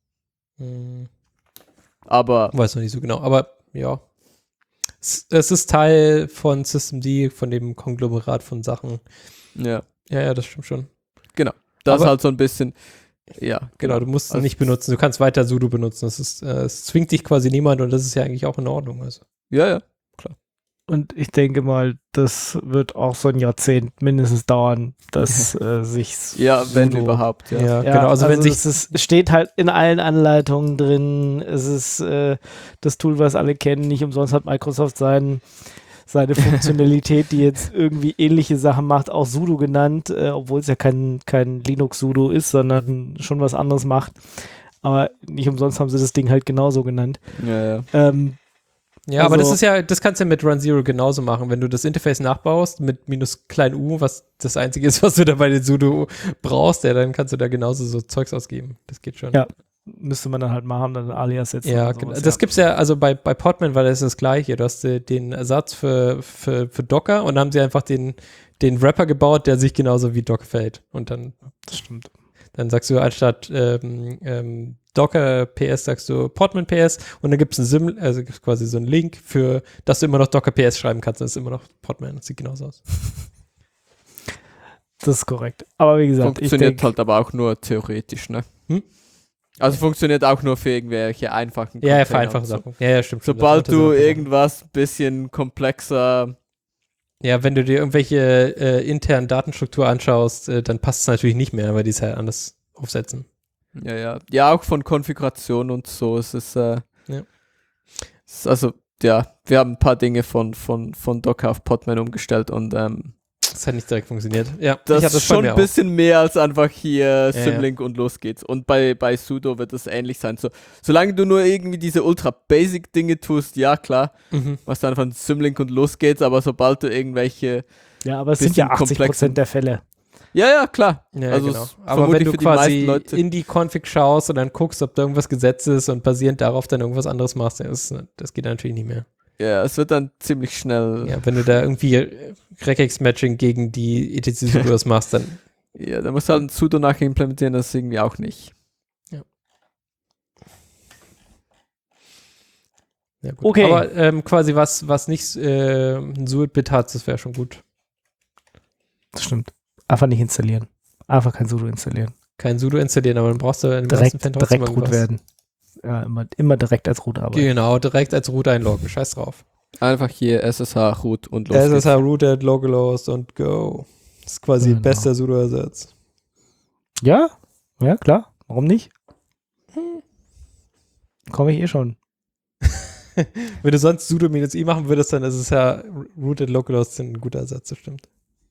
Aber Weiß noch nicht so genau, aber ja. Es ist Teil von Systemd, von dem Konglomerat von Sachen. ja, Ja, das stimmt schon. genau. Das Aber- ist halt so ein bisschen, Genau, du musst es Also nicht benutzen. Du kannst weiter Sudo benutzen. Es zwingt dich quasi niemand und das ist ja eigentlich auch in Ordnung. Also. Ja. Und ich denke mal, das wird auch so ein Jahrzehnt mindestens dauern, dass sich Ja, wenn Sudo- überhaupt, ja. Ja, Ja, genau. Also wenn sich es steht halt in allen Anleitungen drin. Es ist das Tool, was alle kennen. Nicht umsonst hat Microsoft seine Funktionalität, die jetzt irgendwie ähnliche Sachen macht, auch Sudo genannt, obwohl es ja kein Linux-Sudo ist, sondern schon was anderes macht. Aber nicht umsonst haben sie das Ding halt genauso genannt. Ja. Ja, aber Also- das kannst du ja mit Run Zero genauso machen. Wenn du das Interface nachbaust mit -u, was das einzige ist, was du da bei den Sudo brauchst, dann kannst du da genauso so Zeugs ausgeben. Das geht schon. Ja, müsste man dann halt machen, dann Alias setzen. Ja, und genau. sowas, Das gibt's ja, also bei Podman war das Gleiche. Du hast den Ersatz für Docker und dann haben sie einfach den Wrapper gebaut, der sich genauso wie Docker verhält. Und dann, Das stimmt. dann sagst du anstatt Docker PS sagst du Podman PS und dann gibt es gibt's quasi so einen Link für, dass du immer noch Docker PS schreiben kannst. Das ist immer noch Podman. Das sieht genauso aus. Das ist korrekt. Aber wie gesagt, Funktioniert halt aber auch nur theoretisch, ne? Also funktioniert auch nur für irgendwelche einfachen Ja, Container für einfache und so. Sachen. Ja, stimmt. Sobald Das du ist irgendwas ein bisschen komplexer, Ja, wenn du dir irgendwelche internen Datenstruktur anschaust, dann passt es natürlich nicht mehr, weil die es halt anders aufsetzen. ja, auch von Konfiguration und so, es ist, es ist also, ja, wir haben ein paar Dinge von Docker auf Podman umgestellt und Das hat nicht direkt funktioniert. Ja, das ich hab ist bei schon mir ein bisschen mehr als einfach hier Ja, Symlink und los geht's. Und bei Sudo wird es ähnlich sein. So, solange du nur irgendwie diese ultra-basic-Dinge tust, ja klar, was dann von Symlink und los geht's, aber sobald du irgendwelche ja, aber es sind ja bisschen 80% der Fälle. Ja, klar. Ja, Also genau. es Aber wenn vermutlich du für die meisten quasi Leute- in die Config schaust und dann guckst, ob da irgendwas gesetzt ist und basierend darauf dann irgendwas anderes machst, das geht natürlich nicht mehr. Ja, es wird dann ziemlich schnell. Ja, wenn du da irgendwie Regex-Matching gegen die etc-Sudos machst, dann Ja, da musst du halt ein Sudo nachher implementieren, das ist irgendwie auch nicht. ja, gut. Okay. Aber quasi was nicht ein Sudo-Bit hat, das wäre schon gut. Das stimmt. Einfach nicht installieren. Einfach kein Sudo installieren. Kein Sudo installieren, aber dann brauchst du in den meisten Fällen trotzdem Direkt root irgendwas. werden. Ja, immer direkt als Root arbeiten. Genau, direkt als Root einloggen. Scheiß drauf. Einfach hier SSH root und los SSH geht's. rooted, localhost und go. Das ist quasi Genau. bester Sudo-Ersatz. Ja, klar. Warum nicht? Komme ich schon. Wenn du sonst sudo-i machen würdest, dann ist es ja rooted localhost ein guter Ersatz, das stimmt.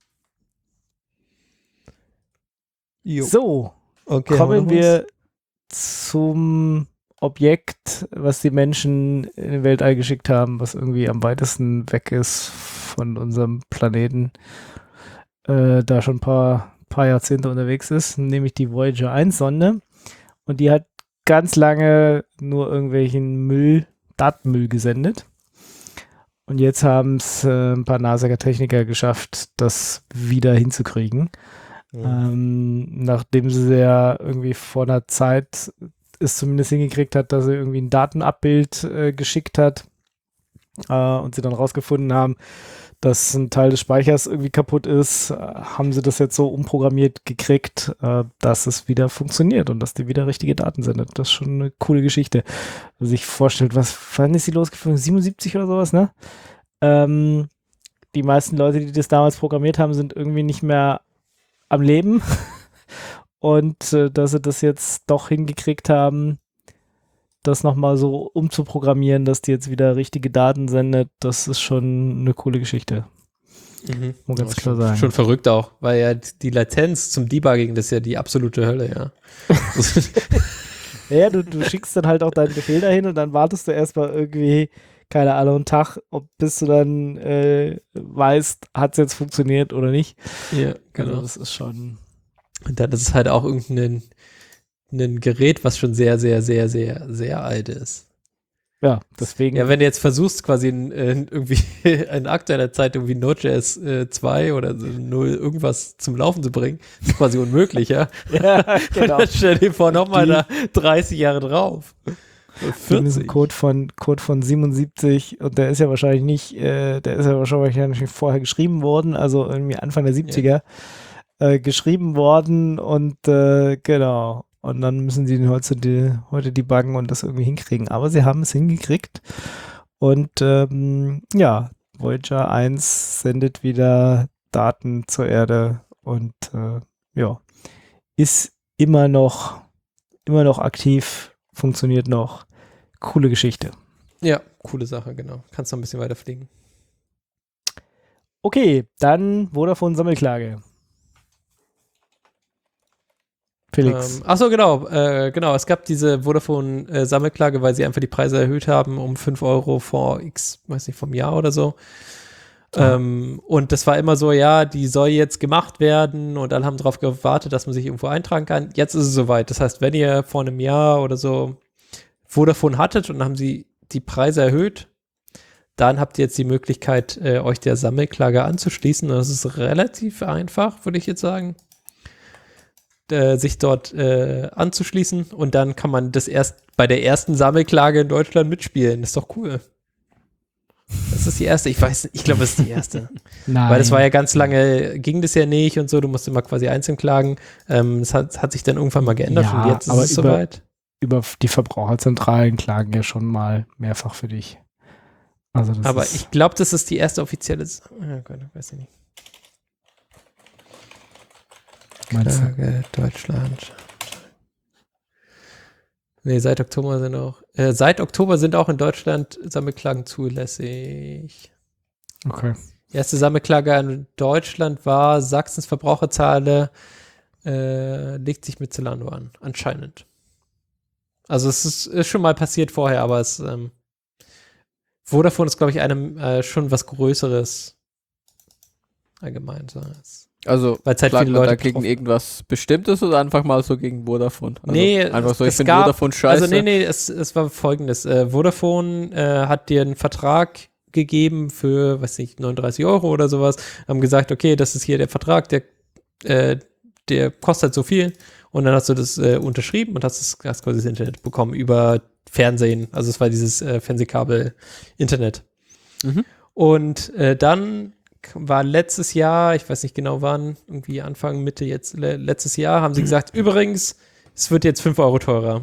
Jo. So, Okay, kommen wir zum Objekt, was die Menschen in den Weltall geschickt haben, was irgendwie am weitesten weg ist von unserem Planeten, da schon ein paar Jahrzehnte unterwegs ist, nämlich die Voyager 1 Sonde. Und die hat ganz lange nur irgendwelchen Datenmüll gesendet. Und jetzt haben es ein paar NASA-Techniker geschafft, das wieder hinzukriegen. Nachdem sie ja irgendwie vor einer Zeit es zumindest hingekriegt hat, dass sie irgendwie ein Datenabbild geschickt hat und sie dann rausgefunden haben, dass ein Teil des Speichers irgendwie kaputt ist, haben sie das jetzt so umprogrammiert gekriegt, dass es wieder funktioniert und dass die wieder richtige Daten sendet. Das ist schon eine coole Geschichte. Wenn man sich vorstellt, wann ist sie losgeflogen? 77 oder sowas, ne? Die meisten Leute, die das damals programmiert haben, sind irgendwie nicht mehr am Leben. Und dass sie das jetzt doch hingekriegt haben, das nochmal so umzuprogrammieren, dass die jetzt wieder richtige Daten sendet, das ist schon eine coole Geschichte. Muss ganz klar sagen. Schon verrückt auch, weil ja die Latenz zum Debugging, das ist ja die absolute Hölle, ja. Ja, du schickst dann halt auch deinen Befehl dahin und dann wartest du erstmal irgendwie, keine Ahnung, einen Tag, bis du dann weißt, hat es jetzt funktioniert oder nicht. Ja, Also das ist schon... Und dann ist es halt auch irgendein ein Gerät, was schon sehr, sehr, sehr, sehr, sehr alt ist. Ja, deswegen... Ja, wenn du jetzt versuchst, quasi irgendwie in aktueller Zeit irgendwie Node.js 2 oder 0 irgendwas zum Laufen zu bringen, ist quasi unmöglich, ja? Ja, Und genau. dann stell dir vor, nochmal da 30 Jahre drauf. Das ist ein Code von 77 und der ist ja wahrscheinlich nicht, der ist ja wahrscheinlich vorher geschrieben worden, also irgendwie Anfang der 70er geschrieben worden und genau. Und dann müssen sie heute debuggen und das irgendwie hinkriegen. Aber sie haben es hingekriegt und ja, Voyager 1 sendet wieder Daten zur Erde und ja, ist immer noch aktiv, funktioniert noch. Coole Geschichte. Ja, coole Sache, genau. Kannst noch ein bisschen weiter fliegen. Okay, dann Vodafone Sammelklage. Felix. Achso, genau. Genau, es gab diese Vodafone Sammelklage, weil sie einfach die Preise erhöht haben um 5 Euro vor weiß nicht, vom Jahr oder so. Und das war immer so, ja, die soll jetzt gemacht werden und alle haben darauf gewartet, dass man sich irgendwo eintragen kann. Jetzt ist es soweit. Das heißt, wenn ihr vor einem Jahr oder so Vodafone hattet und dann haben sie die Preise erhöht, dann habt ihr jetzt die Möglichkeit, euch der Sammelklage anzuschließen. Und das ist relativ einfach, würde ich jetzt sagen, sich dort anzuschließen. Und dann kann man das erst bei der ersten Sammelklage in Deutschland mitspielen. Das ist doch cool. Das ist die erste. Ich glaube, das ist die erste. Nein. Weil das war ja ganz lange, ging das ja nicht und so. Du musst immer quasi einzeln klagen. Das hat sich dann irgendwann mal geändert Ja, und jetzt ist aber es soweit. Über die Verbraucherzentralen klagen ja schon mal mehrfach für dich. Also das Aber ist, ich glaube, das ist die erste offizielle. Oh Gott, weiß ich nicht. meinst du? Klage Deutschland. Nee, seit Oktober sind auch in Deutschland Sammelklagen zulässig. Okay. Die erste Sammelklage in Deutschland war Sachsens Verbraucherzahle legt sich mit Zalando an, anscheinend. Also es ist schon mal passiert vorher, aber Vodafone ist, glaube ich, einem schon was Größeres allgemein. So. Also Weil es halt schlagen viele wir Leute da gegen betroffen- irgendwas Bestimmtes oder einfach mal so gegen Vodafone? Also Nee, einfach so, ich es finde gab- Vodafone scheiße. Also es war folgendes. Vodafone hat dir einen Vertrag gegeben für, weiß nicht, 39 Euro oder sowas, haben gesagt, okay, das ist hier der Vertrag, der kostet so viel und dann hast du das unterschrieben und hast quasi das Internet bekommen über Fernsehen, also es war dieses Fernsehkabel-Internet. Mhm. Und dann war letztes Jahr, ich weiß nicht genau wann, irgendwie Anfang, Mitte letztes Jahr, haben sie gesagt, übrigens, es wird jetzt 5 Euro teurer.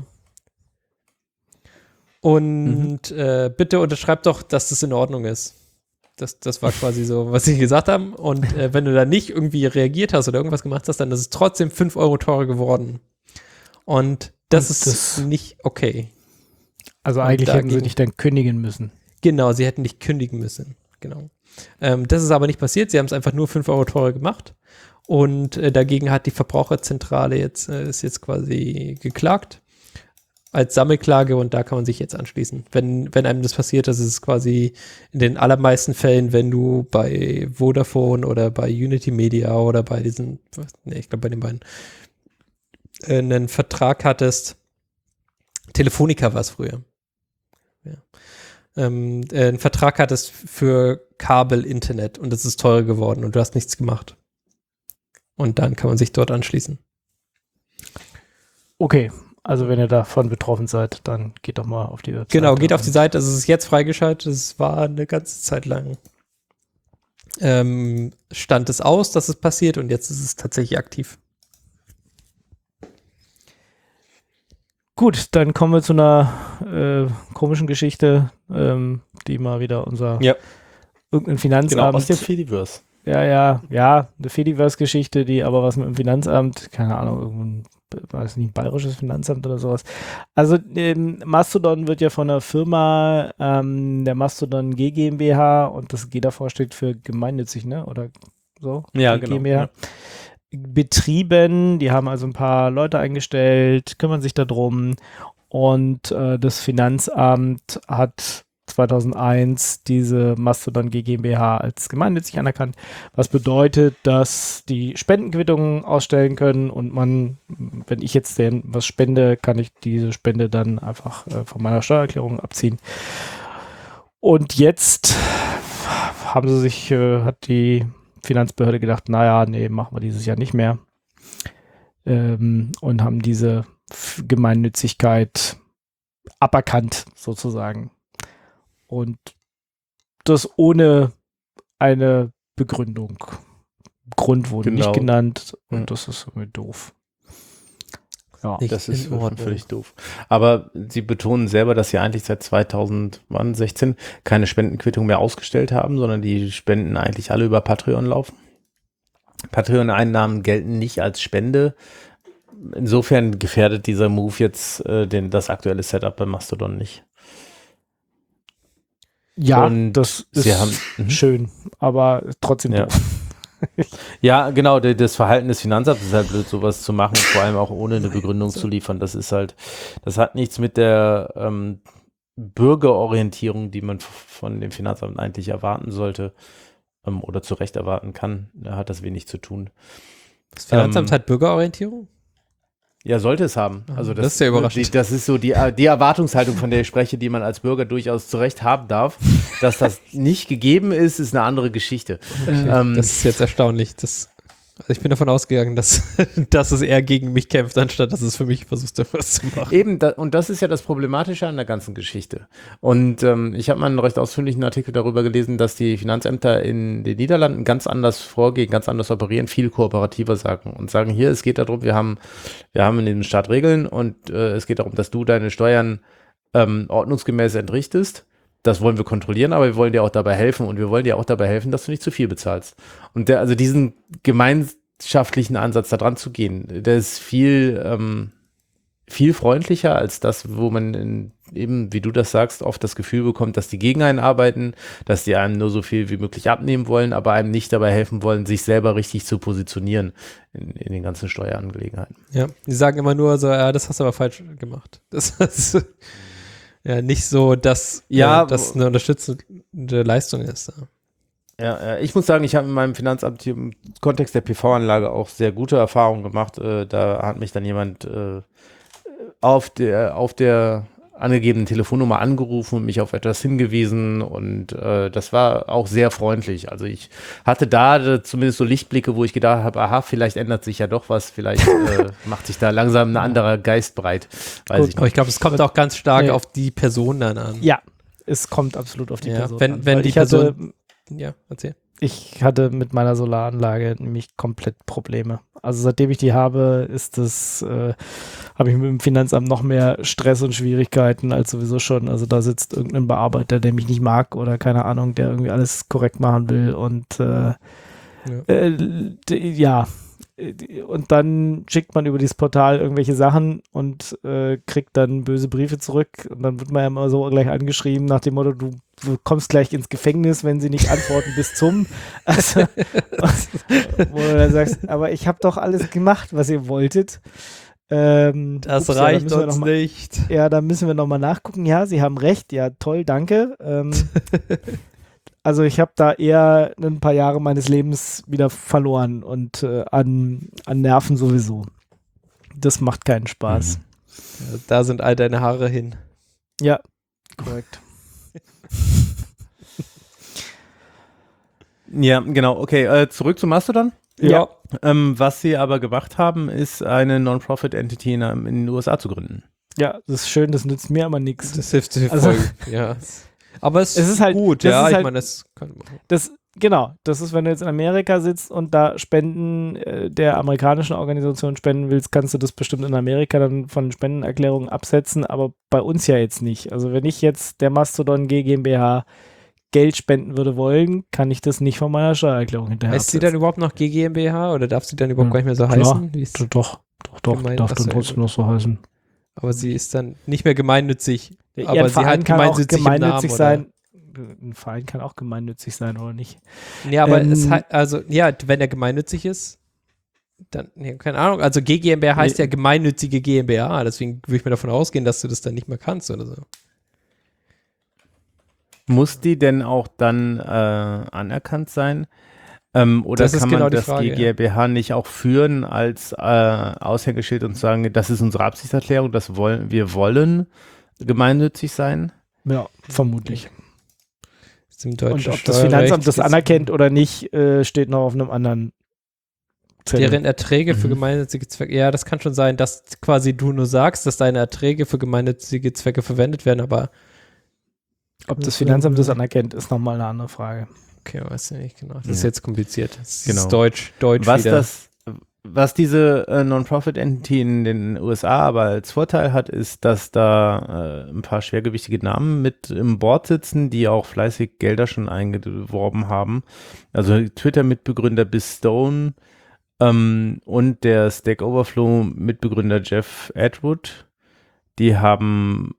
Und bitte unterschreib doch, dass das in Ordnung ist. Das war quasi so, was sie gesagt haben. Und wenn du da nicht irgendwie reagiert hast oder irgendwas gemacht hast, dann ist es trotzdem 5 Euro teurer geworden. Und das ist nicht okay. Also Und eigentlich hätten sie dagegen- dich dann kündigen müssen. Genau, sie hätten nicht kündigen müssen. Genau. Das ist aber nicht passiert. Sie haben es einfach nur 5 Euro teurer gemacht. Und dagegen hat die Verbraucherzentrale ist jetzt quasi geklagt als Sammelklage und da kann man sich jetzt anschließen. Wenn einem das passiert, das ist quasi in den allermeisten Fällen, wenn du bei Vodafone oder bei Unity Media oder bei diesen, ich glaube bei den beiden, einen Vertrag hattest. Telefonica war es früher. Ja. Einen Vertrag hattest für Kabel-Internet und das ist teurer geworden und du hast nichts gemacht. Und dann kann man sich dort anschließen. Okay, also wenn ihr davon betroffen seid, dann geht doch mal auf die Webseite. Genau, geht auf die Seite. Also es ist jetzt freigeschaltet. Es war eine ganze Zeit lang. Stand es aus, dass es passiert und jetzt ist es tatsächlich aktiv. Gut, dann kommen wir zu einer komischen Geschichte, die mal wieder unser Ja. irgendein Genau, Finanzamt. aus dem Fediverse. Ja, eine Fediverse-Geschichte, die aber was mit dem Finanzamt, keine Ahnung, irgendein, weiß nicht, bayerisches Finanzamt oder sowas. Also Mastodon wird ja von der Firma der Mastodon G GmbH und das G davor steht für gemeinnützig, ne? Oder so? Ja, G genau, GmbH. ja. Betrieben, die haben also ein paar Leute eingestellt, kümmern sich darum und das Finanzamt hat 2001 diese Mastodon G GmbH als gemeinnützig anerkannt, was bedeutet, dass die Spendenquittungen ausstellen können und man, wenn ich jetzt denen was spende, kann ich diese Spende dann einfach von meiner Steuererklärung abziehen. Und jetzt haben sie sich, hat die Finanzbehörde gedacht, naja, nee, machen wir dieses Jahr nicht mehr. Und haben diese Gemeinnützigkeit aberkannt, sozusagen. Und das ohne eine Begründung. Grund wurde Genau. nicht genannt und Ja. das ist irgendwie doof. Ja. Nicht Das ist in Ordnung. völlig doof. Aber sie betonen selber, dass sie eigentlich seit 2016 keine Spendenquittung mehr ausgestellt haben, sondern die Spenden eigentlich alle über Patreon laufen. Patreon-Einnahmen gelten nicht als Spende. Insofern gefährdet dieser Move jetzt das aktuelle Setup bei Mastodon nicht. Ja, Und das ist sie haben- schön, aber trotzdem Ja. doof. Ja, genau, das Verhalten des Finanzamts ist halt blöd, sowas zu machen, vor allem auch ohne eine Begründung zu liefern. Das ist halt, das hat nichts mit der Bürgerorientierung, die man von dem Finanzamt eigentlich erwarten sollte oder zu Recht erwarten kann. Da hat das wenig zu tun. Das Finanzamt hat Bürgerorientierung? Ja, sollte es haben. Ah, Also das ist ja überraschend. Das ist so die Erwartungshaltung, von der ich spreche, die man als Bürger durchaus zu Recht haben darf. Dass das nicht gegeben ist, ist eine andere Geschichte. Das ist jetzt erstaunlich. Also ich bin davon ausgegangen, dass es eher gegen mich kämpft, anstatt dass es für mich versucht, was zu machen. Eben, und das ist ja das Problematische an der ganzen Geschichte. Und ich habe mal einen recht ausführlichen Artikel darüber gelesen, dass die Finanzämter in den Niederlanden ganz anders vorgehen, ganz anders operieren, viel kooperativer sagen und sagen, hier, es geht darum, wir haben in dem Staat Regeln und es geht darum, dass du deine Steuern ordnungsgemäß entrichtest. Das wollen wir kontrollieren, aber wir wollen dir auch dabei helfen und wir wollen dir auch dabei helfen, dass du nicht zu viel bezahlst. Und also diesen gemeinschaftlichen Ansatz da dran zu gehen, der ist viel freundlicher als das, wo man eben, wie du das sagst, oft das Gefühl bekommt, dass die gegen einen arbeiten, dass die einem nur so viel wie möglich abnehmen wollen, aber einem nicht dabei helfen wollen, sich selber richtig zu positionieren in den ganzen Steuerangelegenheiten. Ja, die sagen immer nur so, ja, das hast du aber falsch gemacht. Das ist ja nicht so, dass das eine unterstützende Leistung ist. Ja. Ja, ich muss sagen, ich habe in meinem Finanzamt hier im Kontext der PV-Anlage auch sehr gute Erfahrungen gemacht. Da hat mich dann jemand auf der angegebenen Telefonnummer angerufen und mich auf etwas hingewiesen und das war auch sehr freundlich. Also ich hatte da zumindest so Lichtblicke, wo ich gedacht habe, aha, vielleicht ändert sich ja doch was, vielleicht macht sich da langsam ein anderer Geist breit. Weiß ich Aber ich glaube, es kommt auch ganz stark Nee. auf die Person dann an. Ja, es kommt absolut auf die Ja, Person wenn- an. wenn Weil die ich hatte, Ja, erzähl. ich hatte mit meiner Solaranlage nämlich komplett Probleme. Also seitdem ich die habe, habe ich mit dem Finanzamt noch mehr Stress und Schwierigkeiten als sowieso schon. Also da sitzt irgendein Bearbeiter, der mich nicht mag oder keine Ahnung, der irgendwie alles korrekt machen will und und dann schickt man über dieses Portal irgendwelche Sachen und kriegt dann böse Briefe zurück und dann wird man ja immer so gleich angeschrieben nach dem Motto, du kommst gleich ins Gefängnis, wenn sie nicht antworten bis zum. Also, wo du dann sagst, aber ich habe doch alles gemacht, was ihr wolltet. Das ups, ja, reicht da müssen wir uns noch mal, nicht. Ja, da müssen wir nochmal nachgucken. Ja, Sie haben recht. Ja, toll, danke. Also ich habe da eher ein paar Jahre meines Lebens wieder verloren und an Nerven sowieso. Das macht keinen Spaß. Ja, da sind all deine Haare hin. Ja, korrekt. Ja, genau. Okay, zurück zu Mastodon. Ja. Was sie aber gemacht haben, ist eine Non-Profit-Entity in den USA zu gründen. Ja, das ist schön, das nützt mir aber nichts. Das hilft dir Also- voll. Ja. Aber es ist halt- gut, das ja. ist Ich halt- meine, das kann man machen. Das ist, wenn du jetzt in Amerika sitzt und da Spenden der amerikanischen Organisation spenden willst, kannst du das bestimmt in Amerika dann von Spendenerklärungen absetzen, aber bei uns ja jetzt nicht. Also wenn ich jetzt der Mastodon GmbH Geld spenden würde wollen, kann ich das nicht von meiner Steuererklärung hinterher Heißt sie dann überhaupt noch GmbH oder darf sie dann überhaupt Ja, gar nicht mehr so klar. heißen? Wie ist- Doch, Gemein- darf Achso, dann ja, trotzdem noch so heißen. Aber sie ist dann nicht mehr gemeinnützig. Ja, Aber ein sie Verein hat kann auch gemeinnützig im Namen, gemeinnützig oder? sein. Ein Verein kann auch gemeinnützig sein, oder nicht? Ja, aber Ähm, wenn er gemeinnützig ist, dann, ja, keine Ahnung, also GmbH heißt ja gemeinnützige GmbH, deswegen würde ich mir davon ausgehen, dass du das dann nicht mehr kannst oder so. Muss die denn auch dann anerkannt sein? Oder Das ist kann genau man die das Frage, GmbH nicht auch führen als Aushängeschild und sagen, das ist unsere Absichtserklärung, wir wollen gemeinnützig sein? Ja, vermutlich. Das ist im Und deutschen ob das Steuerrecht Finanzamt das ist- anerkennt oder nicht, steht noch auf einem anderen Zettel. Deren Erträge für gemeinnützige Zwecke, ja, das kann schon sein, dass quasi du nur sagst, dass deine Erträge für gemeinnützige Zwecke verwendet werden, aber Ob das Finanzamt das anerkennt, ist nochmal eine andere Frage. okay, weiß ich nicht genau. Das ist Ja. jetzt kompliziert. Das ist Genau. Deutsch wieder. Was diese Non-Profit-Entity in den USA aber als Vorteil hat, ist, dass da ein paar schwergewichtige Namen mit im Board sitzen, die auch fleißig Gelder schon eingeworben haben. Also Twitter-Mitbegründer Biz Stone und der Stack Overflow-Mitbegründer Jeff Atwood, die haben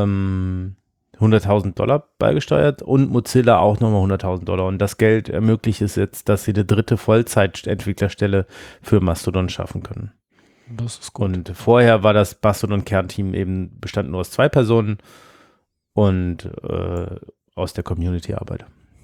$100.000 beigesteuert und Mozilla auch nochmal $100.000. Und das Geld ermöglicht es jetzt, dass sie eine dritte Vollzeitentwicklerstelle für Mastodon schaffen können. Das ist gut. Und vorher war das Mastodon-Kernteam eben bestand nur aus 2 Personen und aus der Community-Arbeit.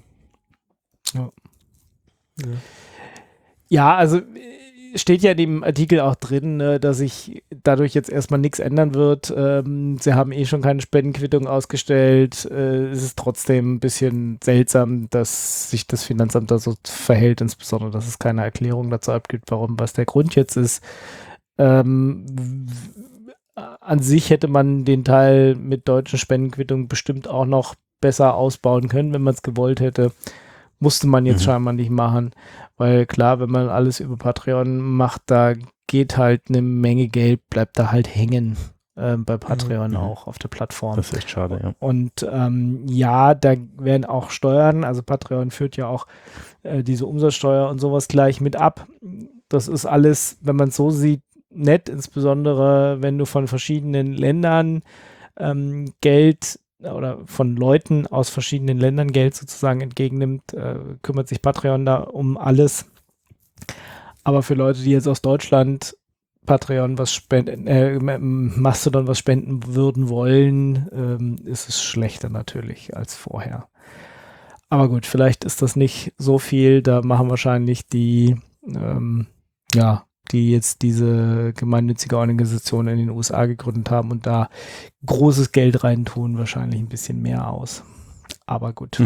Ja, also steht ja in dem Artikel auch drin, dass sich dadurch jetzt erstmal nichts ändern wird. Sie haben eh schon keine Spendenquittung ausgestellt. Es ist trotzdem ein bisschen seltsam, dass sich das Finanzamt da so verhält, insbesondere, dass es keine Erklärung dazu abgibt, was der Grund jetzt ist. An sich hätte man den Teil mit deutschen Spendenquittungen bestimmt auch noch besser ausbauen können, wenn man es gewollt hätte. Musste man jetzt scheinbar nicht machen, weil klar, wenn man alles über Patreon macht, da geht halt eine Menge Geld, bleibt da halt hängen bei Patreon auch auf der Plattform. Das ist echt schade, ja. Und ja, da werden auch Steuern, also Patreon führt ja auch diese Umsatzsteuer und sowas gleich mit ab. Das ist alles, wenn man es so sieht, nett, insbesondere wenn du von verschiedenen Ländern Geld oder von Leuten aus verschiedenen Ländern Geld sozusagen entgegennimmt, kümmert sich Patreon da um alles. Aber für Leute, die jetzt aus Deutschland Patreon Mastodon was spenden würden wollen, ist es schlechter natürlich als vorher. Aber gut, vielleicht ist das nicht so viel. Da machen wahrscheinlich die jetzt diese gemeinnützige Organisation in den USA gegründet haben und da großes Geld reintun, wahrscheinlich ein bisschen mehr aus. Aber gut.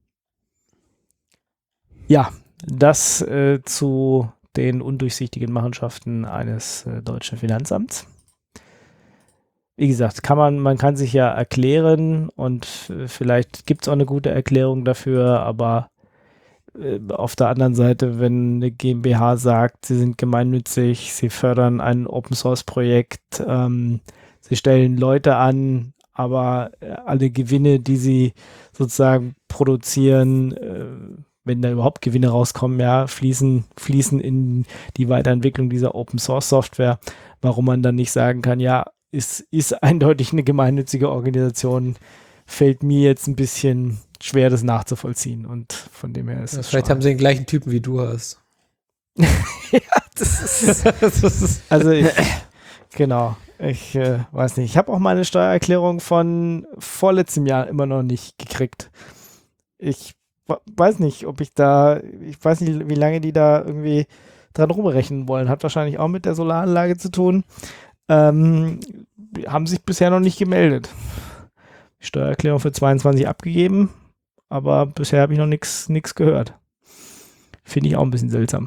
Ja, das zu den undurchsichtigen Machenschaften eines deutschen Finanzamts. Wie gesagt, man kann sich ja erklären und vielleicht gibt es auch eine gute Erklärung dafür, aber auf der anderen Seite, wenn eine GmbH sagt, sie sind gemeinnützig, sie fördern ein Open-Source-Projekt, sie stellen Leute an, aber alle Gewinne, die sie sozusagen produzieren, wenn da überhaupt Gewinne rauskommen, ja, fließen in die Weiterentwicklung dieser Open-Source-Software, warum man dann nicht sagen kann, ja, ist eindeutig eine gemeinnützige Organisation, fällt mir jetzt ein bisschen schwer, das nachzuvollziehen. Und von dem her ist es vielleicht haben sie den gleichen Typen wie du hast. Ja, das ist also genau. Ich weiß nicht. Ich habe auch meine Steuererklärung von vorletztem Jahr immer noch nicht gekriegt. Ich weiß nicht, ich weiß nicht, wie lange die da irgendwie dran rumrechnen wollen. Hat wahrscheinlich auch mit der Solaranlage zu tun. Haben sich bisher noch nicht gemeldet. Die Steuererklärung für 22 abgegeben, aber bisher habe ich noch nichts gehört. Finde ich auch ein bisschen seltsam.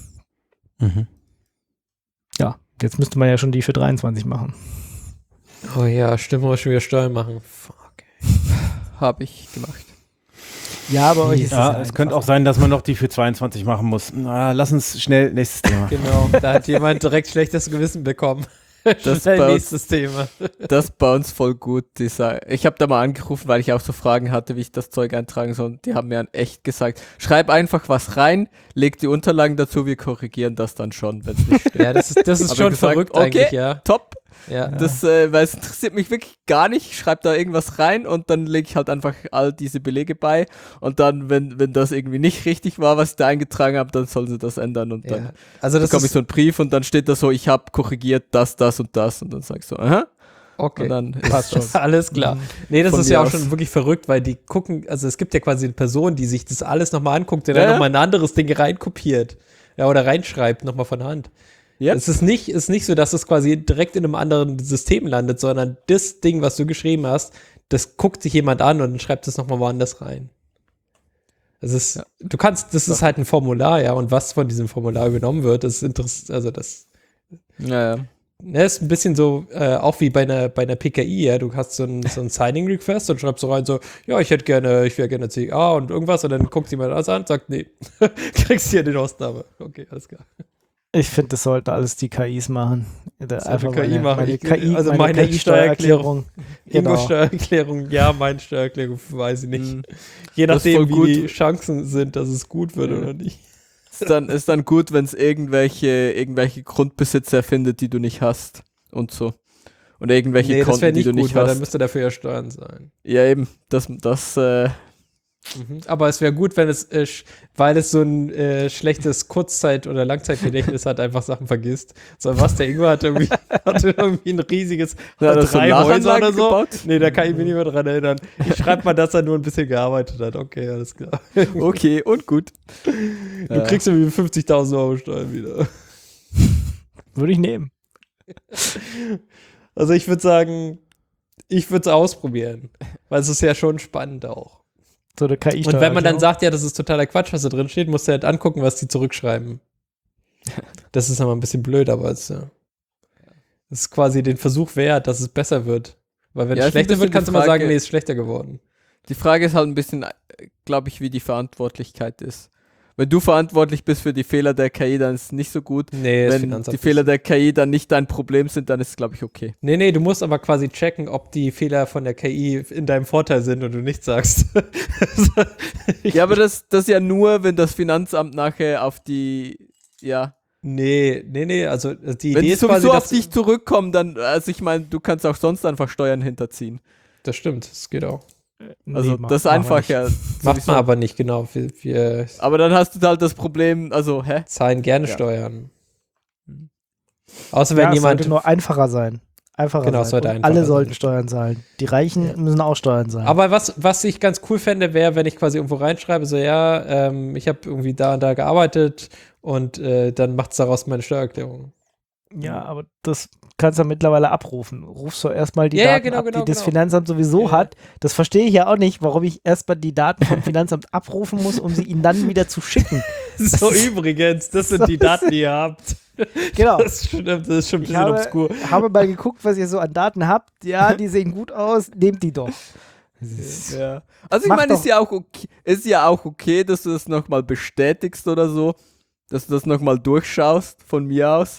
Ja, jetzt müsste man ja schon die für 23 machen. Oh ja, stimmt, wir schon wieder Steuern machen. Fuck. Habe ich gemacht. Ja, aber euch ist es könnte auch sein, dass man noch die für 22 machen muss. Na, lass uns schnell nächstes Thema. Genau, da hat jemand direkt schlechtes Gewissen bekommen. Das Schnell nächstes Thema. Das bei uns voll gut. Ich habe da mal angerufen, weil ich auch so Fragen hatte, wie ich das Zeug eintragen soll. Die haben mir echt gesagt, schreib einfach was rein, leg die Unterlagen dazu, wir korrigieren das dann schon, wenn es nicht stimmt. Ja, das ist schon gesagt, verrückt okay, eigentlich, ja. Top. Ja. Das, weil es interessiert mich wirklich gar nicht. Ich schreibe da irgendwas rein und dann lege ich halt einfach all diese Belege bei. Und dann, wenn das irgendwie nicht richtig war, was ich da eingetragen habe, dann sollen sie das ändern. Und dann bekomme ich so einen Brief und dann steht da so, ich habe korrigiert das und das. Und dann sag ich so, aha. Okay, und dann passt schon. Alles klar. Nee, das Von ist mir ja auch aus. schon wirklich verrückt, weil die gucken, also es gibt ja quasi eine Person, die sich das alles nochmal anguckt, der dann nochmal ein anderes Ding reinkopiert. Ja, oder reinschreibt, nochmal von Hand. Ja. Es ist nicht so, dass es quasi direkt in einem anderen System landet, sondern das Ding, was du geschrieben hast, das guckt sich jemand an und dann schreibt es nochmal woanders rein. Das ist, das ist halt ein Formular, ja, und was von diesem Formular übernommen wird, das ist interessant, also das ist ein bisschen so, auch wie bei einer PKI, ja, du hast so ein Signing-Request und schreibst so rein, so, ja, ich wäre gerne CA und irgendwas, und dann guckt jemand an und sagt, nee, kriegst hier den Ausnahme. Okay, alles klar. Ich finde, das sollten alles die KIs machen. Einfach KI machen. Meine Steuererklärung. Genau. Steuererklärung, ja, meine Steuererklärung, weiß ich nicht. Je nachdem, wie die Chancen sind, dass es gut wird oder nicht. Ist dann gut, wenn es irgendwelche Grundbesitze erfindet, die du nicht hast und so. Und irgendwelche Konten, die du nicht hast. Weil dann müsste dafür ja Steuern sein. Ja, eben. Aber es wäre gut, wenn es, weil es so ein schlechtes Kurzzeit- oder Langzeitgedächtnis hat, einfach Sachen vergisst. So, was, der Ingwer hatte irgendwie ein riesiges, hat 3 Häuser oder so. gebaut? Nee, da kann ich mich nicht mehr dran erinnern. Ich schreibe mal, dass er nur ein bisschen gearbeitet hat. Okay, alles klar. Okay, und gut. Du kriegst irgendwie 50.000 Euro Steuern wieder. Würde ich nehmen. Also ich würde sagen, ich würde es ausprobieren. Weil es ist ja schon spannend auch. So eine KI. Und wenn man dann sagt, ja, das ist totaler Quatsch, was da drin steht, musst du halt angucken, was die zurückschreiben. Das ist aber ein bisschen blöd, aber es ist quasi den Versuch wert, dass es besser wird. Weil wenn es schlechter wird, kannst du mal sagen, nee, ist schlechter geworden. Die Frage ist halt ein bisschen, glaube ich, wie die Verantwortlichkeit ist. Wenn du verantwortlich bist für die Fehler der KI, dann ist es nicht so gut. Nee, wenn die Fehler der KI dann nicht dein Problem sind, dann ist es, glaube ich, okay. Nee, du musst aber quasi checken, ob die Fehler von der KI in deinem Vorteil sind und du nichts sagst. Ja, aber das ist ja nur, wenn das Finanzamt nachher auf die, ja. Nee, also die Idee ist quasi, quasi, auf dich zurückkommen, dann, also ich meine, du kannst auch sonst einfach Steuern hinterziehen. Das stimmt, das geht auch. Also das ist einfach ja. Macht man aber nicht, genau. Wir aber dann hast du halt das Problem, also, zahlen gerne Steuern. Außer wenn es jemand sollte nur einfacher sein. einfacher Genau, es sein. sollte Und einfacher alle sein. sollten Steuern zahlen. Die Reichen müssen auch Steuern zahlen. Aber was ich ganz cool fände, wäre, wenn ich quasi irgendwo reinschreibe, so ja, ich habe irgendwie da und da gearbeitet und dann macht es daraus meine Steuererklärung. ja, aber das kannst du ja mittlerweile abrufen. Rufst du erstmal die Ja, ja, Daten genau, ab, genau, die das genau. Finanzamt sowieso Ja. hat. Das verstehe ich ja auch nicht, warum ich erstmal die Daten vom Finanzamt abrufen muss, um sie ihnen dann wieder zu schicken. So, übrigens, das sind die Daten, die ihr habt. Genau. Das stimmt, das ist schon ein Ich bisschen obskur. habe mal geguckt, was ihr so an Daten habt. Ja, die sehen gut aus, nehmt die doch. Ja. Also ich Mach meine, doch. ist ja auch okay, dass du das nochmal bestätigst oder so, dass du das nochmal durchschaust von mir aus.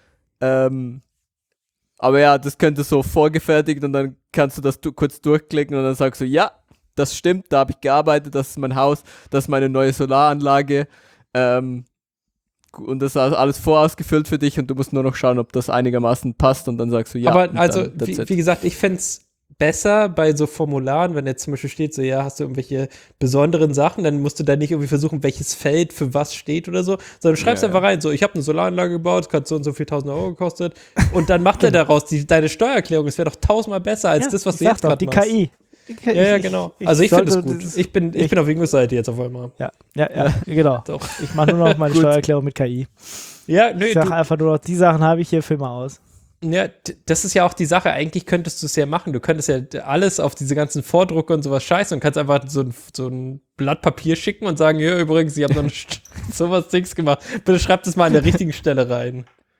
Aber ja, das könnte so vorgefertigt und dann kannst du das kurz durchklicken und dann sagst du, ja, das stimmt, da habe ich gearbeitet, das ist mein Haus, das ist meine neue Solaranlage. Und das ist alles vorausgefüllt für dich und du musst nur noch schauen, ob das einigermaßen passt und dann sagst du ja. Aber und also, dann, that's it. wie gesagt, ich fände es besser bei so Formularen, wenn jetzt zum Beispiel steht, so ja, hast du irgendwelche besonderen Sachen, dann musst du da nicht irgendwie versuchen, welches Feld für was steht oder so, sondern du schreibst Ja, einfach rein, so ich habe eine Solaranlage gebaut, das hat so und so viel 1.000 Euro gekostet und dann macht er daraus deine Steuererklärung, es wäre doch 1000-mal besser als das, was du jetzt gerade die machst. KI. Ja, genau. Also ich finde es sollte gut. das- Ich bin auf Ingos Seite jetzt auf einmal. Ja, genau. Doch. Ich mache nur noch meine Gut. Steuererklärung mit KI. Ja, nö, Ich sage einfach nur noch, die Sachen habe ich hier, füll mal aus. ja, das ist ja auch die Sache. Eigentlich könntest du es ja machen. Du könntest ja alles auf diese ganzen Vordrucke und sowas scheißen und kannst einfach so ein Blatt Papier schicken und sagen, ja, übrigens, ich habe noch sowas Dings gemacht. Bitte schreibt es mal an der richtigen Stelle rein.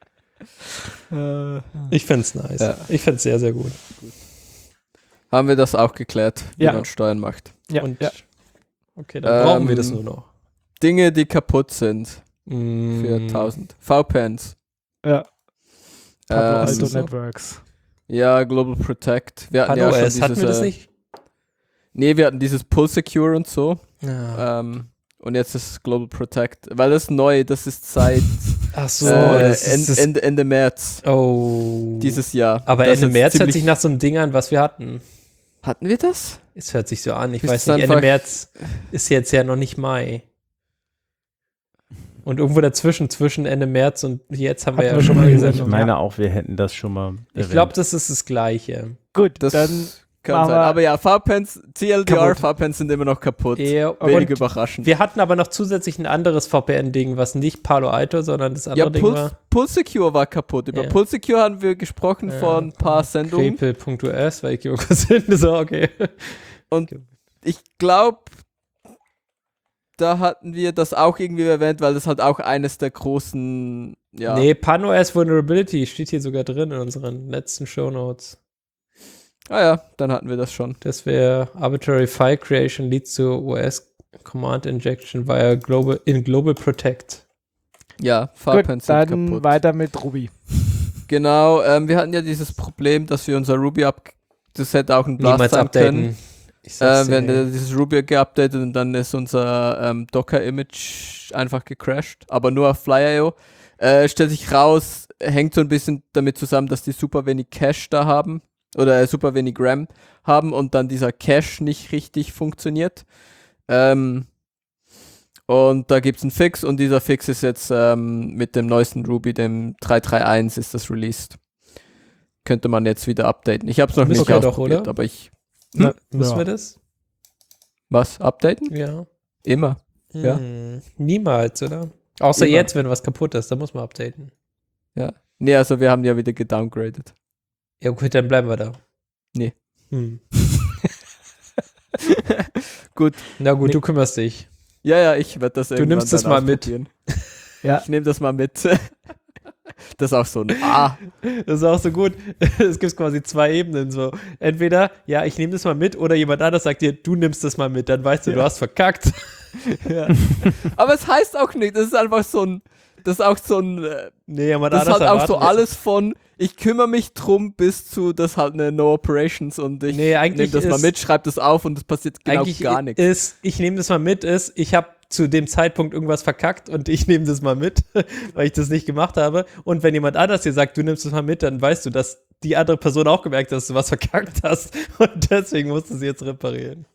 Ich find's nice. Ja. Ich find's sehr, sehr gut. Haben wir das auch geklärt, wie Ja. man Steuern macht. Ja, Und ja. okay, dann brauchen wir Ähm, das nur noch. Dinge, die kaputt sind für Mm. 1000. VPNs. Ja. Palo Ähm, Alto so. Networks. Ja, Global Protect. Wir hatten ja Pano schon OS, hatten wir das nicht? Nee, wir hatten dieses Pull Secure und so. Ja. Und jetzt ist Global Protect. Weil das ist neu, das ist seit Ach so, das ist Ende März oh. dieses Jahr. Aber Das Ende ist März hört ziemlich- sich nach so einem Ding an, was wir hatten. Hatten wir das? Es hört sich so an. Ich Ist weiß es nicht, Ende einfach- März ist jetzt ja noch nicht Mai. Und irgendwo dazwischen, zwischen Ende März und jetzt haben wir Hatten ja wir schon schon mal mal gesagt. Ich Sendung, meine auch, wir hätten das schon mal Ich glaube, das ist das Gleiche. Gut, Das dann kann machen sein. wir- Aber ja, VPNs, TLDR, Kaputt. VPNs sind immer noch kaputt. Ja, Wenig und überraschend. wir hatten aber noch zusätzlich ein anderes VPN-Ding, was nicht Palo Alto, sondern das andere Ja, Ding war Pull Secure war kaputt. Über Ja. Pull Secure haben wir gesprochen Ja. vor ein paar Sendungen. Krepel.us, weil ich hier kurz hin so, okay. Und ich glaube, da hatten wir das auch irgendwie erwähnt, weil das halt auch eines der großen, ja. Nee, PanOS Vulnerability steht hier sogar drin in unseren letzten Shownotes. Ah ja, dann hatten wir das schon. Das wäre Arbitrary File Creation leads to OS Command Injection via Global Protect. Ja, gut, VPNs sind dann kaputt. weiter mit Ruby. Genau, wir hatten ja dieses Problem, dass wir unser Ruby das hätte auch ein Blast Niemals sein können. updaten. Ich sag's Wir dir, haben ey. dieses Ruby geupdatet und dann ist unser Docker-Image einfach gecrashed, aber nur auf Fly.io. Stellt sich raus, hängt so ein bisschen damit zusammen, dass die super wenig Cache da haben oder super wenig RAM haben und dann dieser Cache nicht richtig funktioniert. Und da gibt es einen Fix und dieser Fix ist jetzt mit dem neuesten Ruby, dem 3.3.1 ist das released. Könnte man jetzt wieder updaten. Ich habe es noch Müssen nicht wir doch, ausprobiert, oder? aber ich... Müssen ja. wir das? Was? Updaten? Ja. Immer. Ja. Niemals, oder? Außer Immer. jetzt, wenn was kaputt ist, dann muss man updaten. Nee, also wir haben ja wieder gedowngraded. Ja gut, dann bleiben wir da. Nee. Gut. Na gut, Nee. du kümmerst dich. Ja, ich werde das irgendwann nimmst das dann mal mit. ausprobieren. Ja. Ich nehme das mal mit. Das ist auch so ein Das ist auch so gut. Es gibt quasi zwei Ebenen. So. Entweder, ja, ich nehme das mal mit, oder jemand anderes sagt dir, du nimmst das mal mit, dann weißt du, du hast verkackt. Ja. Aber es heißt auch nicht, das ist einfach so ein, das ist auch so ein, Nee, jemand das ist anderes halt auch so erwartet. alles von, ich kümmere mich drum bis zu, das halt eine No Operations und ich Nee, eigentlich nehme das mal ist- mit, schreibe das auf und es passiert genau Eigentlich gar nichts. ist, ich nehme das mal mit, ich habe zu dem Zeitpunkt irgendwas verkackt und ich nehme das mal mit, weil ich das nicht gemacht habe. Und wenn jemand anders dir sagt, du nimmst das mal mit, dann weißt du, dass die andere Person auch gemerkt hat, dass du was verkackt hast und deswegen musst du sie jetzt reparieren.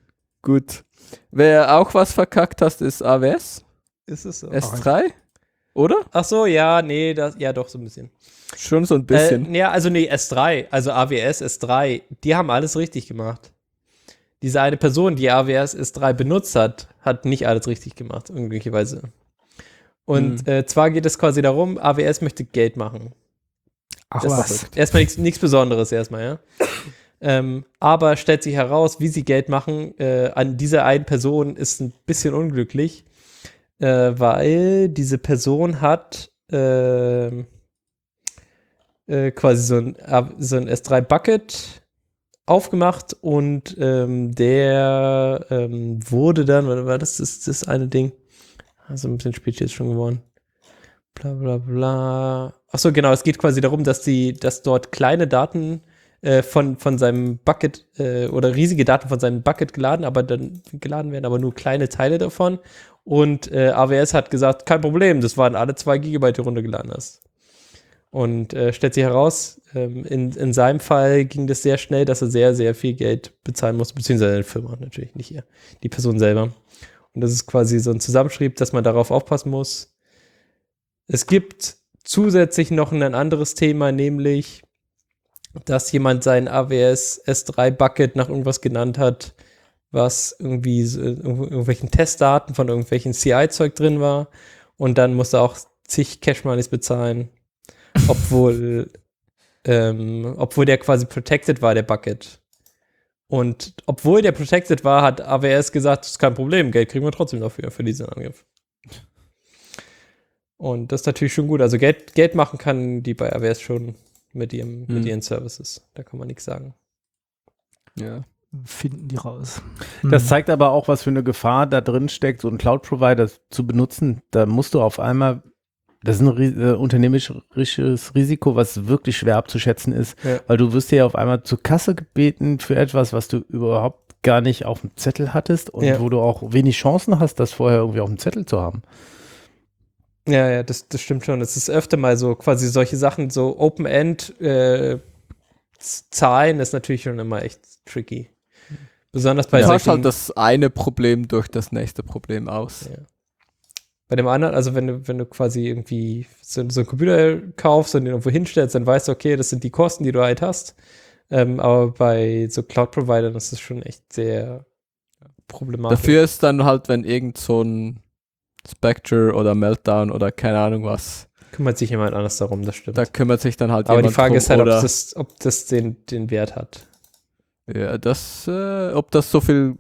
Gut. Wer auch was verkackt hast, ist AWS. Ist es so? S3. Oder? Ach so, ja, nee, ja doch, so ein bisschen. Schon so ein bisschen. Ja, also nee, S3, also AWS S3, die haben alles richtig gemacht. Diese eine Person, die AWS S3 benutzt hat nicht alles richtig gemacht, möglicherweise. Und zwar geht es quasi darum, AWS möchte Geld machen. Ach Das was. ist erstmal nichts Besonderes erstmal, ja. Aber stellt sich heraus, wie sie Geld machen, an dieser einen Person ist ein bisschen unglücklich, weil diese Person hat quasi so ein S3-Bucket aufgemacht und der wurde dann, war das eine Ding? Also ein bisschen spät jetzt schon geworden. Bla bla bla. Achso, genau, es geht quasi darum, dass dort kleine Daten von seinem Bucket oder riesige Daten von seinem Bucket geladen werden, aber nur kleine Teile davon. Und AWS hat gesagt, kein Problem, das waren alle 2 Gigabyte, die du runtergeladen hast. Und stellt sich heraus, in seinem Fall ging das sehr schnell, dass er sehr, sehr viel Geld bezahlen musste, beziehungsweise eine Firma natürlich, nicht er, die Person selber. Und das ist quasi so ein Zusammenschrieb, dass man darauf aufpassen muss. Es gibt zusätzlich noch ein anderes Thema, nämlich, dass jemand sein AWS S3 Bucket nach irgendwas genannt hat, was irgendwie irgendwelchen Testdaten von irgendwelchen CI-Zeug drin war. Und dann musste auch zig Cache-Moneys bezahlen, obwohl der quasi protected war, der Bucket. Und obwohl der protected war, hat AWS gesagt, das ist kein Problem, Geld kriegen wir trotzdem dafür, für diesen Angriff. Und das ist natürlich schon gut. Also Geld machen kann die bei AWS schon mit ihren Services. Da kann man nichts sagen. Ja. Finden die raus. Das zeigt aber auch, was für eine Gefahr da drin steckt, so einen Cloud-Provider zu benutzen. Da musst du auf einmal, das ist ein unternehmerisches Risiko, was wirklich schwer abzuschätzen ist, weil du wirst ja auf einmal zur Kasse gebeten für etwas, was du überhaupt gar nicht auf dem Zettel hattest und wo du auch wenig Chancen hast, das vorher irgendwie auf dem Zettel zu haben. Ja, das stimmt schon. Es ist öfter mal so, quasi solche Sachen, so Open-End Zahlen ist natürlich schon immer echt tricky. Besonders bei du hast halt das eine Problem durch das nächste Problem aus. Ja. Bei dem anderen, also wenn du quasi irgendwie so einen Computer kaufst und den irgendwo hinstellst, dann weißt du, okay, das sind die Kosten, die du halt hast. Aber bei so Cloud-Providern ist das schon echt sehr problematisch. Dafür ist dann halt, wenn irgend so ein Spectre oder Meltdown oder keine Ahnung was. Kümmert sich jemand anders darum, das stimmt. Da kümmert sich dann halt aber jemand die Frage drum, ist halt, ob das den Wert hat. Ja, ob das so viel,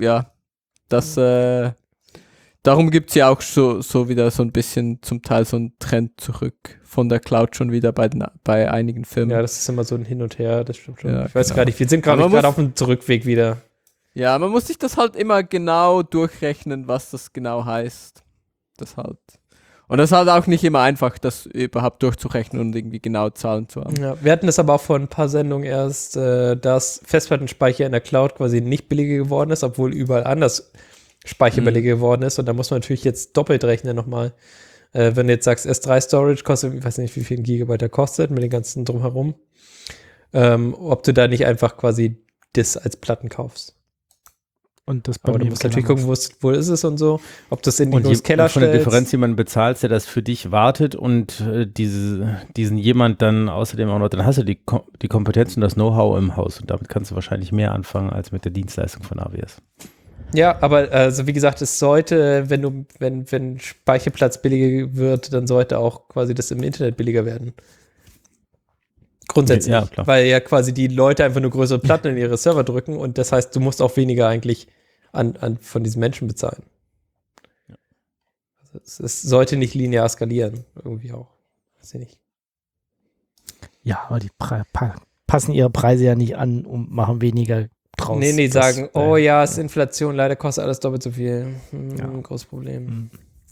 darum gibt es ja auch so wieder so ein bisschen zum Teil so einen Trend zurück von der Cloud schon wieder bei einigen Firmen. Ja, das ist immer so ein Hin und Her, das stimmt schon. Ja, ich weiß gar nicht, wir sind gerade auf dem Zurückweg wieder. Ja, man muss sich das halt immer genau durchrechnen, was das genau heißt. Und das ist halt auch nicht immer einfach, das überhaupt durchzurechnen und irgendwie genau Zahlen zu haben. Ja, wir hatten das aber auch vor ein paar Sendungen erst, dass Festplattenspeicher in der Cloud quasi nicht billiger geworden ist, obwohl überall anders Speicher billiger geworden ist. Und da muss man natürlich jetzt doppelt rechnen nochmal. Wenn du jetzt sagst, S3 Storage kostet, ich weiß nicht, wie viel ein Gigabyte der kostet, mit den ganzen Drumherum. Ob du da nicht einfach quasi das als Platten kaufst. Und das bei aber du musst natürlich gucken, wo ist es und so. Ob das in die Keller von der Differenz jemanden bezahlst, der das für dich wartet und diesen jemand dann außerdem auch noch, dann hast du die Kompetenz und das Know-how im Haus und damit kannst du wahrscheinlich mehr anfangen als mit der Dienstleistung von AWS. Ja, aber also wie gesagt, es sollte, wenn Speicherplatz billiger wird, dann sollte auch quasi das im Internet billiger werden. Grundsätzlich, ja, klar. Weil ja quasi die Leute einfach nur größere Platten in ihre Server drücken und das heißt, du musst auch weniger eigentlich von diesen Menschen bezahlen. Ja. Also es sollte nicht linear skalieren, irgendwie auch. Weiß ich nicht. Ja, aber die passen ihre Preise ja nicht an und machen weniger draus. Nee, sagen, oh ja, es ist Inflation, leider kostet alles doppelt so viel. Großes Problem.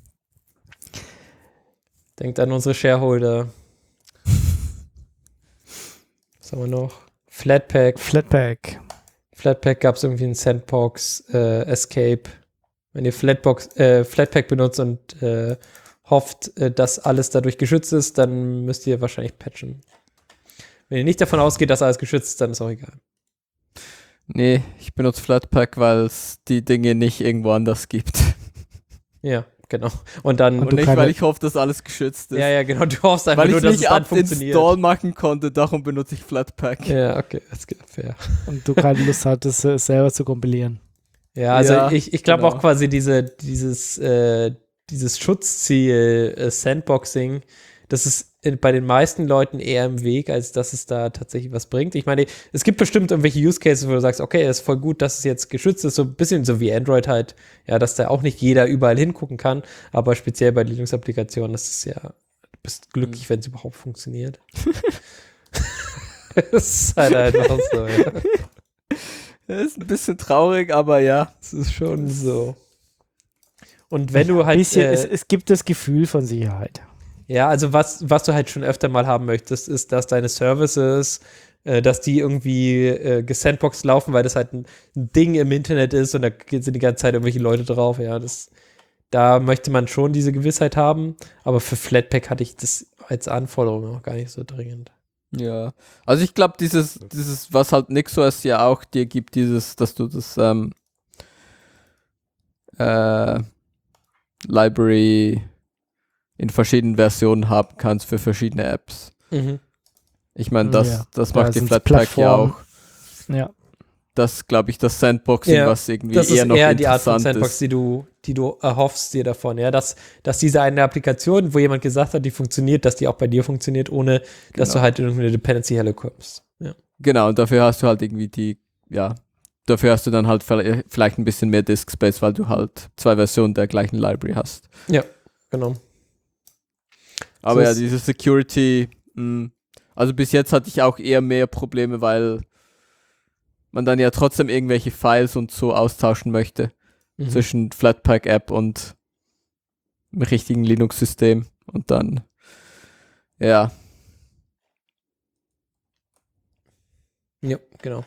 Denkt an unsere Shareholder. Was haben wir noch? Flatpak gab es irgendwie in Sandbox, Escape. Wenn ihr Flatpak benutzt und hofft, dass alles dadurch geschützt ist, dann müsst ihr wahrscheinlich patchen. Wenn ihr nicht davon ausgeht, dass alles geschützt ist, dann ist auch egal. Nee, ich benutze Flatpak, weil es die Dinge nicht irgendwo anders gibt. Ja, genau. Und dann, Und Und du nicht, keine- weil ich hoffe, dass alles geschützt ist. ja, genau, du hoffst einfach Weil nur, ich dass es nicht dann ab funktioniert. Install machen konnte, darum benutze ich Flatpak. Ja, okay, das geht fair. Und du keine Lust hattest, es selber zu kompilieren. Ja, also Ja, ich glaube genau. auch quasi dieses Schutzziel Sandboxing, das ist bei den meisten Leuten eher im Weg, als dass es da tatsächlich was bringt. Ich meine, es gibt bestimmt irgendwelche Use Cases, wo du sagst, okay, es ist voll gut, dass es jetzt geschützt ist, so ein bisschen so wie Android halt, ja, dass da auch nicht jeder überall hingucken kann, aber speziell bei Linux-Applikationen, das ist ja, du bist glücklich, wenn es überhaupt funktioniert. Das ist halt einfach so, ja. Das ist ein bisschen traurig, aber ja. Das ist schon so. Und wenn du halt Es gibt das Gefühl von Sicherheit. ja, also was du halt schon öfter mal haben möchtest, ist, dass deine Services, dass die irgendwie gesandboxed laufen, weil das halt ein Ding im Internet ist und da sind die ganze Zeit irgendwelche Leute drauf. Ja, da möchte man schon diese Gewissheit haben, aber für Flatpak hatte ich das als Anforderung auch gar nicht so dringend. Ja. Also ich glaube, dieses, was halt NixOS ja auch dir gibt, dass du das Library in verschiedenen Versionen haben kannst für verschiedene Apps. Mhm. Ich meine, Ja, das da macht die sind's Flatpak ja Plattformen. auch. Ja. Das, glaube ich, das Sandboxing, Ja, was irgendwie Das ist eher noch eher die Art von interessant Sandbox, ist. die du erhoffst dir davon, ja, dass diese eine Applikation, wo jemand gesagt hat, die funktioniert, dass die auch bei dir funktioniert, ohne dass Genau. du halt in irgendeine Dependency-Helle kommst. Ja. Genau, und dafür hast du halt irgendwie dafür hast du dann halt vielleicht ein bisschen mehr Disk Space, weil du halt 2 Versionen der gleichen Library hast. Genau. Aber So ja, ist- diese Security, also bis jetzt hatte ich auch eher mehr Probleme, weil man dann ja trotzdem irgendwelche Files und so austauschen möchte Mhm. zwischen Flatpak-App und dem richtigen Linux-System. Und dann, ja, Ja, genau.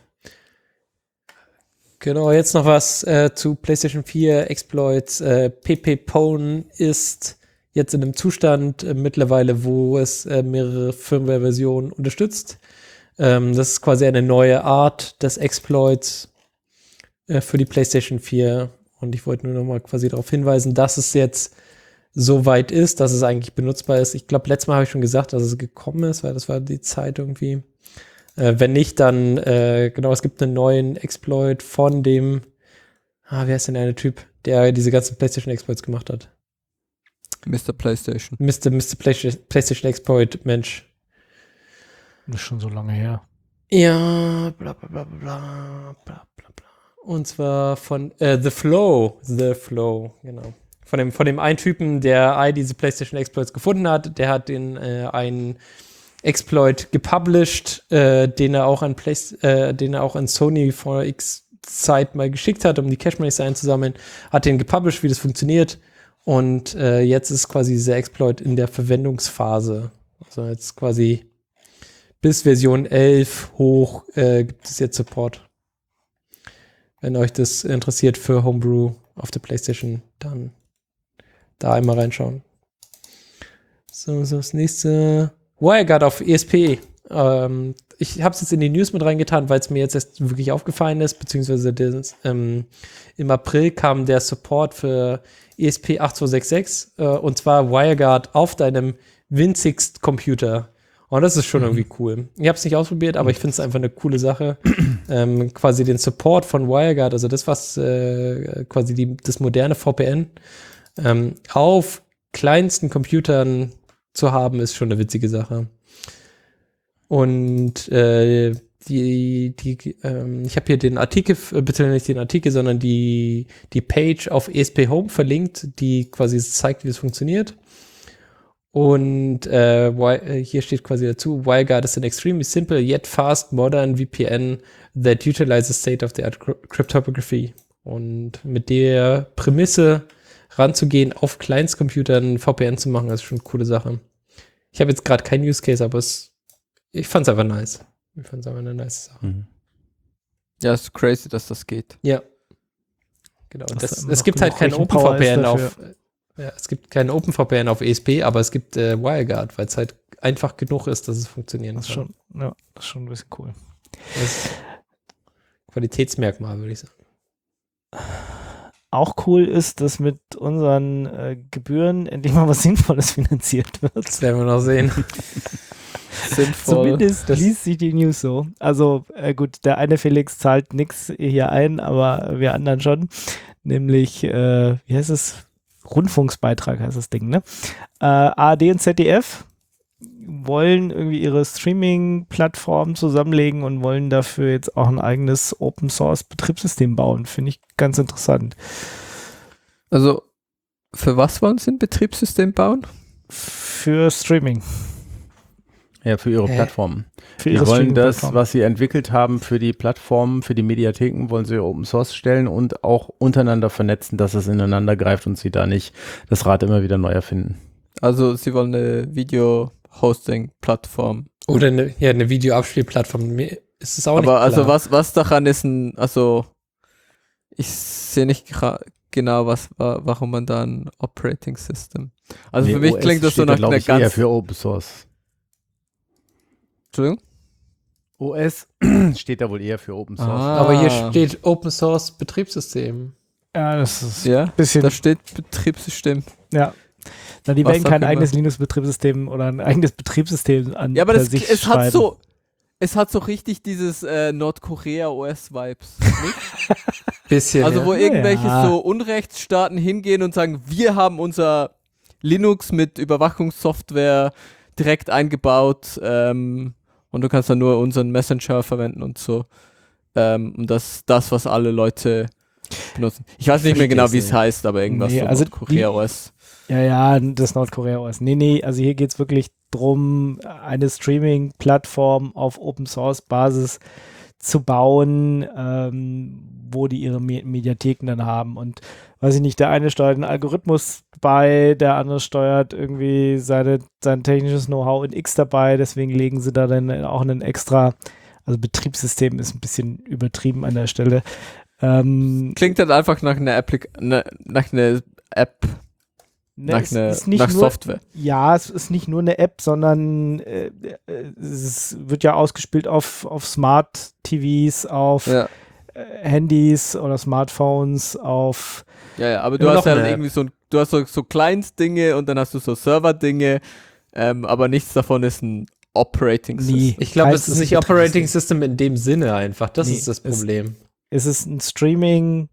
Genau, jetzt noch was zu PlayStation 4 Exploits. PP-Pwn ist jetzt in einem Zustand mittlerweile, wo es mehrere Firmware-Versionen unterstützt. Das ist quasi eine neue Art des Exploits für die PlayStation 4. Und ich wollte nur noch mal quasi darauf hinweisen, dass es jetzt so weit ist, dass es eigentlich benutzbar ist. Ich glaube, letztes Mal habe ich schon gesagt, dass es gekommen ist, weil das war die Zeit irgendwie. Wenn nicht, dann, genau, es gibt einen neuen Exploit von dem, wie heißt denn der eine Typ, der diese ganzen PlayStation-Exploits gemacht hat? Mr. PlayStation. Mr. PlayStation Exploit, Mensch. Das ist schon so lange her. Ja, bla bla bla bla bla bla bla bla. Und zwar von The Flow, genau. Von dem einen Typen, der diese PlayStation Exploits gefunden hat, der hat den einen Exploit gepublished, den er auch an Sony vor X Zeit mal geschickt hat, um die Cache-Monies einzusammeln, hat den gepublished, wie das funktioniert. Und jetzt ist quasi dieser Exploit in der Verwendungsphase. Also jetzt quasi bis Version 11 hoch gibt es jetzt Support. Wenn euch das interessiert für Homebrew auf der PlayStation, dann da einmal reinschauen. So, das nächste. WireGuard auf ESP. Ich habe es jetzt in die News mit reingetan, weil es mir jetzt erst wirklich aufgefallen ist, beziehungsweise im April kam der Support für ESP 8266 und zwar WireGuard auf deinem winzigsten Computer. Und das ist schon irgendwie cool. Ich habe es nicht ausprobiert, aber ich finde es einfach eine coole Sache. Quasi den Support von WireGuard, also das, was quasi das moderne VPN auf kleinsten Computern zu haben, ist schon eine witzige Sache. Und ich habe hier den Artikel, bitte nicht den Artikel, sondern die Page auf ESP Home verlinkt, die quasi zeigt, wie es funktioniert. Und hier steht quasi dazu, WireGuard is an extremely simple yet fast modern VPN that utilizes state-of-the-art cryptography. Und mit der Prämisse ranzugehen, auf Kleinstcomputern VPN zu machen, ist schon eine coole Sache. Ich habe jetzt gerade keinen Use Case, aber ich fand es einfach nice. Ich fand es einfach eine nice Sache. Ja, ist crazy, dass das geht. Ja. Genau. Dass Es noch gibt halt genug kein Rechenpower ist OpenVPN dafür. es gibt kein OpenVPN auf ESP, aber es gibt WireGuard, weil es halt einfach genug ist, dass es funktionieren Das ist kann. das ist schon ein bisschen cool. Das ist Qualitätsmerkmal, würde ich sagen. auch cool ist, dass mit unseren Gebühren endlich mal was Sinnvolles finanziert wird. Das werden wir noch sehen. Sinnvoll. Zumindest liest sich die News so. Also gut, der eine Felix zahlt nichts hier ein, aber wir anderen schon. Nämlich, wie heißt es? Rundfunksbeitrag heißt das Ding, ne? ARD und ZDF wollen irgendwie ihre Streaming-Plattformen zusammenlegen und wollen dafür jetzt auch ein eigenes Open-Source-Betriebssystem bauen. Finde ich ganz interessant. Also, für was wollen sie ein Betriebssystem bauen? Für Streaming. Ja, für ihre Plattformen. Für Die ihre wollen das, Streaming-Plattform. was sie entwickelt haben für die Plattformen, für die Mediatheken, wollen sie Open Source stellen und auch untereinander vernetzen, dass es ineinander greift und sie da nicht das Rad immer wieder neu erfinden. Also, sie wollen eine Video-Hosting-Plattform. Oder eine Videoabspielplattform. Ist es auch nicht Aber klar. also, was daran ist also, ich sehe nicht genau, warum man da ein Operating System. Also, für mich OS klingt das so steht da, nach glaub einer ich, eher ganz. für Open Source. Entschuldigung? OS steht da wohl eher für Open Source. Aber hier steht Open Source Betriebssystem. Ja, das ist Ja, ein bisschen, da steht Betriebssystem. ja. Na, die Was werden auch kein immer. eigenes Linux-Betriebssystem oder ein eigenes Betriebssystem an Ja, aber per sich es schreiben. hat so richtig dieses Nordkorea-OS-Vibes. Bisschen. Also, wo ja. irgendwelche Ja. so Unrechtsstaaten hingehen und sagen, wir haben unser Linux mit Überwachungssoftware direkt eingebaut und du kannst dann nur unseren Messenger verwenden und so. Und das, was alle Leute benutzen. Ich weiß nicht mehr genau, wie es heißt, aber irgendwas Nee, so also Nordkorea-OS. Ja, das Nordkorea-OS. Nee, also hier geht es wirklich drum, eine Streaming-Plattform auf Open-Source-Basis zu bauen, wo die ihre Mediatheken dann haben. Und weiß ich nicht, der eine steuert einen Algorithmus bei, der andere steuert irgendwie sein technisches Know-how in X dabei, deswegen legen sie da dann auch einen extra, also Betriebssystem ist ein bisschen übertrieben an der Stelle. Klingt dann einfach nach einer App, nach Nur, Software. ja, es ist nicht nur eine App, sondern es wird ja ausgespielt auf Smart TVs, auf Ja. Handys oder Smartphones, auf Ja, aber du Immer hast noch ja eine irgendwie du hast so Client-Dinge und dann hast du so Server-Dinge, aber nichts davon ist ein Operating System. Nie. Ich glaube, Keins es ist ist nicht ein Operating System in dem Sinne einfach. Das Nee, ist das Problem. es ist ein Streaming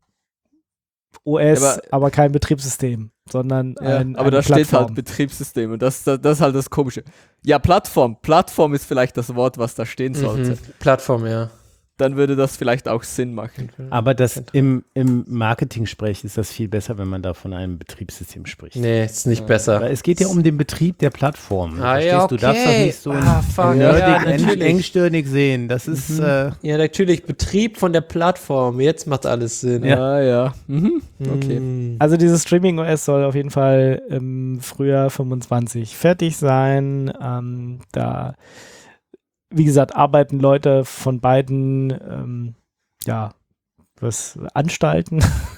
OS, Ja, aber kein Betriebssystem, sondern Ja, eine aber da steht Plattform. halt Betriebssystem und das ist halt das Komische. Ja, Plattform. Plattform ist vielleicht das Wort, was da stehen sollte. Plattform, ja. Dann würde das vielleicht auch Sinn machen. Aber das im Marketing-Sprech ist das viel besser, wenn man da von einem Betriebssystem spricht. Nee, ist nicht besser. Weil es geht ja um den Betrieb der Plattform. Ah, ja, Du darfst doch nicht so fuck, nerdig, ja, natürlich. engstirnig sehen. Das ist Ja, natürlich. Betrieb von der Plattform. Jetzt macht alles Sinn. Ja. Mhm. Okay. Mm. Also dieses Streaming OS soll auf jeden Fall im Frühjahr 25 fertig sein. Da, wie gesagt, arbeiten Leute von beiden was Anstalten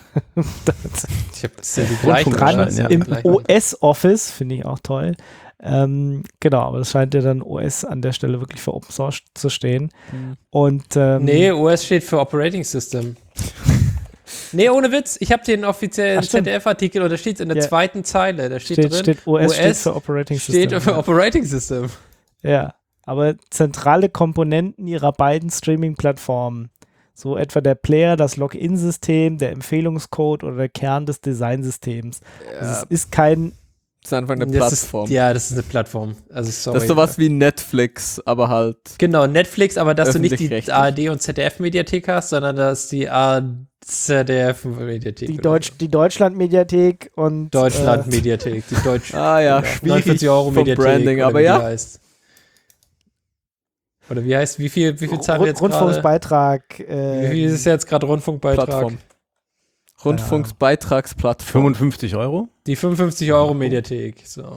Ich habe das ja die gleichen dran wahrscheinlich, ja. im Gleichen. OS-Office, finde ich auch toll. Genau, aber es scheint ja dann OS an der Stelle wirklich für Open Source zu stehen. Und Nee, OS steht für Operating System. Nee, ohne Witz. Ich habe den offiziellen Ach, stimmt. ZDF-Artikel und da steht in der Ja. zweiten Zeile. Da steht drin, steht OS steht für Operating System. steht für Operating System. Ja, aber zentrale Komponenten ihrer beiden Streaming-Plattformen, so etwa der Player, das Login-System, der Empfehlungscode oder der Kern des Designsystems. Also es ist kein, Das ist einfach eine Das Plattform. das ist eine Plattform. Also sorry. Das ist sowas wie Netflix, aber halt. Genau, Netflix, aber dass du nicht die Öffentlich-rechtlich. ARD und ZDF-Mediathek hast, sondern dass die ZDF-Mediathek. die Deutschland-Mediathek und Deutschland-Mediathek. Die Deutsch. Ah ja, genau, schwierig 49 Euro vom Mediathek. Branding, oder aber wie ja. die heißt. Oder wie heißt, wie viel zahlen wir jetzt gerade? Rundfunksbeitrag. Wie viel ist es jetzt gerade Rundfunkbeitrag? Plattform. Rundfunksbeitragsplattform. 55 Euro? Die 55 Euro Mediathek. So.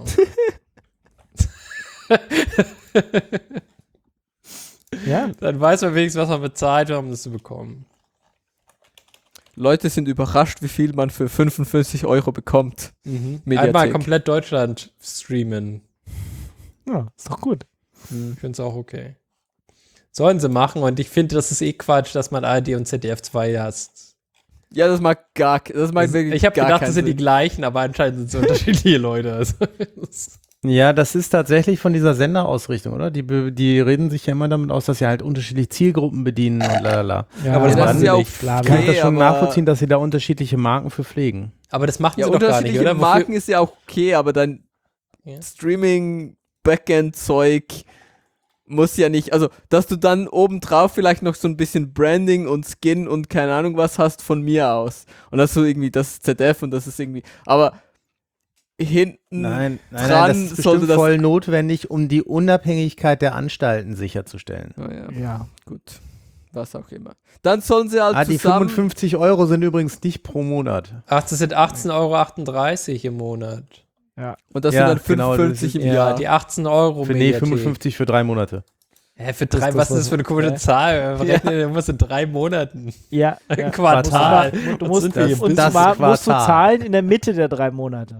Ja, Dann weiß man wenigstens, was man bezahlt, um das zu bekommen. Leute sind überrascht, wie viel man für 55 Euro bekommt. Mediathek. Einmal komplett Deutschland streamen. ja, ist doch gut. Ich finde es auch okay. Sollen sie machen und ich finde, das ist eh Quatsch, dass man ARD und ZDF 2 hast. Ja, das mag wirklich Ich habe gar gedacht, keinen das sind die Sinn. gleichen, aber anscheinend sind es unterschiedliche Leute. Also, Ja, das ist tatsächlich von dieser Senderausrichtung, oder? Die reden sich ja immer damit aus, dass sie halt unterschiedliche Zielgruppen bedienen und lalala. Ja, aber das das ist ja auch bla, Ich kann okay, das schon aber- nachvollziehen, dass sie da unterschiedliche Marken für pflegen. aber das machen Ja, sie doch gar nicht, unterschiedliche oder? Marken ist ja auch okay, aber dein Ja. Streaming-Backend-Zeug muss ja nicht, also, dass du dann obendrauf vielleicht noch so ein bisschen Branding und Skin und keine Ahnung was hast von mir aus. Und dass du irgendwie, das ist ZDF und das ist irgendwie, aber hinten Nein, dran das ist sollte bestimmt das... voll notwendig, um die Unabhängigkeit der Anstalten sicherzustellen. Oh ja, Ja. gut. Was auch immer. Dann sollen sie halt Die zusammen... 55 € sind übrigens nicht pro Monat. Ach, das sind 18,38 € im Monat. Und das Ja, sind dann genau, 55 das im Ja, Jahr. die 18 € Für, Mediathek. 55 für 3 Monate. Hä, für Das- drei, das was ist war das für eine so- komische ja. Zahl? Du musst in 3 Monaten. Ja. Ein ja. Quartal. Du Was musst, sind wir hier? und Das zwar musst du Quartal. zahlen in der Mitte der 3 Monate.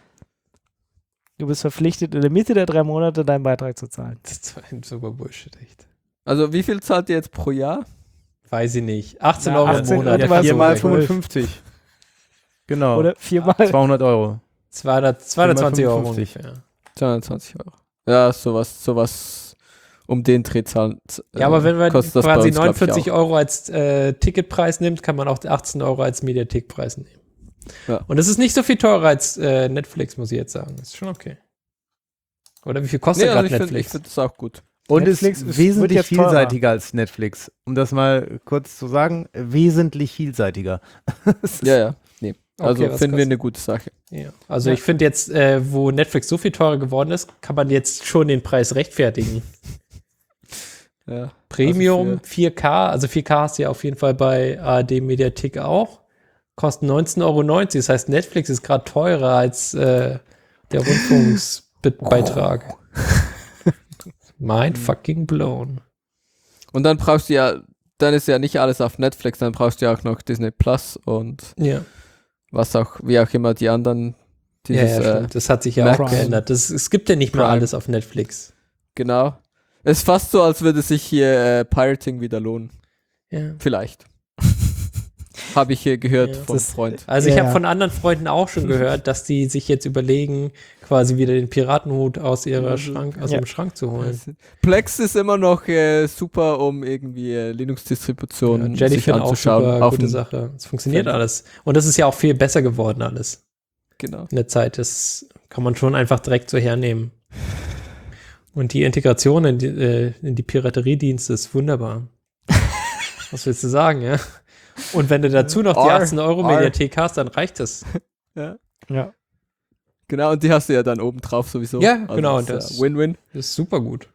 Du bist verpflichtet, in der Mitte der 3 Monate deinen Beitrag zu zahlen. Das ist ein super Bullshit, echt. Also wie viel zahlt ihr jetzt pro Jahr? Weiß ich nicht. 18 Ja, € 18 im Monat. und Ja, was- 4 mal so recht. 55. Genau. Oder 4-mal. 200 €. 220 € 55. ungefähr. 220 €. Ja, sowas um den Dreh zahlen. Ja, aber wenn man kostet das bei quasi uns, glaub ich, 49 auch. € als Ticketpreis nimmt, kann man auch 18 € als Mediathekpreis nehmen. Ja. Und das ist nicht so viel teurer als Netflix, muss ich jetzt sagen. Das ist schon okay. Oder wie viel kostet Nee, also gerade ich Netflix? finde das auch gut. Und Netflix ist wird wesentlich jetzt teurer. vielseitiger als Netflix. Um das mal kurz zu sagen, wesentlich vielseitiger. Ja, ja. Nee. Also Okay, was finden wir kostet- eine gute Sache. Ja. Also ich finde jetzt, wo Netflix so viel teurer geworden ist, kann man jetzt schon den Preis rechtfertigen. Ja. Premium Also 4K, also 4K hast du ja auf jeden Fall bei ARD Mediathek auch, kosten 19,90 €. Das heißt, Netflix ist gerade teurer als der Rundfunksbeitrag. Mind fucking blown. Und dann brauchst du ja, dann ist ja nicht alles auf Netflix, dann brauchst du ja auch noch Disney Plus und Ja, was auch, wie auch immer die anderen, dieses, stimmt. Das hat sich ja Mac auch geändert. Es gibt ja nicht mehr Prime. alles auf Netflix. genau. Es ist fast so, als würde sich hier Pirating wieder lohnen. Ja. Vielleicht. Habe ich hier gehört Ja. von Das- Freund. Also ich Ja. habe von anderen Freunden auch schon gehört, dass die sich jetzt überlegen, quasi wieder den Piratenhut aus ihrem Schrank zu holen. Plex ist immer noch super, um irgendwie Linux-Distributionen sich Jellyfin auch anzuschauen. super auf gute dem- Sache. Es funktioniert Fenster. alles. Und das ist ja auch viel besser geworden alles Genau. in der Zeit. Das kann man schon einfach direkt so hernehmen. Und die Integration in die Pirateriedienste ist wunderbar. Was willst du sagen, ja? Und wenn du dazu noch die R, 18-€-Mediathek hast, dann reicht das. Ja. Ja. Genau, und die hast du ja dann oben drauf sowieso. Ja, genau, Das das- ist ja Win-Win. Das ist super gut.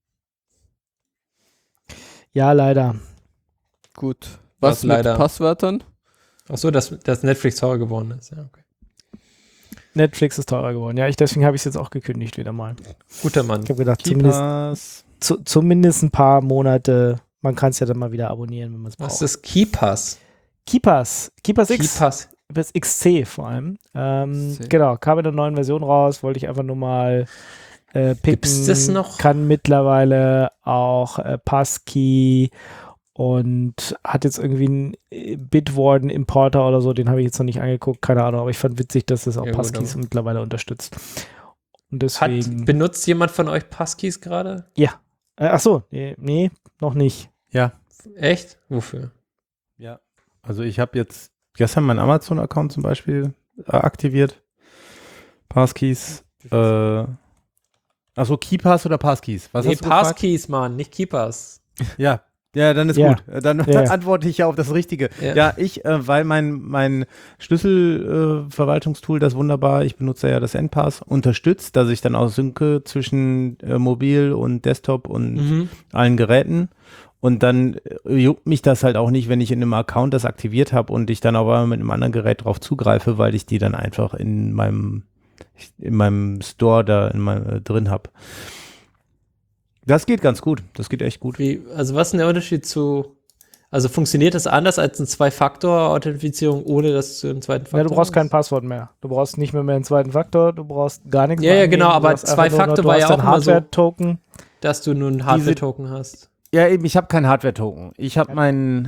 Ja, leider. Gut. Was Was mit leider? Passwörtern? Ach so, dass Netflix teurer geworden ist. Ja, okay. Netflix ist teurer geworden. Ja, deswegen habe ich es jetzt auch gekündigt wieder mal. Guter Mann. Ich habe gedacht, zumindest ein paar Monate. Man kann es ja dann mal wieder abonnieren, wenn man es Was braucht. ist das? KeyPass. Keepers X. KeyPass. Das XC vor allem. XC. Genau, kam in der neuen Version raus, wollte ich einfach nur mal picken. Gibt's das noch? Kann mittlerweile auch Passkey und hat jetzt irgendwie einen Bitwarden-Importer oder so, den habe ich jetzt noch nicht angeguckt, keine Ahnung, aber ich fand witzig, dass das auch Ja, gut, Passkeys aber- mittlerweile unterstützt. Und deswegen. Benutzt jemand von euch Passkeys gerade? Achso, nee, noch nicht. Ja. Echt? Wofür? Ja. Also ich habe jetzt gestern meinen Amazon-Account zum Beispiel aktiviert. Passkeys. Achso, KeyPass oder Passkeys? Was Nee, hast du gefragt? Passkeys, Mann, nicht KeyPass. Ja. Ja, dann ist Ja. gut. Dann Ja. antworte ich ja auf das Richtige. Ja. Ja, ich, weil mein Schlüsselverwaltungstool, das wunderbar, ich benutze ja das NPass, unterstützt, dass ich dann auch synke zwischen Mobil und Desktop und allen Geräten. Und dann juckt mich das halt auch nicht, wenn ich in einem Account das aktiviert habe und ich dann aber mit einem anderen Gerät drauf zugreife, weil ich die dann einfach in meinem Store da drin habe. Das geht ganz gut. Das geht echt gut. Also was ist denn der Unterschied zu, also funktioniert das anders als eine Zwei-Faktor-Authentifizierung, ohne dass du einen zweiten Faktor Ja, du brauchst kein hast? Passwort mehr. Du brauchst nicht mehr einen zweiten Faktor, du brauchst gar nichts Ja, mehr ja, genau, angeben. Du aber hast einfach nur noch- Zwei-Faktor du war hast ja dein auch immer so- Hardware-Token. Dass du nur einen Hardware-Token hast. Ja, eben, ich habe keinen Hardware-Token. Ich habe meinen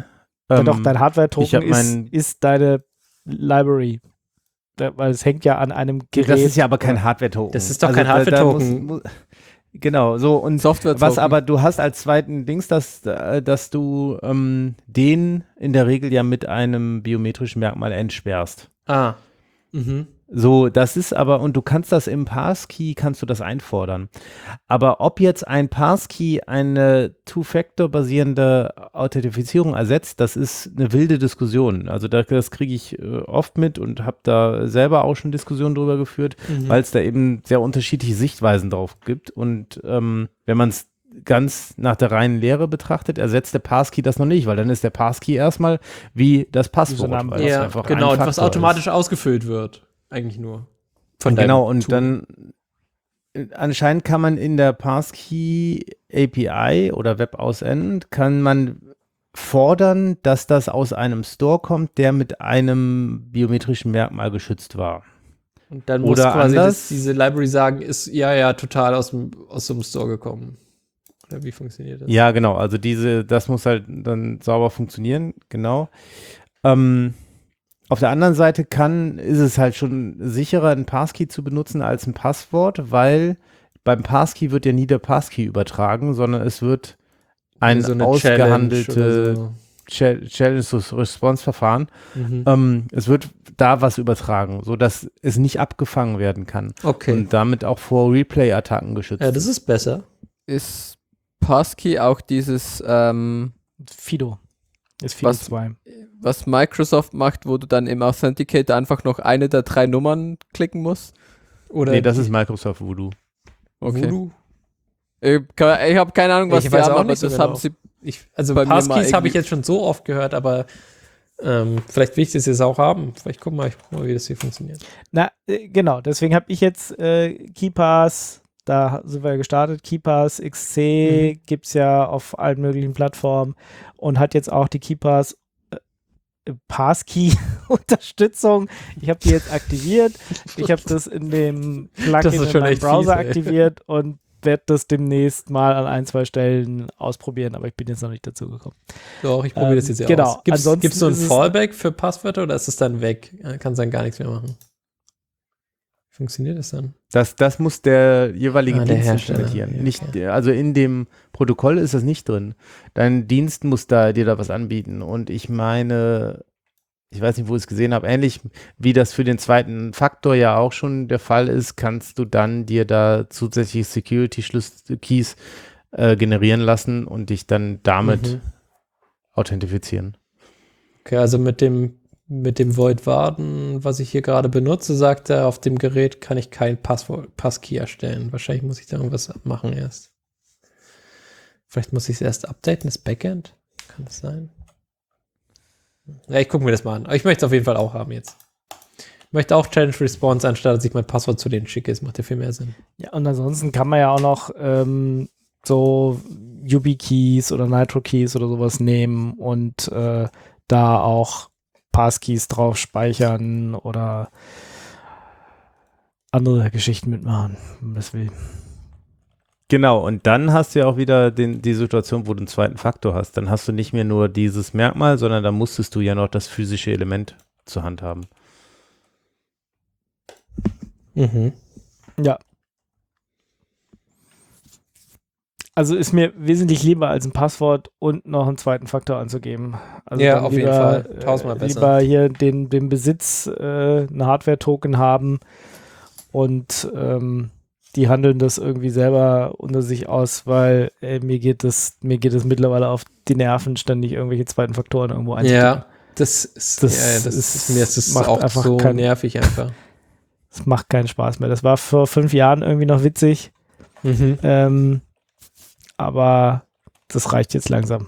Ja, doch, dein ich Hardware-Token hab mein- ist deine Library. Weil es hängt ja an einem Gerät. Das ist ja aber kein Hardware-Token. Das ist doch Also kein da Hardware-Token. Genau, so und Software-Token. was aber du hast als zweiten Dings, dass du den in der Regel ja mit einem biometrischen Merkmal entsperrst. Ah. Mhm. So, das ist aber, und du kannst das im Passkey, kannst du das einfordern. Aber ob jetzt ein Passkey eine Two-Factor-basierende Authentifizierung ersetzt, das ist eine wilde Diskussion. Also das kriege ich oft mit und habe da selber auch schon Diskussionen drüber geführt, weil es da eben sehr unterschiedliche Sichtweisen drauf gibt. Und wenn man es ganz nach der reinen Lehre betrachtet, ersetzt der Passkey das noch nicht, weil dann ist der Passkey erstmal wie das Passwort. weil es Ja, einfach genau, ein was Faktor automatisch ist. ausgefüllt wird. Eigentlich nur. Von Genau, deinem und Tool. dann anscheinend kann man in der Passkey API oder WebAuthent kann man fordern, dass das aus einem Store kommt, der mit einem biometrischen Merkmal geschützt war. Und dann muss Oder quasi anders- diese Library sagen, ist ja total aus so einem Store gekommen. Oder wie funktioniert das? Ja, genau, also das muss halt dann sauber funktionieren, genau. Auf der anderen Seite ist es halt schon sicherer, ein Passkey zu benutzen als ein Passwort, weil beim Passkey wird ja nie der Passkey übertragen, sondern es wird ein So eine ausgehandelte Challenge Challenge-Response-Verfahren. oder so. Es wird da was übertragen, sodass es nicht abgefangen werden kann Okay. und damit auch vor Replay-Attacken geschützt Ja, das ist besser. Ist Passkey auch dieses, Fido. Ist Fido Was- 2. was Microsoft macht, wo du dann im Authenticator einfach noch eine der 3 Nummern klicken musst? Oder Nee, das ist Microsoft Voodoo. Okay. Voodoo. Ich habe keine Ahnung, was Ich die weiß haben, auch aber nicht so das genau. haben sie. Also bei mir mal Passkeys habe ich irgendwie- jetzt schon so oft gehört, aber vielleicht will ich das jetzt auch haben. Vielleicht guck mal, wie das hier funktioniert. Na, genau, deswegen habe ich jetzt KeePass, da sind wir gestartet, KeePass XC gibt es ja auf allen möglichen Plattformen und hat jetzt auch die KeePass Passkey-Unterstützung. Ich habe die jetzt aktiviert. Ich habe das in dem Das Plugin ist in schon meinem echt Browser fies, ey. aktiviert und werde das demnächst mal an 1, 2 Stellen ausprobieren, aber ich bin jetzt noch nicht dazu gekommen. Doch, ich probiere das jetzt ja genau, aus. Gibt ansonsten es so ein ist es- Fallback für Passwörter oder ist es dann weg? Kannst dann gar nichts mehr machen. Wie funktioniert das dann? Das muss der jeweilige Der Dienst Hersteller, implementieren. ja, Nicht, okay. also in dem Protokoll ist das nicht drin. Dein Dienst muss dir da was anbieten. Und ich meine, ich weiß nicht, wo ich es gesehen habe, ähnlich wie das für den zweiten Faktor ja auch schon der Fall ist, kannst du dann dir da zusätzliche Security-Keys generieren lassen und dich dann damit authentifizieren. Okay, also mit dem Void Warden, was ich hier gerade benutze, sagt er, auf dem Gerät kann ich kein Passkey erstellen. Wahrscheinlich muss ich da irgendwas machen erst. Vielleicht muss ich es erst updaten, das Backend. Kann das sein? Ja, ich gucke mir das mal an. Aber ich möchte es auf jeden Fall auch haben jetzt. Ich möchte auch Challenge Response, anstatt dass ich mein Passwort zu denen schicke. Das macht ja viel mehr Sinn. Ja, und ansonsten kann man ja auch noch so YubiKeys oder Nitro-Keys oder sowas nehmen und da auch Passkeys drauf speichern oder andere Geschichten mitmachen, wenn man das will. Genau, und dann hast du ja auch wieder die Situation, wo du einen zweiten Faktor hast. Dann hast du nicht mehr nur dieses Merkmal, sondern dann musstest du ja noch das physische Element zur Hand haben. Ja. Also ist mir wesentlich lieber als ein Passwort und noch einen zweiten Faktor anzugeben. Also Ja, dann auf jeden Fall. Tausendmal besser. Lieber hier den Besitz, einen Hardware-Token haben und die handeln das irgendwie selber unter sich aus, weil mir geht es mittlerweile auf die Nerven, ständig irgendwelche zweiten Faktoren irgendwo einzugeben. Ja, das ist mir ist das macht auch einfach so keinen- nervig einfach. Das macht keinen Spaß mehr. Das war vor 5 Jahren irgendwie noch witzig, aber das reicht jetzt langsam.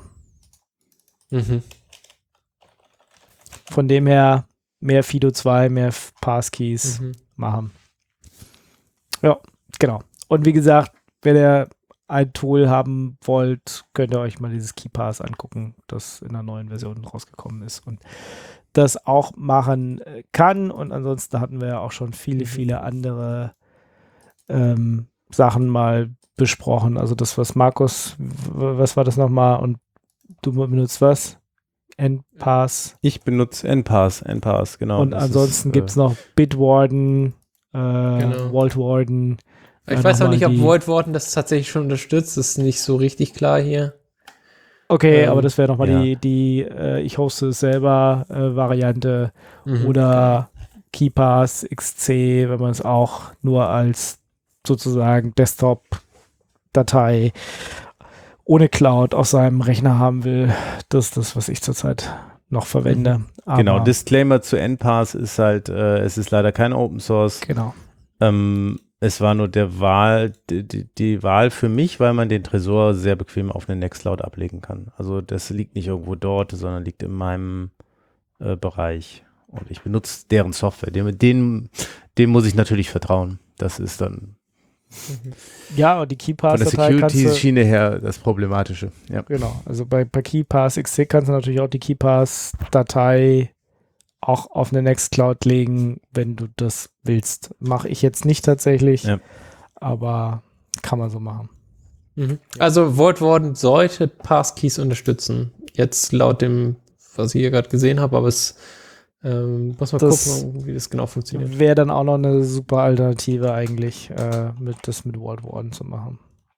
Von dem her mehr Fido 2, mehr Passkeys machen. Ja, genau. Und wie gesagt, wenn ihr ein Tool haben wollt, könnt ihr euch mal dieses KeePass angucken, das in der neuen Version rausgekommen ist und das auch machen kann. Und ansonsten hatten wir ja auch schon viele andere Sachen mal besprochen. Also das, was Markus, was war das nochmal? Und du benutzt was? NPass. Ich benutze NPass, genau. Und Das ansonsten ist, gibt es noch Bitwarden, Genau. Vault Warden. Ich weiß auch nicht, ob die- Vault Warden das tatsächlich schon unterstützt. Das ist nicht so richtig klar hier. Okay, aber das wäre nochmal ja. die ich hoste es selber Variante Mhm. oder KeePass XC, wenn man es auch nur als sozusagen Desktop-Datei ohne Cloud auf seinem Rechner haben will. Das ist das, was ich zurzeit noch verwende. Aber, Genau, Disclaimer zu NPass ist halt, es ist leider kein Open Source. Genau. Es war nur die Wahl für mich, weil man den Tresor sehr bequem auf eine Nextcloud ablegen kann. Also das liegt nicht irgendwo dort, sondern liegt in meinem Bereich. Und ich benutze deren Software. Dem muss ich natürlich vertrauen. Das ist dann Ja, und die von der KeePass-Datei kannst du... Security-Schiene her das Problematische. Ja. Genau, also bei KeePass XC kannst du natürlich auch die KeePass-Datei auch auf eine Nextcloud legen, wenn du das willst. Mache ich jetzt nicht tatsächlich, Ja. aber kann man so machen. Mhm. Also Vault Warden sollte Passkeys unterstützen. Jetzt laut dem, was ich hier gerade gesehen habe, aber es muss man Das gucken, wie das genau funktioniert. wäre dann auch noch eine super Alternative eigentlich, mit Vault Warden zu machen.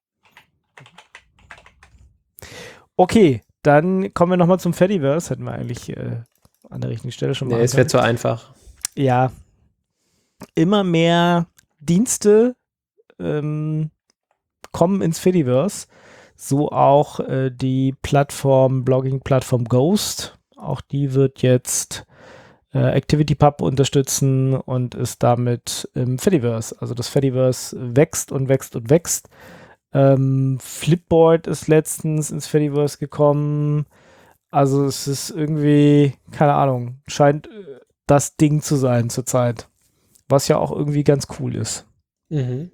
Okay, dann kommen wir nochmal zum Fediverse. Hätten wir eigentlich an der richtigen Stelle schon mal. Nee, es wäre zu einfach. Ja, immer mehr Dienste kommen ins Fediverse. So auch die Blogging-Plattform Ghost. Auch die wird jetzt ActivityPub unterstützen und ist damit im Fediverse. Also das Fediverse wächst und wächst und wächst. Flipboard ist letztens ins Fediverse gekommen. Also es ist irgendwie, keine Ahnung, scheint das Ding zu sein zurzeit. Was ja auch irgendwie ganz cool ist. Mhm.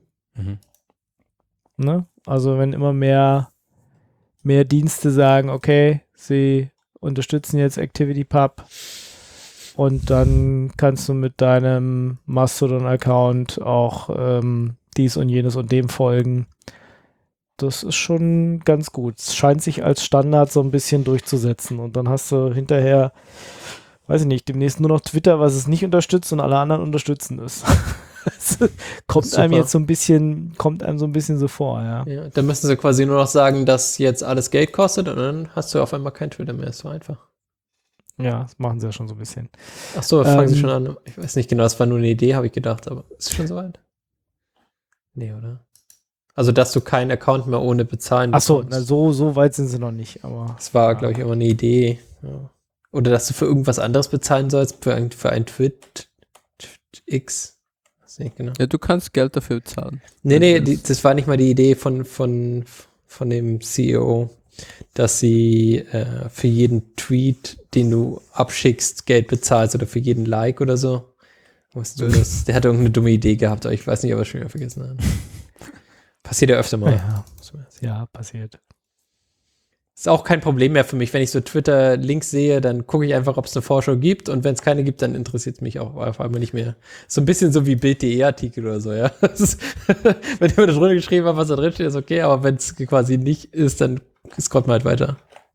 Ne? Also wenn immer mehr Dienste sagen, okay, sie unterstützen jetzt ActivityPub und dann kannst du mit deinem Mastodon-Account auch dies und jenes und dem folgen. Das ist schon ganz gut. Es scheint sich als Standard so ein bisschen durchzusetzen und dann hast du hinterher, weiß ich nicht, demnächst nur noch Twitter, was es nicht unterstützt und alle anderen unterstützen es. kommt einem Super. jetzt so ein bisschen so vor, ja. Ja, dann müssen sie quasi nur noch sagen, dass jetzt alles Geld kostet und dann hast du auf einmal kein Twitter mehr. Ist so einfach. Ja, das machen sie ja schon so ein bisschen. Ach so, fangen sie schon an. Ich weiß nicht genau, das war nur eine Idee, habe ich gedacht, aber ist es schon soweit? Nee, oder? Also, dass du keinen Account mehr ohne bezahlen Ach so, bekommst. so weit sind sie noch nicht, aber Das war, glaube ich, immer eine Idee. Ja. Oder dass du für irgendwas anderes bezahlen sollst, für ein Twit X. Weiß nicht genau. Ja, du kannst Geld dafür bezahlen. Nee, das war nicht mal die Idee von dem CEO, dass sie für jeden Tweet, den du abschickst, Geld bezahlst oder für jeden Like oder so. Weißt du das? Der hatte irgendeine dumme Idee gehabt, aber ich weiß nicht, ob er schon wieder vergessen hat. Passiert ja öfter mal. ja, passiert. Ist auch kein Problem mehr für mich. Wenn ich so Twitter-Links sehe, dann gucke ich einfach, ob es eine Vorschau gibt. Und wenn es keine gibt, dann interessiert es mich auch auf einmal nicht mehr. So ein bisschen so wie Bild.de-Artikel oder so, ja. Wenn jemand da drunter geschrieben hat, was da drin steht, ist okay. Aber wenn es quasi nicht ist, dann scrollt man halt weiter.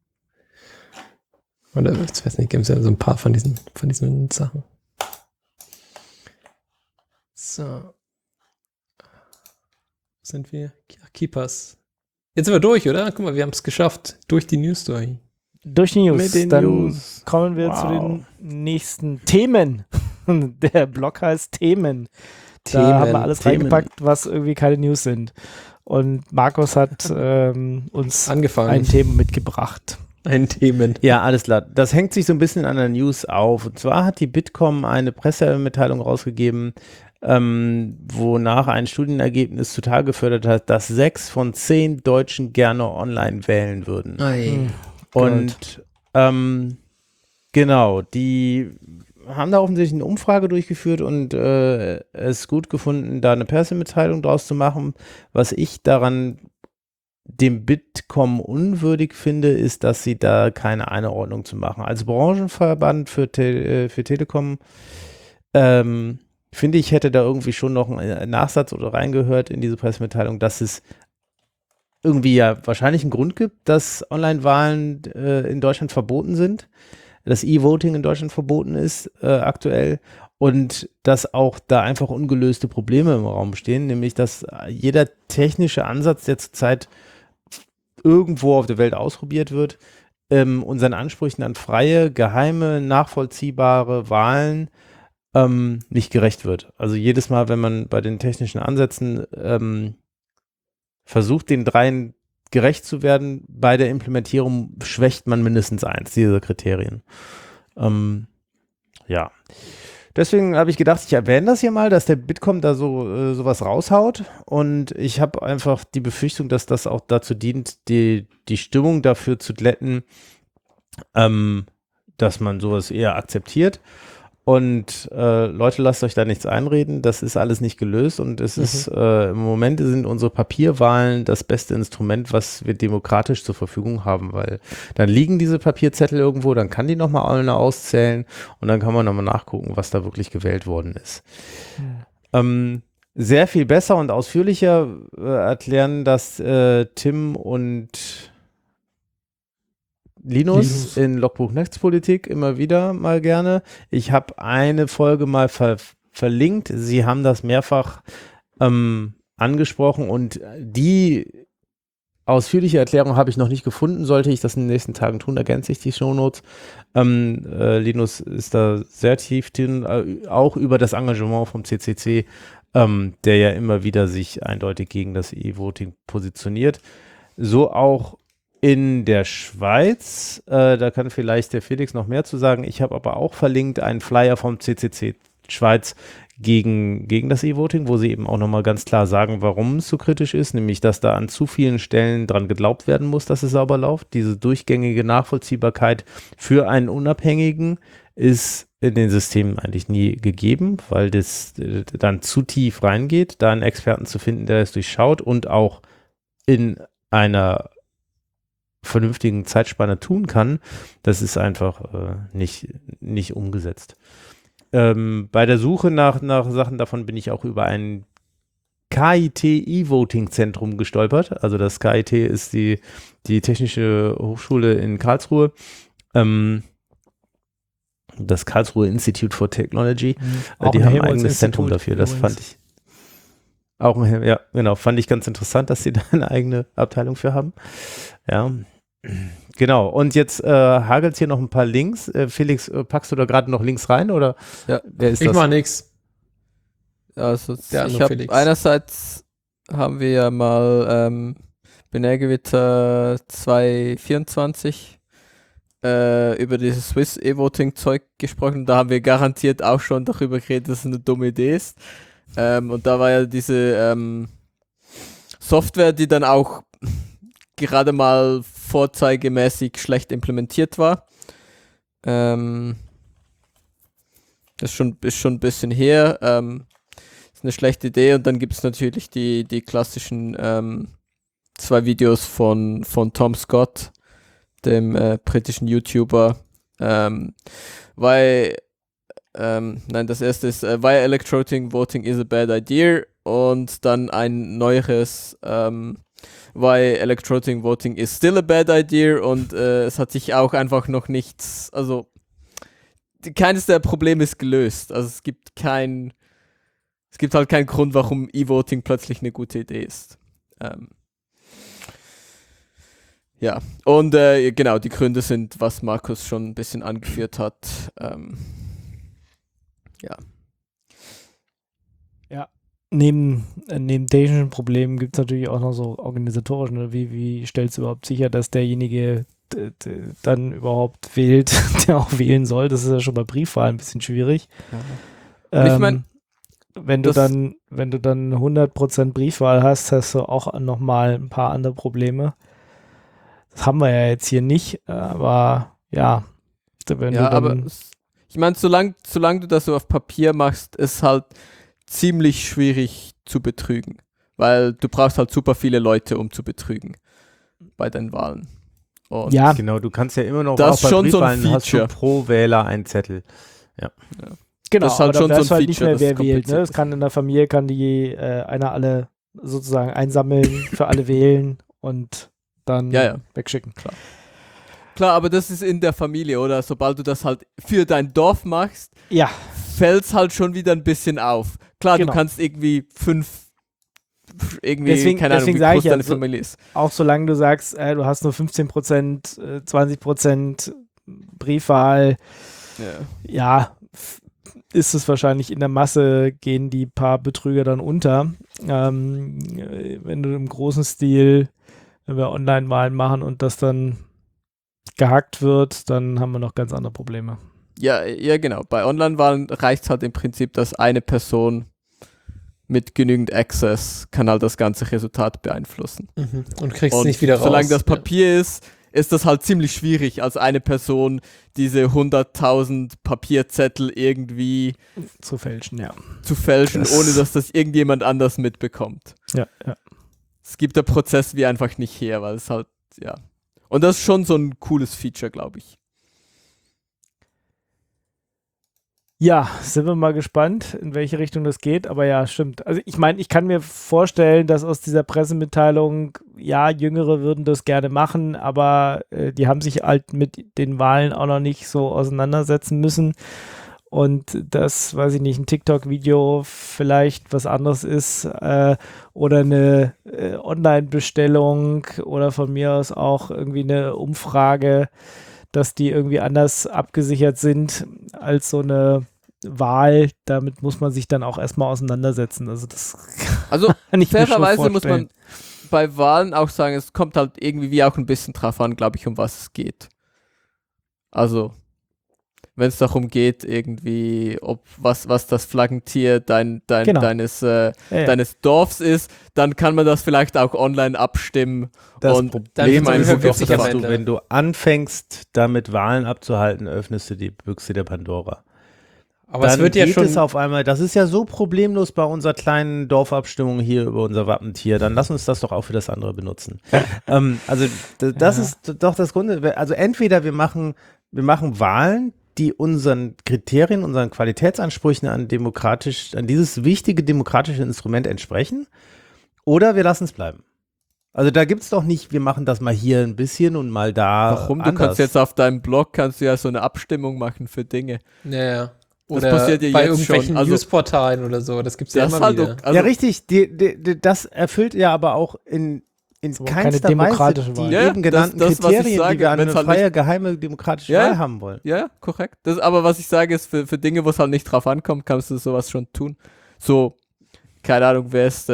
Oder, ich weiß nicht, gibt es ja so ein paar von diesen Sachen. So. Wo sind wir? Keepers. Jetzt sind wir durch, oder? Guck mal, wir haben es geschafft. Durch die News-Story. Durch die News. Mit den Dann News. kommen wir zu den nächsten Themen. Der Blog heißt Themen. Da haben wir alles reingepackt, was irgendwie keine News sind. Und Markus hat uns Angefangen. ein Thema mitgebracht. Ein Themen. Ja, alles klar. Das hängt sich so ein bisschen an der News auf. Und zwar hat die Bitkom eine Pressemitteilung rausgegeben, wonach ein Studienergebnis zutage gefördert hat, dass 6 von 10 Deutschen gerne online wählen würden. Und genau, die haben da offensichtlich eine Umfrage durchgeführt und es gut gefunden, da eine Pressemitteilung draus zu machen. Was ich daran dem Bitkom unwürdig finde, ist, dass sie da keine Einordnung zu machen. Als Branchenverband für Telekom finde ich, hätte da irgendwie schon noch ein Nachsatz oder reingehört in diese Pressemitteilung, dass es irgendwie ja wahrscheinlich einen Grund gibt, dass Online-Wahlen in Deutschland verboten sind, dass E-Voting in Deutschland verboten ist aktuell und dass auch da einfach ungelöste Probleme im Raum stehen, nämlich dass jeder technische Ansatz, der zurzeit irgendwo auf der Welt ausprobiert wird, unseren Ansprüchen an freie, geheime, nachvollziehbare Wahlen nicht gerecht wird. Also jedes Mal, wenn man bei den technischen Ansätzen versucht, den dreien gerecht zu werden, bei der Implementierung schwächt man mindestens eins dieser Kriterien. Ja. Deswegen habe ich gedacht, ich erwähne das hier mal, dass der Bitkom da sowas raushaut und ich habe einfach die Befürchtung, dass das auch dazu dient, die Stimmung dafür zu glätten, dass man sowas eher akzeptiert. Und Leute, lasst euch da nichts einreden, das ist alles nicht gelöst und es ist im Moment sind unsere Papierwahlen das beste Instrument, was wir demokratisch zur Verfügung haben, weil dann liegen diese Papierzettel irgendwo, dann kann die nochmal alle auszählen und dann kann man nochmal nachgucken, was da wirklich gewählt worden ist. Sehr viel besser und ausführlicher erklären das Tim und Linus in Logbuch Netzpolitik immer wieder mal gerne. Ich habe eine Folge mal verlinkt. Sie haben das mehrfach angesprochen und die ausführliche Erklärung habe ich noch nicht gefunden. Sollte ich das in den nächsten Tagen tun, ergänze ich die Shownotes. Linus ist da sehr tief drin, auch über das Engagement vom CCC, der ja immer wieder sich eindeutig gegen das E-Voting positioniert. So auch in der Schweiz, da kann vielleicht der Felix noch mehr zu sagen. Ich habe aber auch verlinkt einen Flyer vom CCC Schweiz gegen das E-Voting, wo sie eben auch nochmal ganz klar sagen, warum es so kritisch ist, nämlich, dass da an zu vielen Stellen dran geglaubt werden muss, dass es sauber läuft. Diese durchgängige Nachvollziehbarkeit für einen Unabhängigen ist in den Systemen eigentlich nie gegeben, weil das dann zu tief reingeht, da einen Experten zu finden, der das durchschaut und auch in einer vernünftigen Zeitspanne tun kann, das ist einfach nicht umgesetzt. Bei der Suche nach Sachen davon bin ich auch über ein KIT E-Voting-Zentrum gestolpert. Also das KIT ist die Technische Hochschule in Karlsruhe. Das Karlsruhe Institute for Technology. Die haben ein eigenes Zentrum dafür. Das fand ich auch, ja, genau, fand ich ganz interessant, dass sie da eine eigene Abteilung für haben. Ja, genau. Und jetzt hagelt es hier noch ein paar Links. Felix, packst du da gerade noch Links rein oder Ja, wer ist Ich das? mach nix. also Der ich andere habe Felix. einerseits haben wir ja mal Binärgewitter 224 über dieses Swiss E-Voting-Zeug gesprochen. Da haben wir garantiert auch schon darüber geredet, dass es eine dumme Idee ist. Und da war ja diese Software, die dann auch gerade mal vorzeigemäßig schlecht implementiert war. Das ist schon ein bisschen her. Ist eine schlechte Idee. Und dann gibt es natürlich die klassischen 2 Videos von Tom Scott, dem britischen YouTuber. Das erste ist Why Electronic Voting is a Bad Idea und dann ein neueres Why Electronic Voting is Still a Bad Idea und es hat sich auch einfach noch nichts, also keines der Probleme ist gelöst. Also es gibt halt keinen Grund, warum E-Voting plötzlich eine gute Idee ist. Ja, und genau, die Gründe sind, was Markus schon ein bisschen angeführt hat. Ja. Ja, neben technischen Problemen gibt es natürlich auch noch so organisatorische, ne? Wie stellst du überhaupt sicher, dass derjenige dann überhaupt wählt, der auch wählen soll? Das ist ja schon bei Briefwahl ein bisschen schwierig. Ja. Ich mein, wenn du dann 100% Briefwahl hast, hast du auch nochmal ein paar andere Probleme. Das haben wir ja jetzt hier nicht, aber ja. Ich meine, solange du das so auf Papier machst, ist halt ziemlich schwierig zu betrügen, weil du brauchst halt super viele Leute, um zu betrügen bei deinen Wahlen. Und ja, Genau, du kannst ja immer noch Das auch bei schon so ein Briefwahlen hast du Feature. pro Wähler einen Zettel. genau, das ist halt aber schon da so weißt ein du halt nicht Feature, mehr, wer das wählt. Ne? kompliziert Das kann in der Familie, kann die einer alle sozusagen einsammeln, für alle wählen und dann wegschicken. Klar, aber das ist in der Familie, oder? Sobald du das halt für dein Dorf machst, Ja, fällt es halt schon wieder ein bisschen auf. Klar, Genau. du kannst irgendwie Deswegen keine Ahnung, wie sag groß ich ja, deine so- Familie ist. auch solange du sagst, du hast nur 15%, 20% Briefwahl, ja, ist es wahrscheinlich in der Masse, gehen die paar Betrüger dann unter. Wenn du im großen Stil, wenn wir Online-Wahlen machen und das dann gehackt wird, dann haben wir noch ganz andere Probleme. Ja, genau. Bei Online-Wahlen reicht es halt im Prinzip, dass eine Person mit genügend Access kann halt das ganze Resultat beeinflussen. Und kriegst es Und nicht wieder raus. solange das Papier ist das halt ziemlich schwierig, als eine Person diese 100.000 Papierzettel irgendwie Zu fälschen, ja. zu fälschen, ohne dass das irgendjemand anders mitbekommt. Ja. Es gibt der Prozess wie einfach nicht her, weil es halt, ja. Und das ist schon so ein cooles Feature, glaube ich. Ja, sind wir mal gespannt, in welche Richtung das geht, aber ja, stimmt. Also ich meine, ich kann mir vorstellen, dass aus dieser Pressemitteilung, ja, Jüngere würden das gerne machen, aber die haben sich halt mit den Wahlen auch noch nicht so auseinandersetzen müssen und das, weiß ich nicht, ein TikTok-Video vielleicht was anderes ist oder eine Online-Bestellung oder von mir aus auch irgendwie eine Umfrage, dass die irgendwie anders abgesichert sind als so eine Wahl. Damit muss man sich dann auch erstmal auseinandersetzen. Also das Also kann ich mir schon fairerweise muss vorstellen. man bei Wahlen auch sagen, es kommt halt irgendwie wie auch ein bisschen drauf an, glaube ich, um was es geht. Also, wenn es darum geht, irgendwie, was das Flaggentier Genau. deines Dorfs ist, dann kann man das vielleicht auch online abstimmen. Das und Problem dann ist wird doch, es sicher dass am du, Ende. wenn du anfängst, damit Wahlen abzuhalten, öffnest du die Büchse der Pandora. Aber Dann es wird ja geht schon. es auf einmal, das ist ja so problemlos bei unserer kleinen Dorfabstimmung hier über unser Wappentier, dann lass uns das doch auch für das andere benutzen. Also das ist doch das Grunde, also entweder wir machen Wahlen, die unseren Kriterien, unseren Qualitätsansprüchen an dieses wichtige demokratische Instrument entsprechen, oder wir lassen es bleiben. Also da gibt es doch nicht, wir machen das mal hier ein bisschen und mal da Warum? Du anders. kannst jetzt auf deinem Blog kannst du ja so eine Abstimmung machen für Dinge. Ja. Das Oder passiert ja bei jetzt irgendwelchen schon. Also, Newsportalen oder so. Das gibt es ja das immer halt wieder. also, ja, richtig. Das erfüllt ja aber auch in aber keinster keine Weise demokratische die Wahl. Ja, eben genannten das, was ich Kriterien, sage, die wir an wenn's eine halt freie, geheime demokratische Ja, Wahl haben wollen. Ja, korrekt. Aber was ich sage ist, für Dinge, wo es halt nicht drauf ankommt, kannst du sowas schon tun. So, keine Ahnung, wer ist,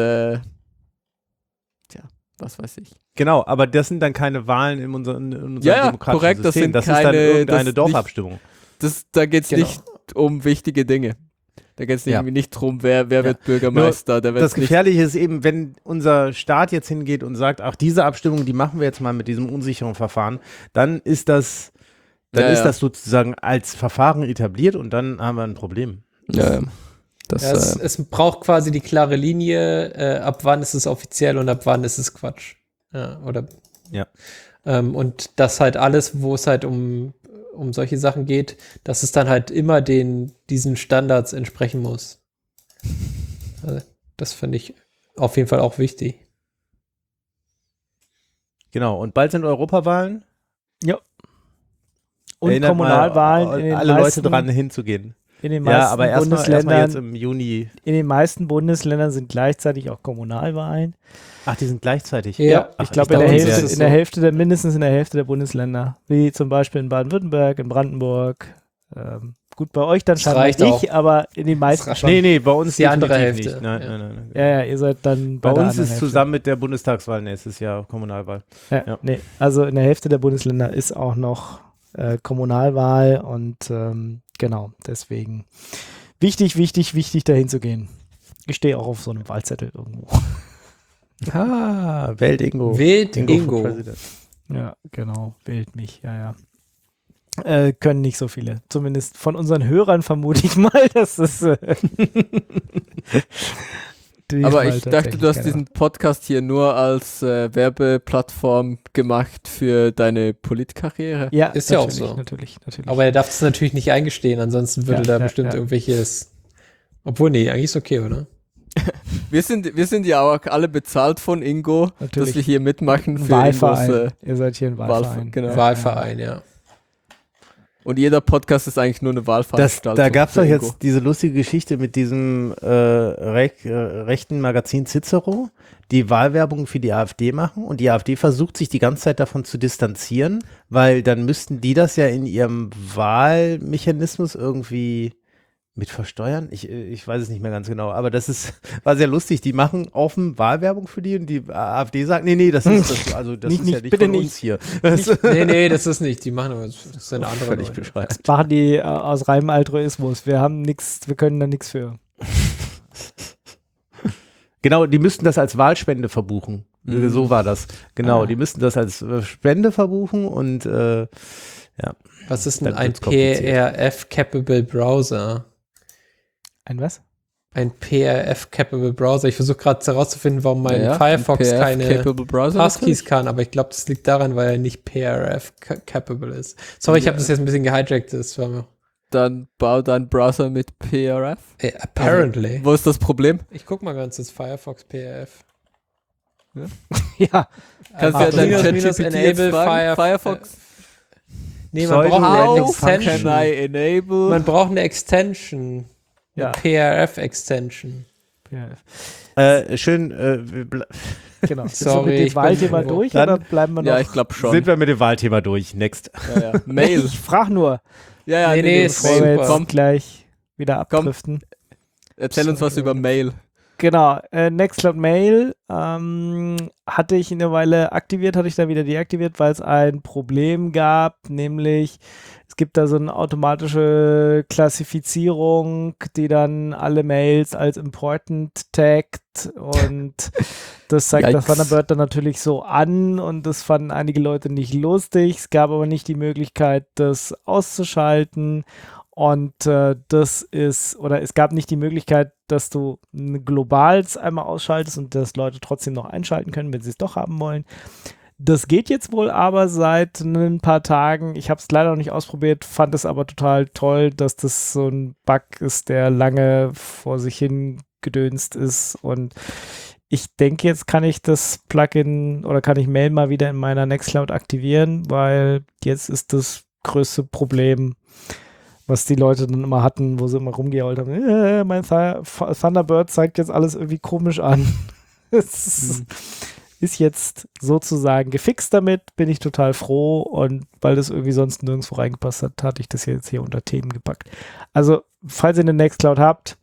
was weiß ich. Genau, aber das sind dann keine Wahlen in unserem Ja, demokratischen korrekt, das System. sind Das ist dann keine- irgendeine das Dorfabstimmung. Da geht es Genau. nicht um wichtige Dinge. Da geht es Ja. irgendwie nicht drum, wer wird Bürgermeister. Da wird's Das Gefährliche ist eben, wenn unser Staat jetzt hingeht und sagt, ach, diese Abstimmung, die machen wir jetzt mal mit diesem unsicheren Verfahren, dann ist das sozusagen als Verfahren etabliert und dann haben wir ein Problem. Ja, das, Ja, es braucht quasi die klare Linie, ab wann ist es offiziell und ab wann ist es Quatsch. Ja, oder? Ja. Und das halt alles, wo es halt um solche Sachen geht, dass es dann halt immer diesen Standards entsprechen muss. Also, das finde ich auf jeden Fall auch wichtig. Genau, und bald sind Europawahlen. Und Erinnert Kommunalwahlen mal in den alle meisten, Leute dran hinzugehen. in den Ja, meisten aber erstmal Bundesländern. jetzt im Juni. In den meisten Bundesländern sind gleichzeitig auch Kommunalwahlen. Ach, die sind gleichzeitig. Ja, Ich glaube, dachte, mindestens in der Hälfte der Bundesländer. Wie zum Beispiel in Baden-Württemberg, in Brandenburg. Gut, bei euch dann Das scheinbar reicht nicht, auch. aber in den meisten reicht schon. Nee, bei uns Die andere definitiv Hälfte. Nicht. Nein, Ja. nein. Ja, ihr seid dann Bei der uns anderen ist Hälfte. zusammen mit der Bundestagswahl nächstes Jahr Kommunalwahl. Ja. Nee, also in der Hälfte der Bundesländer ist auch noch Kommunalwahl und genau, deswegen wichtig dahin zu gehen. Ich stehe auch auf so einem Wahlzettel irgendwo. Ah, Welt-Ingo. Wählt for Ingo. President. Ja, genau, wählt mich, ja. Können nicht so viele. Zumindest von unseren Hörern vermute ich mal, dass das aber ich dachte, du hast diesen Podcast hier nur als Werbeplattform gemacht für deine Politkarriere. ja, Ist ja auch natürlich, so. Natürlich. Aber er darf es natürlich nicht eingestehen, ansonsten würde Ja, da ja, bestimmt ja. irgendwelches. Obwohl, nee, eigentlich ist okay, oder? Wir sind ja auch alle bezahlt von Ingo, Natürlich. dass wir hier mitmachen für Wahlverein. Ingos, Ihr seid hier ein Wahlverein. genau. Wahlverein, ja. Und jeder Podcast ist eigentlich nur eine Wahlveranstaltung. Da gab es für doch Ingo. jetzt diese lustige Geschichte mit diesem rechten Magazin Cicero, die Wahlwerbung für die AfD machen und die AfD versucht sich die ganze Zeit davon zu distanzieren, weil dann müssten die das ja in ihrem Wahlmechanismus irgendwie mit versteuern. Ich weiß es nicht mehr ganz genau, aber war sehr lustig. Die machen offen Wahlwerbung für die und die AfD sagt, nee, das ist das, also das ist ja nicht bitte von nicht. uns hier. Nee, das ist nicht. Die machen aber, das ist eine andere Völlig Leute. bescheuert. Das machen die aus reinem Altruismus. Wir können da nichts für. Genau, die müssten das als Wahlspende verbuchen. So war das. Genau, die müssten das als Spende verbuchen und ja. Was ist denn Dann ein wird's kompliziert. PRF-Capable Browser? Ein was? Ein PRF-Capable Browser. Ich versuche gerade herauszufinden, warum mein Ja, Firefox ein keine PRF-capable Browser Passkeys kann, aber ich glaube, das liegt daran, weil er nicht PRF-capable ist. Sorry, ich habe das jetzt ein bisschen gehijackt. Das war mir Dann bau deinen Browser mit PRF. apparently. Wo ist das Problem? Ich guck mal ganz kurz Firefox PRF. Ja. Kannst du ja dein minus ChatGPT jetzt enable fragen, Firefox. Nee, man braucht eine How can Extension. I enable? Man braucht eine Extension. Ja. Eine PRF-Extension. Schön, Genau. Sind wir Sorry, mit ich dem Wahlthema bin- durch Dann- oder bleiben wir noch? Ja, ich glaube schon. sind wir mit dem Wahlthema durch. Next. Ja. Mail. Ich frag nur, Ja, Nee, das ist bevor wir Mail. jetzt super. Komm, gleich wieder abdriften. erzähl uns was über Mail. Genau, Nextcloud Mail hatte ich eine Weile aktiviert, hatte ich dann wieder deaktiviert, weil es ein Problem gab, nämlich es gibt da so eine automatische Klassifizierung, die dann alle Mails als important taggt und das zeigt das Yikes. Thunderbird dann natürlich so an und das fanden einige Leute nicht lustig. Es gab aber nicht die Möglichkeit, das auszuschalten. Und es gab nicht die Möglichkeit, dass du globals einmal ausschaltest und dass Leute trotzdem noch einschalten können, wenn sie es doch haben wollen. Das geht jetzt wohl aber seit ein paar Tagen. Ich habe es leider noch nicht ausprobiert, fand es aber total toll, dass das so ein Bug ist, der lange vor sich hin gedönst ist. Und ich denke, jetzt kann ich das Plugin oder kann ich Mail mal wieder in meiner Nextcloud aktivieren, weil jetzt ist das größte Problem, was die Leute dann immer hatten, wo sie immer rumgeheult haben, mein Thunderbird zeigt jetzt alles irgendwie komisch an. Es ist jetzt sozusagen gefixt damit, bin ich total froh und weil das irgendwie sonst nirgendwo reingepasst hat, hatte ich das jetzt hier unter Themen gepackt. Also, falls ihr eine Nextcloud habt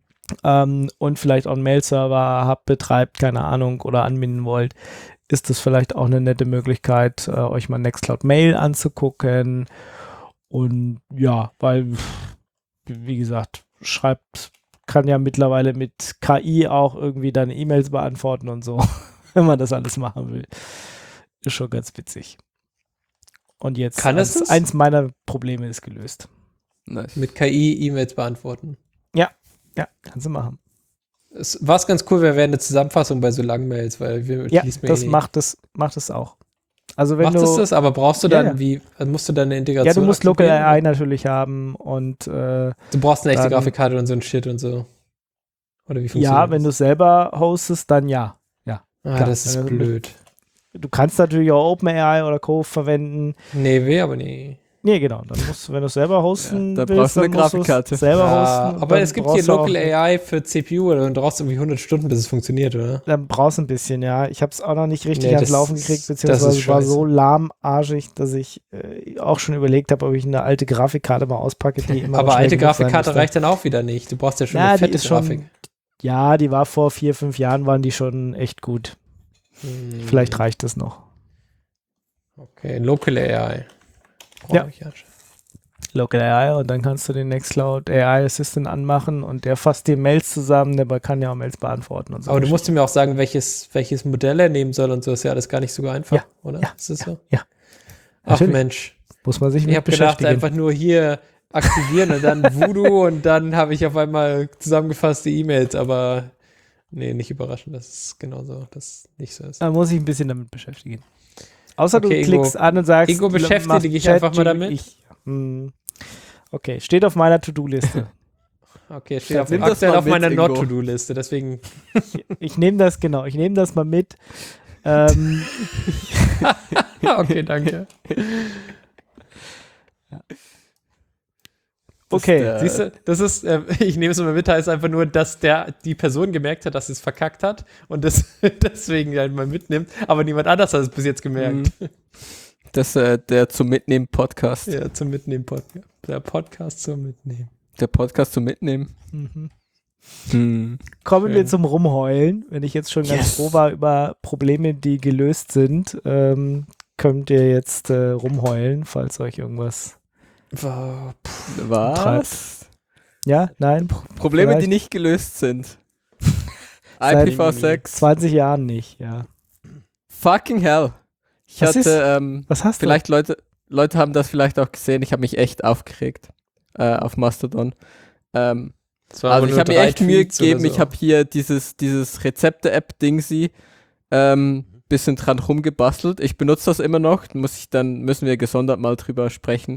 und vielleicht auch einen Mail-Server habt, betreibt, keine Ahnung, oder anbinden wollt, ist das vielleicht auch eine nette Möglichkeit, euch mal Nextcloud Mail anzugucken. Und ja, weil, wie gesagt, kann ja mittlerweile mit KI auch irgendwie deine E-Mails beantworten und so, wenn man das alles machen will. Ist schon ganz witzig. Und jetzt, Kann es das? eins meiner Probleme ist gelöst. Nice. Mit KI E-Mails beantworten. Ja, kannst du machen. Was ganz cool wäre, eine Zusammenfassung bei so langen Mails, weil wir Ja, liest mir das eh nicht. macht es auch. Also wenn Macht du, es das? Aber brauchst du Ja, dann ja. musst du dann eine Integration ja, du musst Local aktivieren? AI natürlich haben und Du brauchst eine echte dann- Grafikkarte und so ein Shit und so. Oder wie funktioniert ja, wenn du das? es selber hostest, dann ja. Ah, klar, das ist wenn du- blöd. Du kannst natürlich auch OpenAI oder Cove verwenden. Nee, aber nee. Nee, genau. Dann musst du, wenn du es selber hosten Ja, da willst, brauchst du dann eine musst du's Grafikkarte. selber Ja, hosten. aber Dann es gibt hier brauchst du auch- Local AI für CPU und du brauchst irgendwie 100 Stunden, bis es funktioniert, oder? Dann brauchst du ein bisschen, ja. Ich habe es auch noch nicht richtig Nee, ans das Laufen ist- gekriegt, das beziehungsweise ist war scheiße. so lahmarschig, dass ich auch schon überlegt habe, ob ich eine alte Grafikkarte mal auspacke, die immer Aber schnell alte genug sein Grafikkarte müsste. reicht dann auch wieder nicht. Du brauchst ja schon Ja, eine die fette ist schon, Grafik. ja, die war vor 4-5 Jahren, waren die schon echt gut. Vielleicht reicht es noch. Okay, Local AI. Ja. Ich anschauen. Local AI und dann kannst du den Nextcloud AI Assistant anmachen und der fasst dir Mails zusammen, der kann ja auch Mails beantworten und so. Aber du musst mir auch sagen, welches Modell er nehmen soll und so. Ist ja alles gar nicht so einfach, Ja, oder? ja, Ist das so? ja. Ach Natürlich. Mensch. Muss man sich Ich mit habe gedacht, beschäftigen. einfach nur hier aktivieren und dann Voodoo und dann habe ich auf einmal zusammengefasste E-Mails, aber nee, nicht überraschend, dass es genauso, das nicht so ist. Man muss sich ein bisschen damit beschäftigen. Außer Okay, du Ingo. klickst an und sagst, Ingo, beschäftige mach dich Chat, einfach mal damit. Okay, steht auf meiner To-Do-Liste. Okay, steht Nimm das aktuell mal auf mit, meiner Ingo. Not-To-Do-Liste, deswegen. Ich nehme das mal mit. Okay, danke. Okay, Siehst du, das ist, ich nehme es mal mit, heißt einfach nur, dass die Person gemerkt hat, dass sie es verkackt hat und das deswegen halt mal mitnimmt, aber niemand anders hat es bis jetzt gemerkt. Das der zum Mitnehmen Podcast. Ja, zum Mitnehmen-Podcast. Der Podcast zum Mitnehmen. Der Podcast zum Mitnehmen. kommen wir Schön. zum Rumheulen. Wenn ich jetzt schon ganz froh war über Probleme, die gelöst sind, könnt ihr jetzt rumheulen, falls euch irgendwas... Was? Ja, nein, Probleme, vielleicht die nicht gelöst sind. Seit IPv6. 20 Jahren nicht, ja. Fucking hell. Ich Was hatte, Was hast vielleicht Leute haben das vielleicht auch gesehen, ich habe mich echt aufgeregt auf Mastodon. Das war Also aber ich nur habe mir 3 echt Mühe Tweets oder gegeben, so. ich habe hier dieses Rezepte-App-Dingsy bisschen dran rumgebastelt. Ich benutze das immer noch, müssen wir gesondert mal drüber sprechen.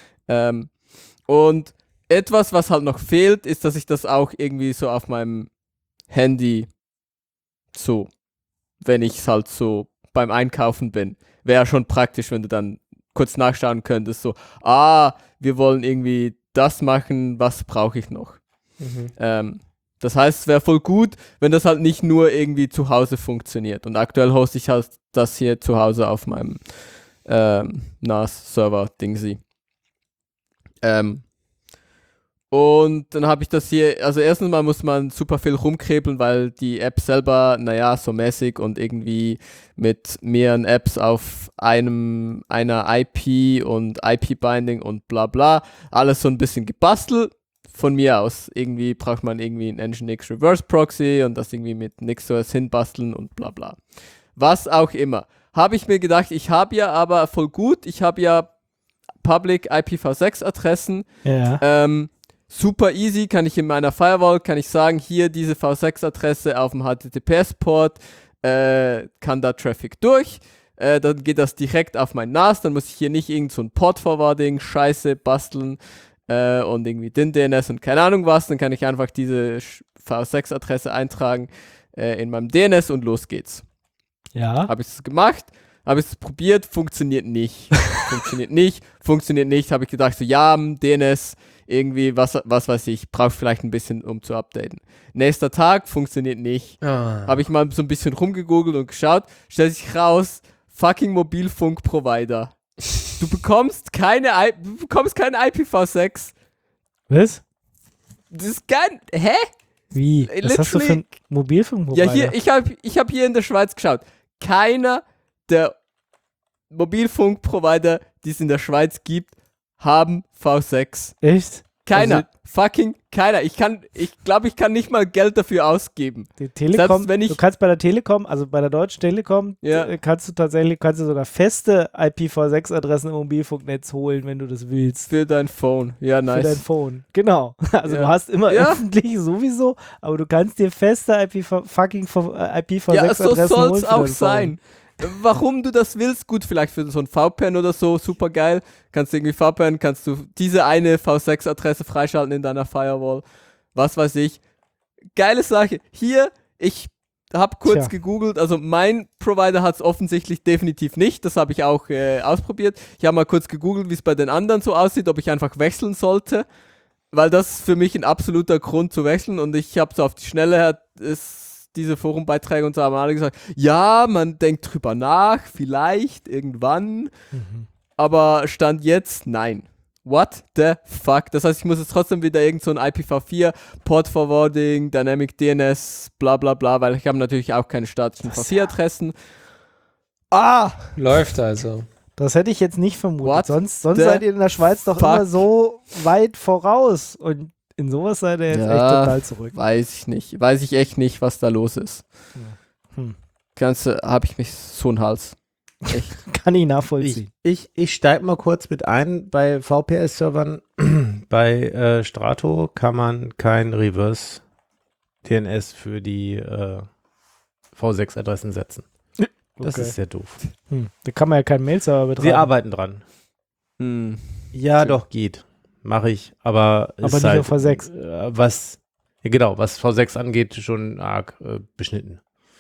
Und etwas, was halt noch fehlt, ist, dass ich das auch irgendwie so auf meinem Handy so, wenn ich es halt so beim Einkaufen bin, wäre schon praktisch, wenn du dann kurz nachschauen könntest, so, wir wollen irgendwie das machen, was brauche ich noch? Das heißt, es wäre voll gut, wenn das halt nicht nur irgendwie zu Hause funktioniert. Und aktuell hoste ich halt das hier zu Hause auf meinem NAS-Server-Dingsy. Und dann habe ich das hier, also erstens mal muss man super viel rumkrebeln, weil die App selber, so mäßig und irgendwie mit mehreren Apps auf einer IP und IP-Binding und bla bla, alles so ein bisschen gebastelt. Von mir aus. Irgendwie braucht man irgendwie ein Nginx Reverse Proxy und das irgendwie mit NixOS hinbasteln und bla bla. Was auch immer. Habe ich mir gedacht, ich habe ja aber voll gut, ich habe ja Public IPv6 Adressen. Ja. Super easy, kann ich in meiner Firewall, kann ich sagen, hier diese V6 Adresse auf dem HTTPS-Port, kann da Traffic durch. Dann geht das direkt auf mein NAS, dann muss ich hier nicht irgend so ein Port-Forwarding, Scheiße basteln und irgendwie DNS und keine Ahnung was, dann kann ich einfach diese V6-Adresse eintragen in meinem DNS und los geht's. Ja. Habe ich es gemacht, habe ich es probiert, funktioniert nicht. Funktioniert nicht, habe ich gedacht, so ja, DNS, irgendwie, was weiß ich, brauche vielleicht ein bisschen, um zu updaten. Nächster Tag, funktioniert nicht. Habe ich mal so ein bisschen rumgegoogelt und geschaut, stellt sich raus, fucking Mobilfunkprovider. Du bekommst kein IPv6. Was? Das ist kein, hä? Wie? Was hast du für ein Mobilfunkprovider? Ja, hier, ich hab hier in der Schweiz geschaut. Keiner der Mobilfunkprovider, die es in der Schweiz gibt, haben V6. Echt? Keiner. Also, Fucking keiner. Ich glaube, ich kann nicht mal Geld dafür ausgeben. die Telekom, Selbst wenn ich- du kannst bei der Telekom, also bei der Deutschen Telekom, Ja. kannst du sogar feste IPv6-Adressen im Mobilfunknetz holen, wenn du das willst. Für dein Phone. Ja, Für dein nice. Phone. Genau. Also Ja. du hast immer Ja. öffentlich sowieso, aber du kannst dir feste IPv6-Adressen Ja, so holen. soll's für auch dein Phone. sein. Warum du das willst, gut, vielleicht für so ein VPN oder so, super geil. Kannst du irgendwie VPN, kannst du diese eine V6-Adresse freischalten in deiner Firewall. Was weiß ich. Geile Sache. Hier, ich habe kurz Tja. gegoogelt, also mein Provider hat es offensichtlich definitiv nicht. Das habe ich auch ausprobiert. Ich habe mal kurz gegoogelt, wie es bei den anderen so aussieht, ob ich einfach wechseln sollte. Weil das ist für mich ein absoluter Grund zu wechseln und ich habe so auf die Schnelle diese Forumbeiträge und so haben alle gesagt, ja, man denkt drüber nach, vielleicht, irgendwann, aber Stand jetzt, nein. What the fuck? Das heißt, ich muss jetzt trotzdem wieder irgend so ein IPv4, Port Forwarding, Dynamic DNS, bla bla bla, weil ich habe natürlich auch keine statischen V4-Adressen. Läuft also. Das hätte ich jetzt nicht vermutet. What Sonst the seid ihr in der Schweiz doch fuck? immer so weit voraus. Und in sowas seid ihr jetzt Ja. echt total zurück. Weiß ich nicht. Weiß ich echt nicht, was da los ist. Hm. Ganze habe ich mich so einen Hals. Echt. Kann ich nachvollziehen. Ich steige mal kurz mit ein. Bei VPS-Servern, bei Strato kann man kein Reverse DNS für die V6-Adressen setzen. Das Okay. ist sehr doof. Da kann man ja keinen Mail-Server betreiben. Sie arbeiten dran. Hm. Ja, Schön. doch, geht. mache ich, aber Aber ist nicht halt, auf V6. Was V6 angeht, schon arg beschnitten.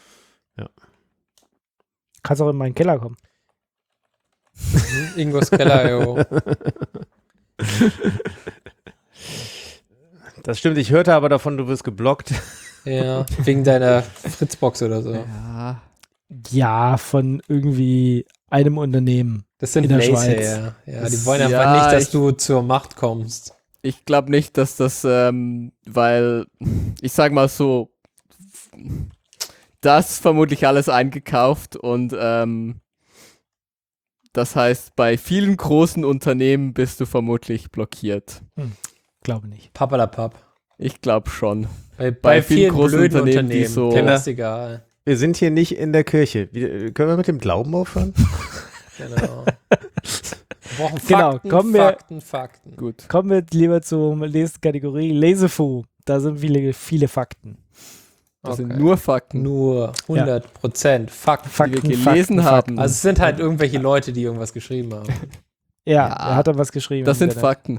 Kannst auch in meinen Keller kommen. Ingos Keller, jo. Das stimmt, ich hörte aber davon, du wirst geblockt. Ja, wegen deiner Fritzbox oder so. Ja. Ja, von irgendwie einem Unternehmen. Das sind In der Naysayer. Ja, die wollen einfach Ja, nicht, dass du zur Macht kommst. Ich glaube nicht, dass das, weil, ich sag mal so, das ist vermutlich alles eingekauft und das heißt, bei vielen großen Unternehmen bist du vermutlich blockiert. Glaube nicht. Pappalapapp. Ich glaube schon. Bei vielen vielen großen blöden Unternehmen, die Unternehmen, so- dem ist egal. Wir sind hier nicht in der Kirche. Können wir mit dem Glauben aufhören? Genau. Wir brauchen Genau, Fakten, Fakten. Gut. Kommen wir lieber zur nächsten Kategorie. Lesefu. Da sind viele Fakten. Das sind Okay. nur Fakten, Nur 100% Fakten. die wir gelesen haben. Also es sind halt irgendwelche Leute, die irgendwas geschrieben haben. Ja, Ja, er hat da was geschrieben. das im sind Internet. Fakten.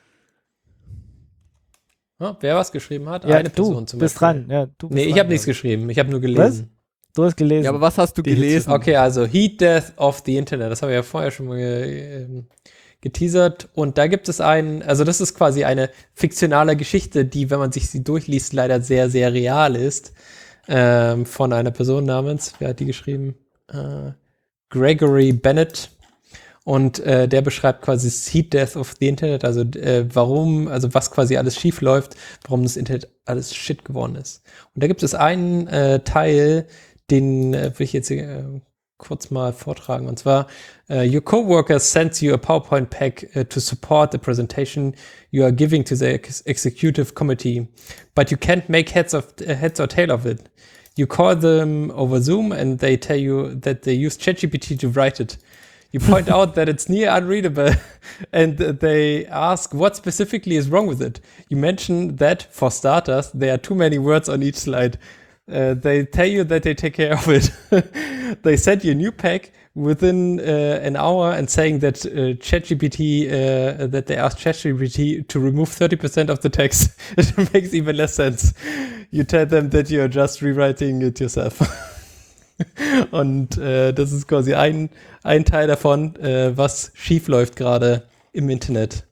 Ja, wer was geschrieben hat? Ja, Eine Person du zum bist Beispiel. dran. Ja, du bist Nee, ich dran, habe nichts geschrieben. Ich habe nur gelesen. Du hast gelesen. Ja, aber was hast du gelesen? Okay, also Heat Death of the Internet. Das habe ich ja vorher schon mal geteasert. Und da gibt es also das ist quasi eine fiktionale Geschichte, die, wenn man sich sie durchliest, leider sehr, sehr real ist. Von einer Person namens, wer hat die geschrieben? Gregory Bennett. Und der beschreibt quasi das Heat Death of the Internet, also was quasi alles schief läuft, warum das Internet alles Shit geworden ist. Und da gibt es einen Teil, den will ich jetzt kurz mal vortragen. Und zwar, your coworker sends you a PowerPoint pack to support the presentation you are giving to the executive committee, but you can't make heads or tail of it. You call them over Zoom and they tell you that they use ChatGPT to write it. You point out that it's near unreadable and they ask what specifically is wrong with it. You mention that, for starters, there are too many words on each slide. They tell you that they take care of it. They send you a new pack within an hour and saying that that they asked ChatGPT to remove 30% of the text. It makes even less sense. You tell them that you're just rewriting it yourself. Und das ist quasi ein Teil davon, was schief läuft gerade im Internet.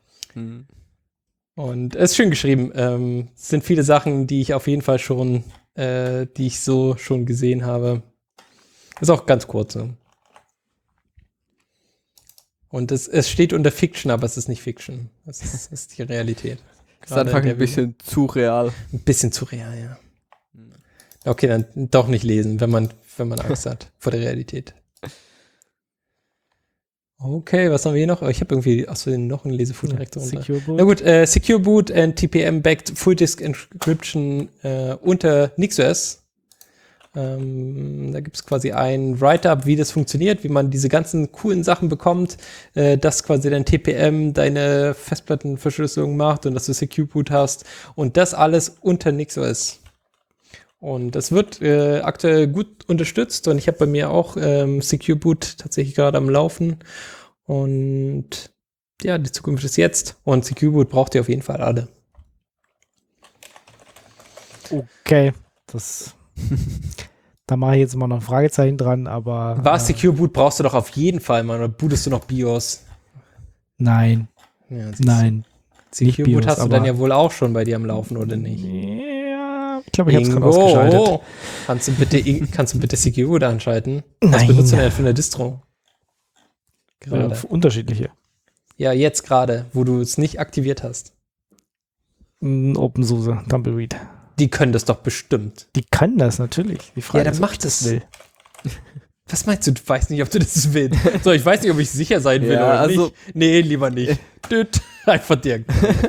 Und es ist schön geschrieben. Es sind viele Sachen, die ich auf jeden Fall schon, die ich so schon gesehen habe. Ist auch ganz kurz. So. Und es steht unter Fiction, aber es ist nicht Fiction. Es ist die Realität. Das ist einfach ein bisschen zu real. Ein bisschen zu real, ja. Okay, dann doch nicht lesen, wenn man Angst hat vor der Realität. Okay, was haben wir hier noch? Ich habe irgendwie noch einen Lesefood direkt drunter. Secure Boot. Na gut, Secure Boot and TPM-backed Full Disk Encryption unter NixOS. Da gibt es quasi ein Write-up, wie das funktioniert, wie man diese ganzen coolen Sachen bekommt, dass quasi dein TPM deine Festplattenverschlüsselung macht und dass du Secure Boot hast und das alles unter NixOS. Und das wird aktuell gut unterstützt und ich habe bei mir auch Secure Boot tatsächlich gerade am Laufen. Und ja, die Zukunft ist jetzt und Secure Boot braucht ihr auf jeden Fall alle. Okay, da mache ich jetzt mal noch ein Fragezeichen dran, aber. Secure Boot brauchst du doch auf jeden Fall, Mann. Oder bootest du noch BIOS? Nein, Ja, siehst du. nein. Secure nicht Boot BIOS, hast du dann aber- ja wohl auch schon bei dir am Laufen, oder nicht? Ja, ich glaube, ich habe es gerade ausgeschaltet. Kannst du bitte Secure Boot anschalten? Was Nein. benutzt du denn für eine Distro? Gerade. Unterschiedliche. Ja, jetzt gerade, wo du es nicht aktiviert hast. OpenSUSE, Tumbleweed. Die können das doch bestimmt. Die kann das natürlich. Die Frage Ja, dann ist, mach ob ich das. will. Was meinst du? Du weißt nicht, ob du das willst. So, ich weiß nicht, ob ich sicher sein will Ja, oder also- nicht. Nee, lieber nicht. Düt. Einfach direkt.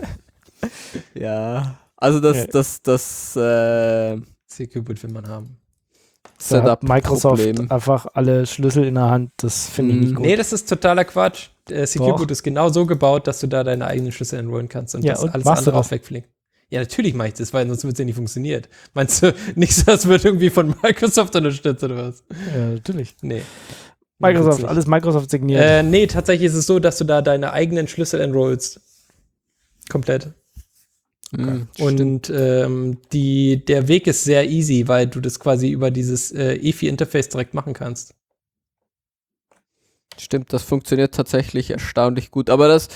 Ja, also das Secure Boot will man haben. Da hat Microsoft Setup-Problem. einfach alle Schlüssel in der Hand. Das finde ich nicht gut. Nee, das ist totaler Quatsch. Secure Doch. Boot ist genau so gebaut, dass du da deine eigenen Schlüssel enrollen kannst und Ja, das und alles machst du andere das? auch wegfliegt. Ja, natürlich mache ich das, weil sonst wird es ja nicht funktioniert. Meinst du, nichts, das wird irgendwie von Microsoft unterstützt oder was? Ja, natürlich. Nee. Microsoft, Wird's nicht. alles Microsoft signiert. Nee, tatsächlich ist es so, dass du da deine eigenen Schlüssel enrollst. Komplett. Mhm, Und der Weg ist sehr easy, weil du das quasi über dieses EFI-Interface direkt machen kannst. Stimmt, das funktioniert tatsächlich erstaunlich gut. Aber das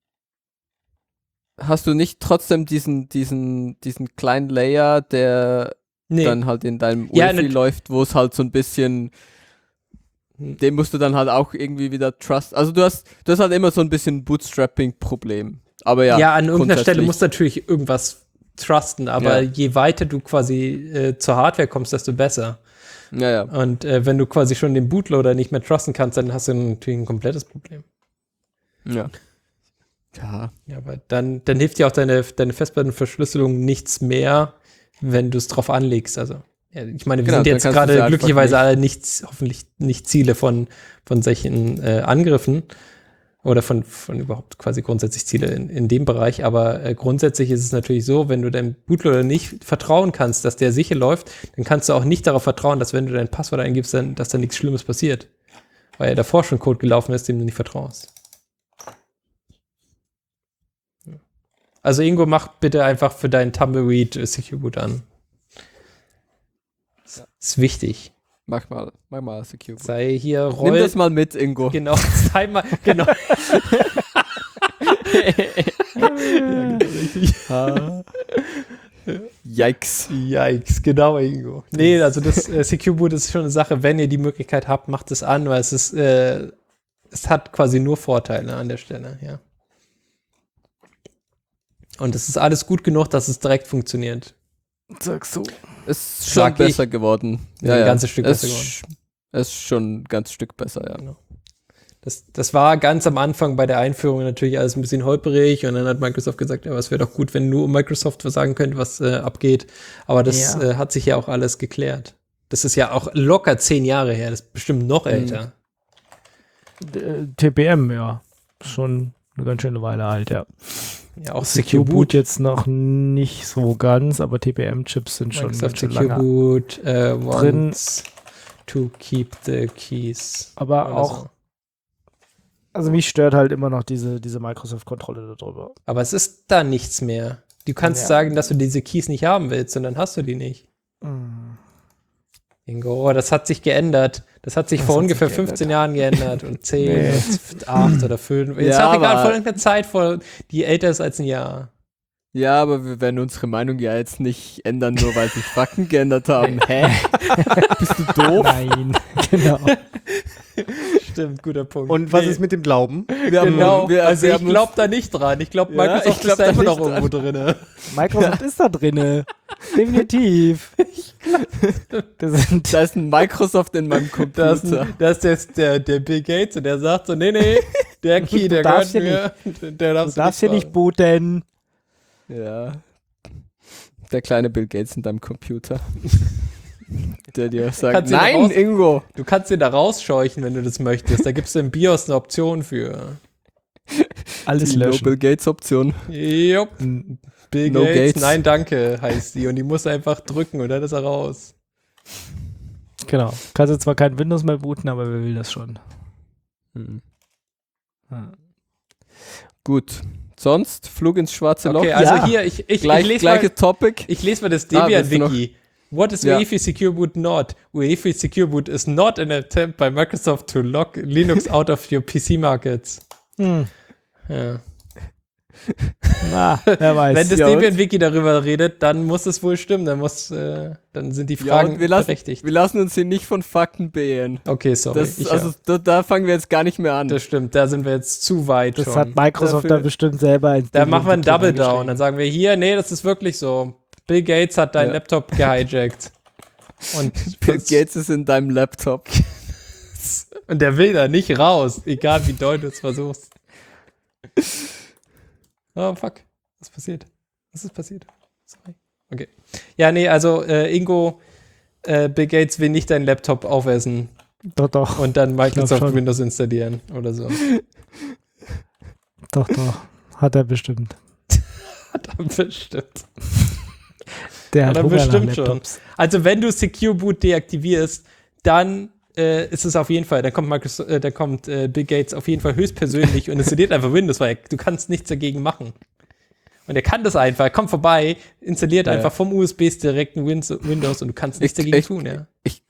hast du nicht trotzdem diesen kleinen Layer, der dann halt in deinem UEFI läuft, wo es halt so ein bisschen, den musst du dann halt auch irgendwie wieder trust. Also du hast halt immer so ein bisschen Bootstrapping-Problem. Aber ja, an irgendeiner Stelle musst du natürlich irgendwas trusten, aber je weiter du quasi zur Hardware kommst, desto besser. Ja. Und wenn du quasi schon den Bootloader nicht mehr trusten kannst, dann hast du natürlich ein komplettes Problem. Ja, aber dann hilft dir auch deine Festplattenverschlüsselung nichts mehr, wenn du es drauf anlegst. Also, ich meine, wir sind jetzt gerade glücklicherweise alle hoffentlich nicht Ziele von solchen Angriffen oder von überhaupt quasi grundsätzlich Ziele in dem Bereich. Aber grundsätzlich ist es natürlich so, wenn du deinem Bootloader nicht vertrauen kannst, dass der sicher läuft, dann kannst du auch nicht darauf vertrauen, dass wenn du dein Passwort eingibst, dass da nichts Schlimmes passiert. Weil ja davor schon Code gelaufen ist, dem du nicht vertraust. Also Ingo, mach bitte einfach für deinen Tumbleweed Secure Boot an. Das ist wichtig. Mach mal Secure Boot. Sei hier Nimm das mal mit, Ingo. Genau, sei mal, genau. Yikes, genau, Ingo. Nee, also das Secure Boot ist schon eine Sache, wenn ihr die Möglichkeit habt, macht es an, weil es hat quasi nur Vorteile an der Stelle, ja. Und es ist alles gut genug, dass es direkt funktioniert. Sagst du. Es ist schon besser geworden. Ja, ein ganzes Stück besser geworden. Es ist schon ein ganzes Stück besser, ja. Genau. Das war ganz am Anfang bei der Einführung natürlich alles ein bisschen holperig und dann hat Microsoft gesagt, ja, es wäre doch gut, wenn nur Microsoft was sagen könnte, was abgeht. Aber das hat sich ja auch alles geklärt. Das ist ja auch locker 10 Jahre her, das ist bestimmt noch älter. TPM, ja. Schon eine ganz schöne Weile alt, ja. Ja, auch Secure Boot jetzt noch nicht so ganz, aber TPM-Chips sind schon ganz schön Secure lange Boot drin. wants to keep the keys. Aber auch, also mich stört halt immer noch diese Microsoft-Kontrolle darüber. Aber es ist da nichts mehr. Du kannst sagen, dass du diese Keys nicht haben willst und dann hast du die nicht. Ingo, das hat sich geändert. Das hat sich vor ungefähr 15 Jahren geändert und 10, 8 oder 5. Ist auch egal, vor irgendeiner Zeit, die älter ist als ein Jahr. Ja, aber wir werden unsere Meinung ja jetzt nicht ändern, nur weil sich Fakten geändert haben. Hä? Bist du doof? Nein, genau. Stimmt, guter Punkt. Und was ist mit dem Glauben? Ich glaube da nicht dran. Ich glaube, Microsoft ist da immer noch irgendwo drin. Microsoft ist da drin. Definitiv. Da ist ein Microsoft in meinem Computer. Das ist der Bill Gates und der sagt so, nee, der Key, der gehört mir. Du darfst hier nicht booten. Ja. Der kleine Bill Gates in deinem Computer. Der dir sagt, nein, Ingo. Du kannst ihn da rausscheuchen, wenn du das möchtest. Da gibst du im BIOS eine Option für. Alles die löschen. Bill Gates Option. Jupp. Bill Gates, nein, danke, heißt die. Und die muss einfach drücken und dann ist er raus. Genau. Kannst du zwar kein Windows mehr booten, aber wer will das schon? Gut. Sonst Flug ins schwarze Loch. Okay, also hier, ich gleiche Topic. Ich lese mal das Debian-Wiki. What is UEFI Secure Boot not? UEFI Secure Boot is not an attempt by Microsoft to lock Linux out of your PC markets. Ja. Wer weiß. Wenn das Debian-Wiki darüber redet, dann muss es wohl stimmen. Dann sind die Fragen berechtigt. Wir lassen uns hier nicht von Fakten beirren. Okay, sorry. Da fangen wir jetzt gar nicht mehr an. Das stimmt, da sind wir jetzt zu weit das schon. hat Microsoft da bestimmt selber ins Da machen wir einen Double Down. Dann sagen wir hier, nee, das ist wirklich so. Bill Gates hat deinen Laptop gehijackt. Und Bill Gates ist in deinem Laptop. Und der will da nicht raus, egal wie doll du es versuchst. Oh, fuck. Was ist passiert? Sorry. Okay. Ja, nee, also Ingo, Bill Gates will nicht deinen Laptop aufessen. Doch. Und dann Microsoft Windows installieren oder so. Doch. Hat er bestimmt. Der hat bestimmt schon. Also wenn du Secure Boot deaktivierst, dann ist es auf jeden Fall, dann kommt Bill Gates auf jeden Fall höchstpersönlich und installiert einfach Windows, weil du kannst nichts dagegen machen. Und er kann das einfach, er kommt vorbei, installiert Ja. einfach vom USB-Stick direkt ein Windows und du kannst nichts dagegen tun, ja. Ich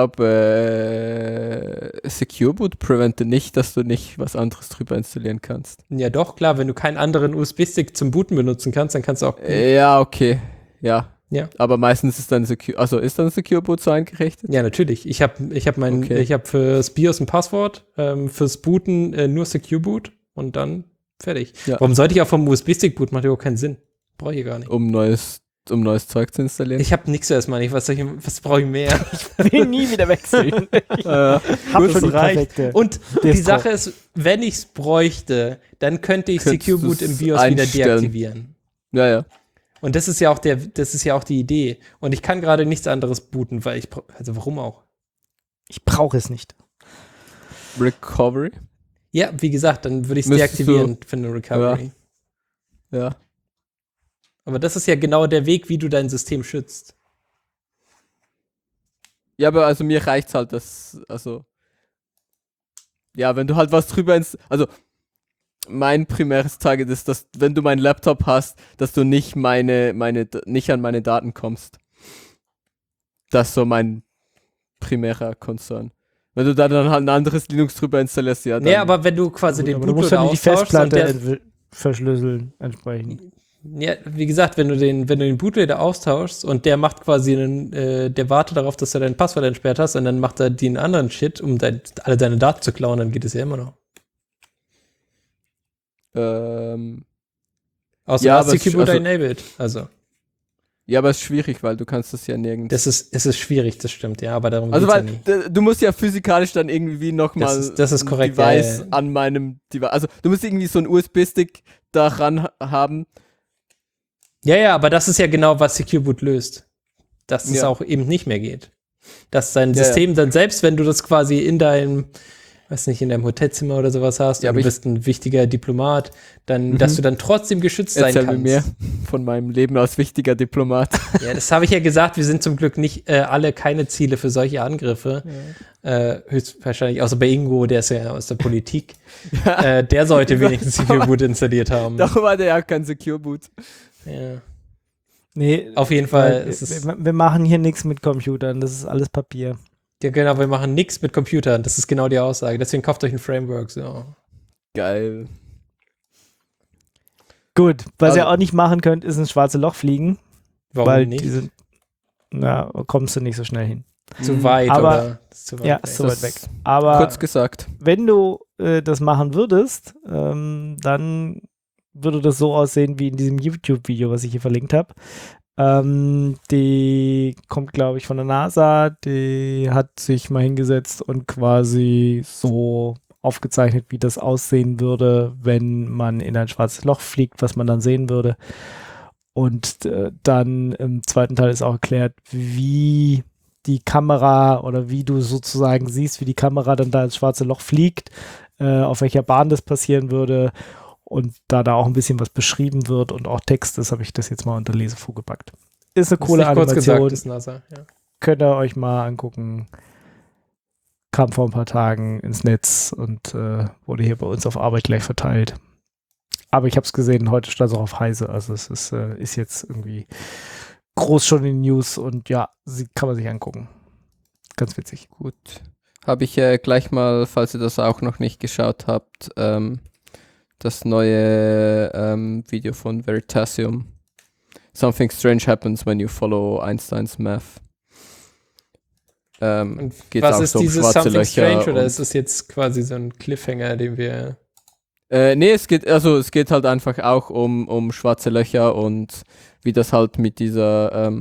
glaube, Secure Boot preventet nicht, dass du nicht was anderes drüber installieren kannst. Ja, doch, klar, wenn du keinen anderen USB-Stick zum Booten benutzen kannst, dann kannst du auch. Ja, okay. Ja. Ja. Aber meistens ist dann Secure Boot so eingerichtet? Ja, natürlich. Ich habe fürs BIOS ein Passwort, fürs Booten nur Secure Boot und dann fertig. Ja. Warum sollte ich auch vom USB-Stick booten? Macht überhaupt keinen Sinn. Brauche ich gar nicht. Um neues Zeug zu installieren. Ich habe nichts erstmal nicht. Was brauche ich mehr? will nie wieder wechseln. Hab Gut, schon die reicht. perfekte. Und die Distro. Sache ist, wenn ich es bräuchte, dann könnte ich Könntest Secure Boot du's im BIOS wieder einstellen. deaktivieren. Ja. Und das ist ja auch die Idee. Und ich kann gerade nichts anderes booten, weil also warum auch? Ich brauche es nicht. Recovery? Ja, wie gesagt, dann würde ich es Müsstest deaktivieren für eine Recovery. Ja. Aber das ist ja genau der Weg, wie du dein System schützt. Ja, aber also mir reicht's halt, ja, wenn du halt was drüber also mein primäres Target ist, dass wenn du meinen Laptop hast, dass du nicht nicht an meine Daten kommst. Das ist so mein primärer Concern. Wenn du da dann halt ein anderes Linux drüber installierst, ja, dann... Nee, aber wenn du quasi den Aber du musst Bootloader ja nicht die austauschst und Festplatte verschlüsseln entsprechend. ja, wie gesagt, wenn du den Bootloader austauschst und der macht quasi der wartet darauf, dass du dein Passwort entsperrt hast und dann macht er den anderen Shit, um alle deine Daten zu klauen, dann geht es ja immer noch. Außer Ja, du hast aber Secure Boot also- enabled. Also, Ja, aber es ist schwierig, weil du kannst das ja nirgends... es ist schwierig, das stimmt, ja, aber darum Also geht's ja weil nicht. du musst ja physikalisch dann irgendwie nochmal Das ist korrekt, Device ja. an meinem Device. Also du musst irgendwie so einen USB-Stick daran haben. Ja, aber das ist ja genau, was Secure Boot löst. Dass es Ja. auch eben nicht mehr geht. Dass dein Ja, System dann selbst, wenn du das quasi in deinem Hotelzimmer oder sowas hast, Ja, und aber du bist ein wichtiger Diplomat, dann, Mhm. dass du dann trotzdem geschützt sein Erzähl mir kannst. mehr von meinem Leben als wichtiger Diplomat. Ja, das habe ich ja gesagt, wir sind zum Glück nicht alle keine Ziele für solche Angriffe. Höchstwahrscheinlich, außer bei Ingo, der ist ja aus der Politik. Der sollte wenigstens Secure Boot installiert haben. Darum hat er ja kein Secure Boot. Ja. Nee, Auf jeden Fall. weil ist es, wir machen hier nichts mit Computern, das ist alles Papier. ja, genau, wir machen nichts mit Computern. Das ist genau die Aussage. Deswegen kauft euch ein Framework. So. Geil. Gut, was Also- ihr auch nicht machen könnt, ist ins schwarze Loch fliegen, Warum weil nicht? die sind, kommst du nicht so schnell hin. Zu weit, Aber- oder? Ist zu weit Ja, weg. ist so weit weg. Das- Aber Kurz gesagt. wenn du das machen würdest, dann würde das so aussehen wie in diesem YouTube-Video, was ich hier verlinkt habe. Die kommt, glaube ich, von der NASA. Die hat sich mal hingesetzt und quasi so aufgezeichnet, wie das aussehen würde, wenn man in ein schwarzes Loch fliegt, was man dann sehen würde. Und dann im zweiten Teil ist auch erklärt, wie die Kamera oder wie du sozusagen siehst, wie die Kamera dann da ins schwarze Loch fliegt, auf welcher Bahn das passieren würde. Und da auch ein bisschen was beschrieben wird und auch Text ist, habe ich das jetzt mal unter Lesefu gepackt. Ist eine Ist coole nicht kurz Animation. gesagt, ist NASA. Ja. Könnt ihr euch mal angucken. Kam vor ein paar Tagen ins Netz und wurde hier bei uns auf Arbeit gleich verteilt. Aber ich habe es gesehen, heute stand es auch auf Heise. Also es ist jetzt irgendwie groß schon in den News und ja, kann man sich angucken. Ganz witzig. Gut. Habe ich gleich mal, falls ihr das auch noch nicht geschaut habt, das neue Video von Veritasium. Something strange happens when you follow Einsteins math. Und Geht's was auch ist so um dieses schwarze Something Löcher Strange oder und- ist es jetzt quasi so ein Cliffhanger, den wir. Nee, es geht halt einfach auch um schwarze Löcher und wie das halt mit dieser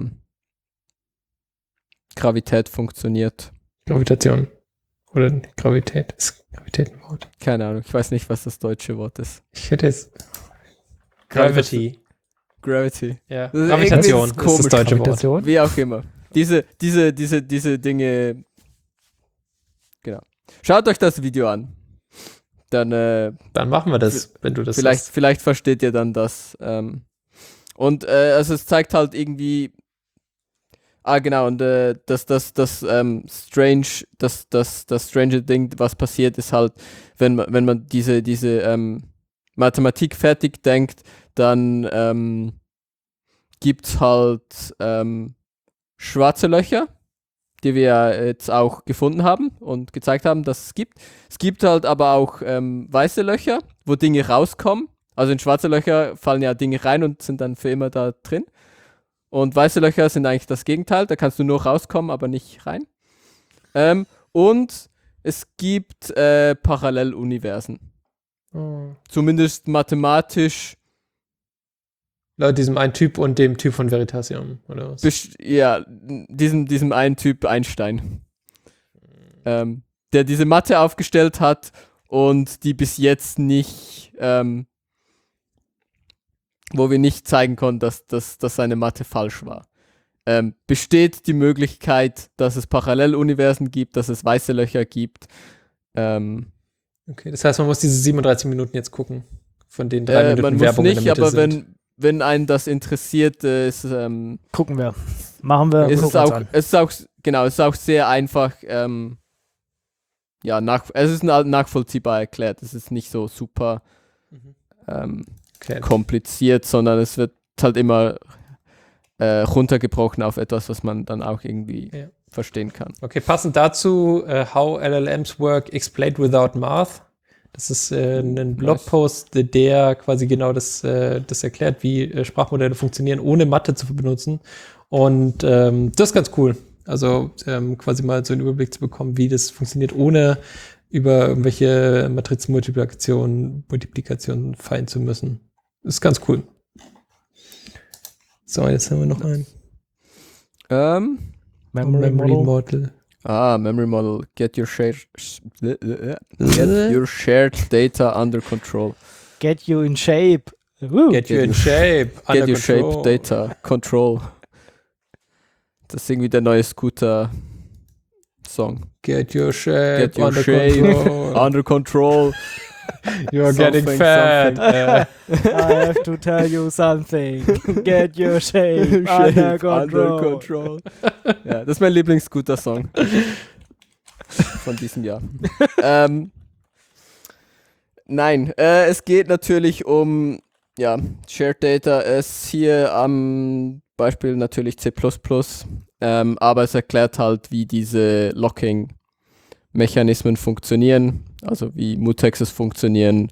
Gravität funktioniert. Gravitation. Oder Gravität. Ist Gravität ein Wort? Keine Ahnung, ich weiß nicht, was das deutsche Wort ist. Ich hätte jetzt. Gravity. Gravity. Ja. Das ist Gravitation irgendwie ist komisch, das deutsche Wort. Gravitation. Wie auch immer. Diese Dinge. Genau. Schaut euch das Video an. Dann Dann machen wir das, wenn du das vielleicht versteht ihr dann das. Und also es zeigt halt irgendwie. Genau, und das strange Ding, was passiert, ist halt, wenn man diese Mathematik fertig denkt, dann gibt es halt schwarze Löcher, die wir ja jetzt auch gefunden haben und gezeigt haben, dass es gibt. Es gibt halt aber auch weiße Löcher, wo Dinge rauskommen. Also in schwarze Löcher fallen ja Dinge rein und sind dann für immer da drin. Und weiße Löcher sind eigentlich das Gegenteil, da kannst du nur rauskommen, aber nicht rein. Und es gibt Paralleluniversen. Oh. Zumindest mathematisch. Laut diesem einen Typ und dem Typ von Veritasium, oder was? Diesem einen Typ Einstein. Der diese Mathe aufgestellt hat und die bis jetzt nicht, wo wir nicht zeigen konnten, dass seine Mathe falsch war. Besteht die Möglichkeit, dass es Paralleluniversen gibt, dass es weiße Löcher gibt. Okay, das heißt, man muss diese 37 Minuten jetzt gucken, von den 3 Minuten man muss Werbung in nicht, der Mitte aber sind. wenn einen das interessiert, ist Gucken wir. Machen wir. es ist gucken uns auch, an. es ist auch sehr einfach, es ist nachvollziehbar erklärt. Es ist nicht so super Okay. kompliziert, sondern es wird halt immer runtergebrochen auf etwas, was man dann auch irgendwie verstehen kann. Okay, passend dazu, How LLMs Work Explained Without Math. Das ist ein Blogpost, der quasi genau das erklärt, wie Sprachmodelle funktionieren, ohne Mathe zu benutzen. Und das ist ganz cool. Also quasi mal so einen Überblick zu bekommen, wie das funktioniert, ohne über irgendwelche Matrizenmultiplikationen fallen zu müssen. Das ist ganz cool. So, jetzt haben wir noch einen. Memory Model. Memory Model. Get your shared data under control. Get you in shape. Woo. Get you in shape. Get Under your shape control. data control. Das ist irgendwie der neue Scooter-Song. Get your shape. Get your under shape control. under control. You're getting Something, fat. something. I have to tell you something. Get your shape under control. Ja, das ist mein Lieblings-Scooter-Song von diesem Jahr. Nein, es geht natürlich um Shared Data. Es hier am Beispiel natürlich C++, aber es erklärt halt, wie diese Locking-Mechanismen funktionieren, also wie Mutexes funktionieren,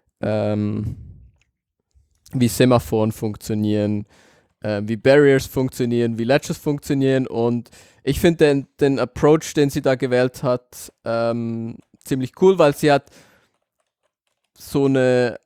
wie Semaphoren funktionieren, wie Barriers funktionieren, wie Latches funktionieren, und ich finde den Approach, den sie da gewählt hat, ziemlich cool, weil sie hat so eine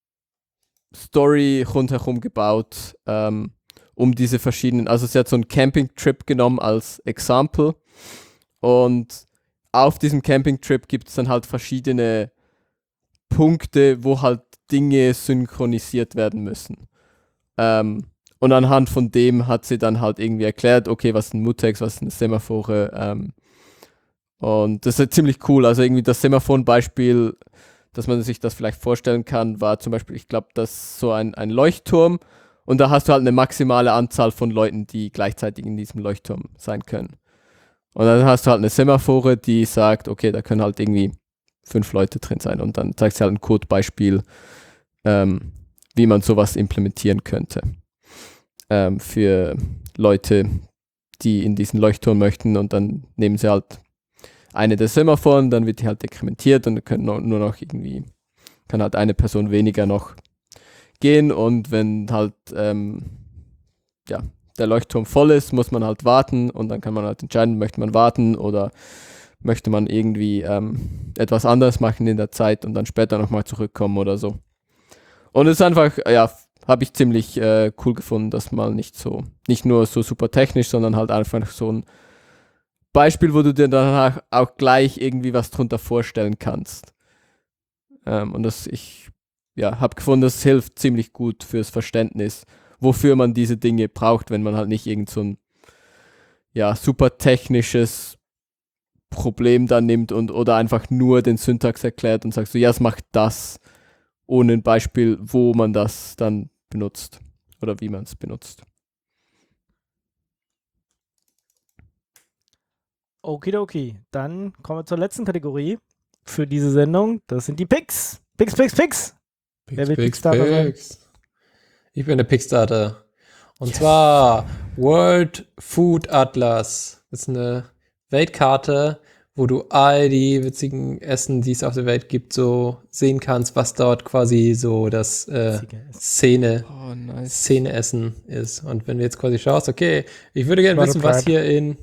Story rundherum gebaut, um diese verschiedenen, also sie hat so einen Camping-Trip genommen als Example, und auf diesem Camping-Trip gibt es dann halt verschiedene Punkte, wo halt Dinge synchronisiert werden müssen. Und anhand von dem hat sie dann halt irgendwie erklärt, okay, was ist ein Mutex, was ist eine Semaphore, und das ist halt ziemlich cool. Also irgendwie das Semaphoren-Beispiel, dass man sich das vielleicht vorstellen kann, war zum Beispiel, ich glaube, das ist so ein Leuchtturm, und da hast du halt eine maximale Anzahl von Leuten, die gleichzeitig in diesem Leuchtturm sein können. Und dann hast du halt eine Semaphore, die sagt, okay, da können halt irgendwie 5 Leute drin sein, und dann zeigt sie halt ein Codebeispiel, wie man sowas implementieren könnte. Für Leute, die in diesen Leuchtturm möchten, und dann nehmen sie halt eine der Semaphoren, dann wird die halt dekrementiert, und dann können nur noch irgendwie, kann halt eine Person weniger noch gehen, und wenn halt der Leuchtturm voll ist, muss man halt warten, und dann kann man halt entscheiden, möchte man warten oder möchte man irgendwie etwas anderes machen in der Zeit und dann später nochmal zurückkommen oder so. Und es ist einfach, habe ich ziemlich cool gefunden, dass man nicht nur so super technisch, sondern halt einfach so ein Beispiel, wo du dir danach auch gleich irgendwie was drunter vorstellen kannst. Und ich habe gefunden, das hilft ziemlich gut fürs Verständnis, wofür man diese Dinge braucht, wenn man halt nicht irgend so ein super technisches Problem dann nimmt oder einfach nur den Syntax erklärt und sagt so, es macht das, ohne ein Beispiel, wo man das dann benutzt oder wie man es benutzt. Okidoki, dann kommen wir zur letzten Kategorie für diese Sendung. Das sind die Picks. Picks. Wer will Picks-Starter sein? Ich bin der Pickstarter. Und zwar World Food Atlas. Das ist eine Weltkarte, wo du all die witzigen Essen, die es auf der Welt gibt, so sehen kannst, was dort quasi so das Szene-Essen ist. Und wenn du jetzt quasi schaust, okay, ich würde gerne wissen, was hier in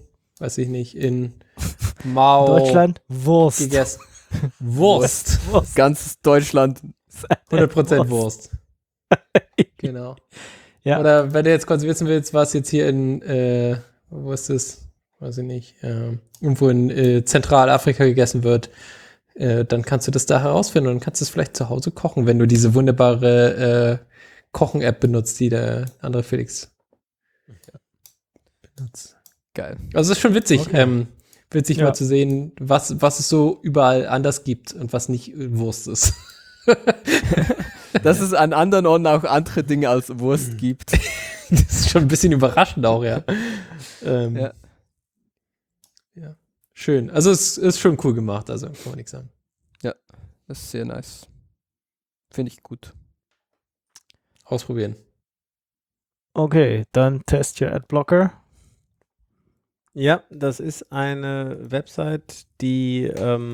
Mao Deutschland, Wurst. gegessen. Wurst. Ganz Deutschland. 100% Wurst. Genau. Ja. Oder wenn du jetzt quasi wissen willst, was jetzt hier in, wo ist das? Weiß ich nicht. Irgendwo in Zentralafrika gegessen wird, dann kannst du das da herausfinden und kannst es vielleicht zu Hause kochen, wenn du diese wunderbare Kochen-App benutzt, die der andere Felix benutzt. Geil. Also es ist schon witzig, Okay. witzig Ja. mal zu sehen, was es so überall anders gibt und was nicht Wurst ist. Dass es an anderen Orten auch andere Dinge als Wurst gibt. Das ist schon ein bisschen überraschend auch, ja. Ja. Ja. Schön. Also es ist schon cool gemacht, also kann man nichts sagen. Das ist sehr nice. Finde ich gut. Ausprobieren. Okay, dann test your Adblocker. Ja, das ist eine Website, die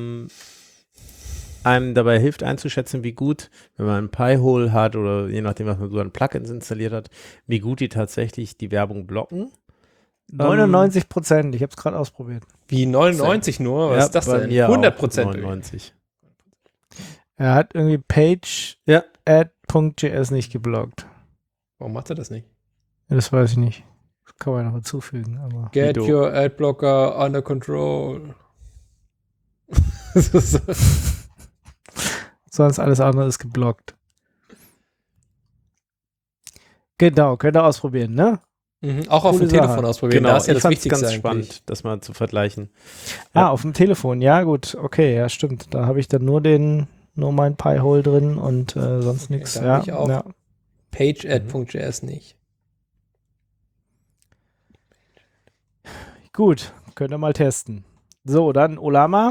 einem dabei hilft einzuschätzen, wie gut, wenn man ein Pi-Hole hat oder je nachdem, was man so an Plugins installiert hat, wie gut die tatsächlich die Werbung blocken. 99%, ich habe es gerade ausprobiert. Wie 99 nur? Was ist das bei denn? mir auch 100%. 99. Er hat irgendwie Ja. page.add.js nicht geblockt. Warum macht er das nicht? Ja, das weiß ich nicht. Das kann man noch hinzufügen, aber. Get Wie du. your Adblocker under control. Sonst alles andere ist geblockt. Genau, könnt ihr ausprobieren, ne? Auch auf Coole dem Telefon Sache. ausprobieren. Genau, da ist ja ich das fand es Wichtigste ganz eigentlich. spannend, das mal zu vergleichen. Ah, auf dem Telefon, ja gut, okay, ja stimmt. Da habe ich dann nur mein Pi-Hole drin und sonst Okay, nichts. da Ja, hab ich auch. ja. Page.add.js nicht. Gut, könnt ihr mal testen. So, dann Olama.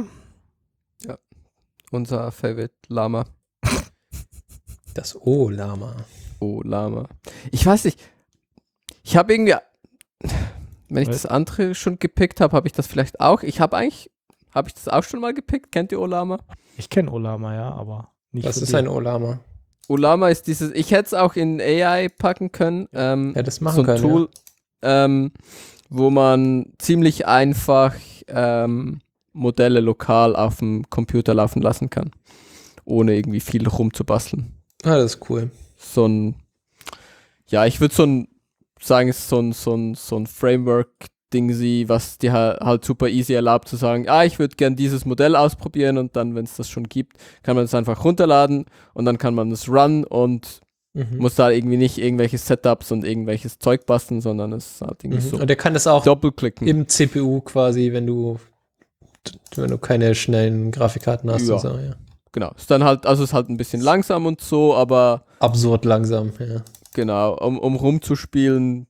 Unser Favorite Lama. Das O-Lama. Oh, Lama. Ich weiß nicht. Ich habe irgendwie, wenn ich Was? das andere schon gepickt habe, habe ich das vielleicht auch. Habe ich das auch schon mal gepickt? Kennt ihr Olama? Ich kenne Olama, ja, aber nicht Was von ist dir. ein O-Lama? Olama ist dieses, ich hätte es auch in AI packen können. Ja, das machen so ein können. Tool, wo man ziemlich einfach Modelle lokal auf dem Computer laufen lassen kann, ohne irgendwie viel rumzubasteln. Ja. Ah, das ist cool. So ein, ja, ich würde sagen, es ist so ein Framework-Ding, was dir halt super easy erlaubt zu sagen, ich würde gern dieses Modell ausprobieren und dann, wenn es das schon gibt, kann man es einfach runterladen und dann kann man es run und muss da irgendwie nicht irgendwelche Setups und irgendwelches Zeug basteln, sondern es ist halt irgendwie so Und der kann das auch doppelklicken. im CPU quasi, wenn du keine schnellen Grafikkarten hast. Ja. Und so, ja. Genau, ist dann halt, also ist halt ein bisschen langsam und so, aber Absurd langsam, ja. genau, um rumzuspielen.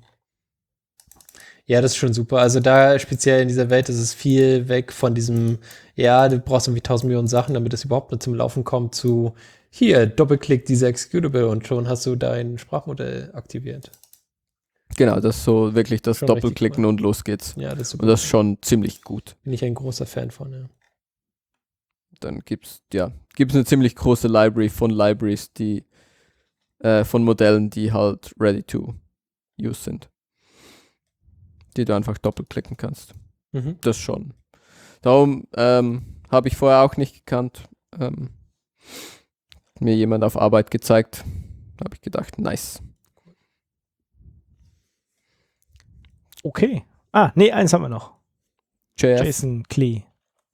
Ja, das ist schon super. Also da speziell in dieser Welt ist es viel weg von diesem, ja, du brauchst irgendwie 1000 Millionen Sachen, damit es überhaupt nur zum Laufen kommt, zu hier, Doppelklick diese Executable und schon hast du dein Sprachmodell aktiviert. Genau, das ist so wirklich das Schon richtig Doppelklicken cool. und los geht's. Ja, das ist super. Und das ist schon ziemlich gut. Bin ich ein großer Fan von, ja. Dann gibt's eine ziemlich große Library von Libraries, die von Modellen, die halt ready to use sind. Die du einfach doppelklicken kannst. Das schon. Darum habe ich vorher auch nicht gekannt. Mir jemand auf Arbeit gezeigt. Da habe ich gedacht, nice. Okay. Eins haben wir noch. JS. Jason Klee.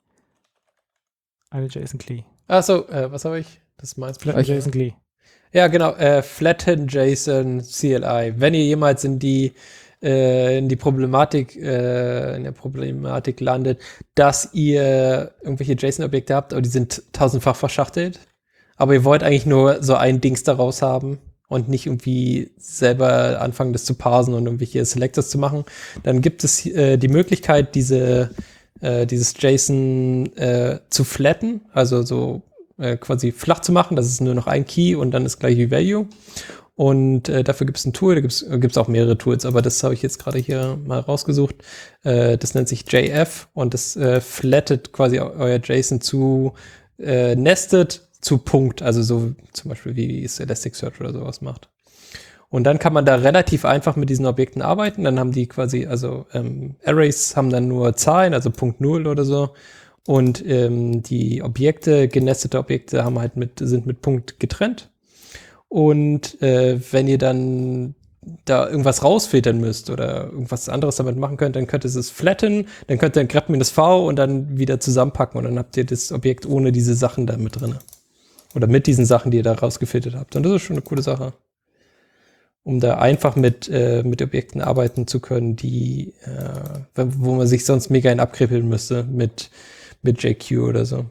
Eine Jason Klee. Achso, was habe ich? Das ist meins. Flatten Jason Klee. Ja, genau. Flatten JSON CLI. Wenn ihr jemals in der Problematik landet, dass ihr irgendwelche JSON-Objekte habt, aber die sind tausendfach verschachtelt, aber ihr wollt eigentlich nur so ein Dings daraus haben und nicht irgendwie selber anfangen, das zu parsen und irgendwelche Selectors zu machen, dann gibt es die Möglichkeit, dieses JSON zu flatten, also so quasi flach zu machen, das ist nur noch ein Key und dann ist gleich wie Value. Und dafür gibt es ein Tool, da gibt's auch mehrere Tools, aber das habe ich jetzt gerade hier mal rausgesucht. Das nennt sich JF und das flattet quasi euer JSON zu nested zu Punkt, also so zum Beispiel wie es Elasticsearch oder sowas macht. Und dann kann man da relativ einfach mit diesen Objekten arbeiten. Dann haben die quasi, also Arrays haben dann nur Zahlen, also Punkt 0 oder so. Und die Objekte, genestete Objekte sind mit Punkt getrennt. Und wenn ihr dann da irgendwas rausfiltern müsst oder irgendwas anderes damit machen könnt, dann könnt ihr es flatten, dann könnt ihr grep-v und dann wieder zusammenpacken und dann habt ihr das Objekt ohne diese Sachen da mit drin. Oder mit diesen Sachen, die ihr da rausgefiltert habt. Und das ist schon eine coole Sache. Um da einfach mit Objekten arbeiten zu können, die, wo man sich sonst mega in abkribbeln müsste mit JQ oder so.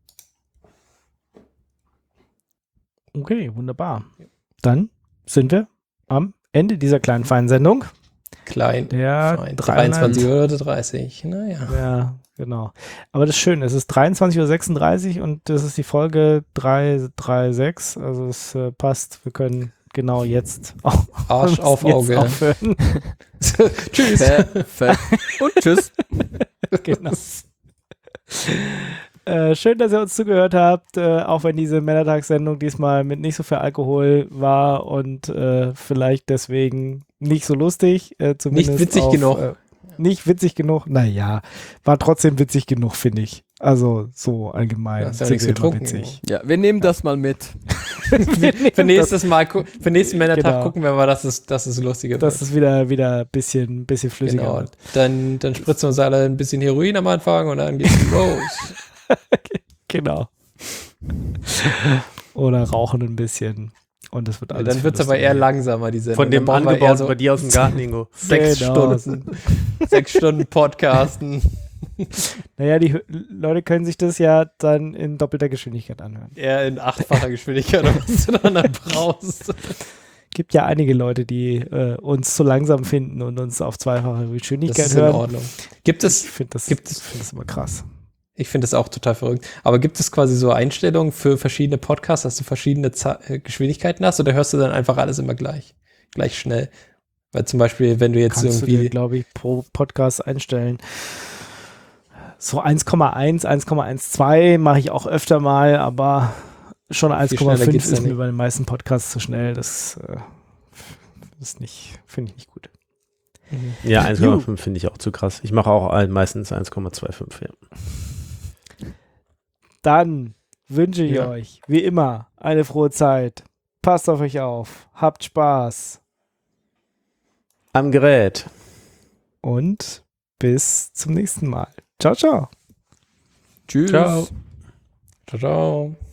Okay, wunderbar. Dann sind wir am Ende dieser kleinen feinen Sendung. Klein, der fein. 23:30 Uhr, naja. Ja, genau. Aber das ist schön, es ist 23:36 Uhr und das ist die Folge 336, also es passt, wir können genau jetzt Arsch auf Auge. Aufhören. Tschüss. Und tschüss. Genau. Schön, dass ihr uns zugehört habt, auch wenn diese Männertagssendung diesmal mit nicht so viel Alkohol war und vielleicht deswegen nicht so lustig. Zumindest nicht witzig genug. Nicht witzig genug, naja, war trotzdem witzig genug, finde ich. Also so allgemein. Hast ja nichts getrunken. Witzig. Ja, wir nehmen das mal mit. Für nächsten Männertag Genau. gucken wir mal, dass es lustiger wird. Dass es wieder ein bisschen flüssiger Genau. wird. Dann spritzen wir uns alle ein bisschen Heroin am Anfang und dann geht's los. Genau. Oder rauchen ein bisschen. Und das wird alles. Dann wird es aber eher langsamer, die Sendung. Von dem Dann brauchen wir eher angebauten so bei dir aus dem Garten, Ingo. 6 Genau. Stunden. 6 Stunden Podcasten. Naja, die Leute können sich das ja dann in doppelter Geschwindigkeit anhören. Eher in 8-facher Geschwindigkeit, was du dann brauchst. Gibt ja einige Leute, die uns zu langsam finden und uns auf zweifache Geschwindigkeit Das ist in hören. Ordnung. Gibt es, Ich finde das, gibt es- find das immer krass. ich finde das auch total verrückt. Aber gibt es quasi so Einstellungen für verschiedene Podcasts, dass du verschiedene Geschwindigkeiten hast oder hörst du dann einfach alles immer gleich schnell? Weil zum Beispiel, wenn du jetzt Kannst du dir, irgendwie glaube ich, pro Podcast einstellen. So 1,1, 1,12 mache ich auch öfter mal, aber schon Viel schneller 1,5 geht's da ist mir nicht. bei den meisten Podcasts zu schnell. Das ist nicht, finde ich nicht gut. Ja, 1,5 finde ich auch zu krass. Ich mache auch meistens 1,25, ja. Dann wünsche ich Ja. euch, wie immer, eine frohe Zeit. Passt auf euch auf. Habt Spaß. Am Gerät. Und bis zum nächsten Mal. Ciao, ciao. Tschüss. Ciao. Ciao, ciao.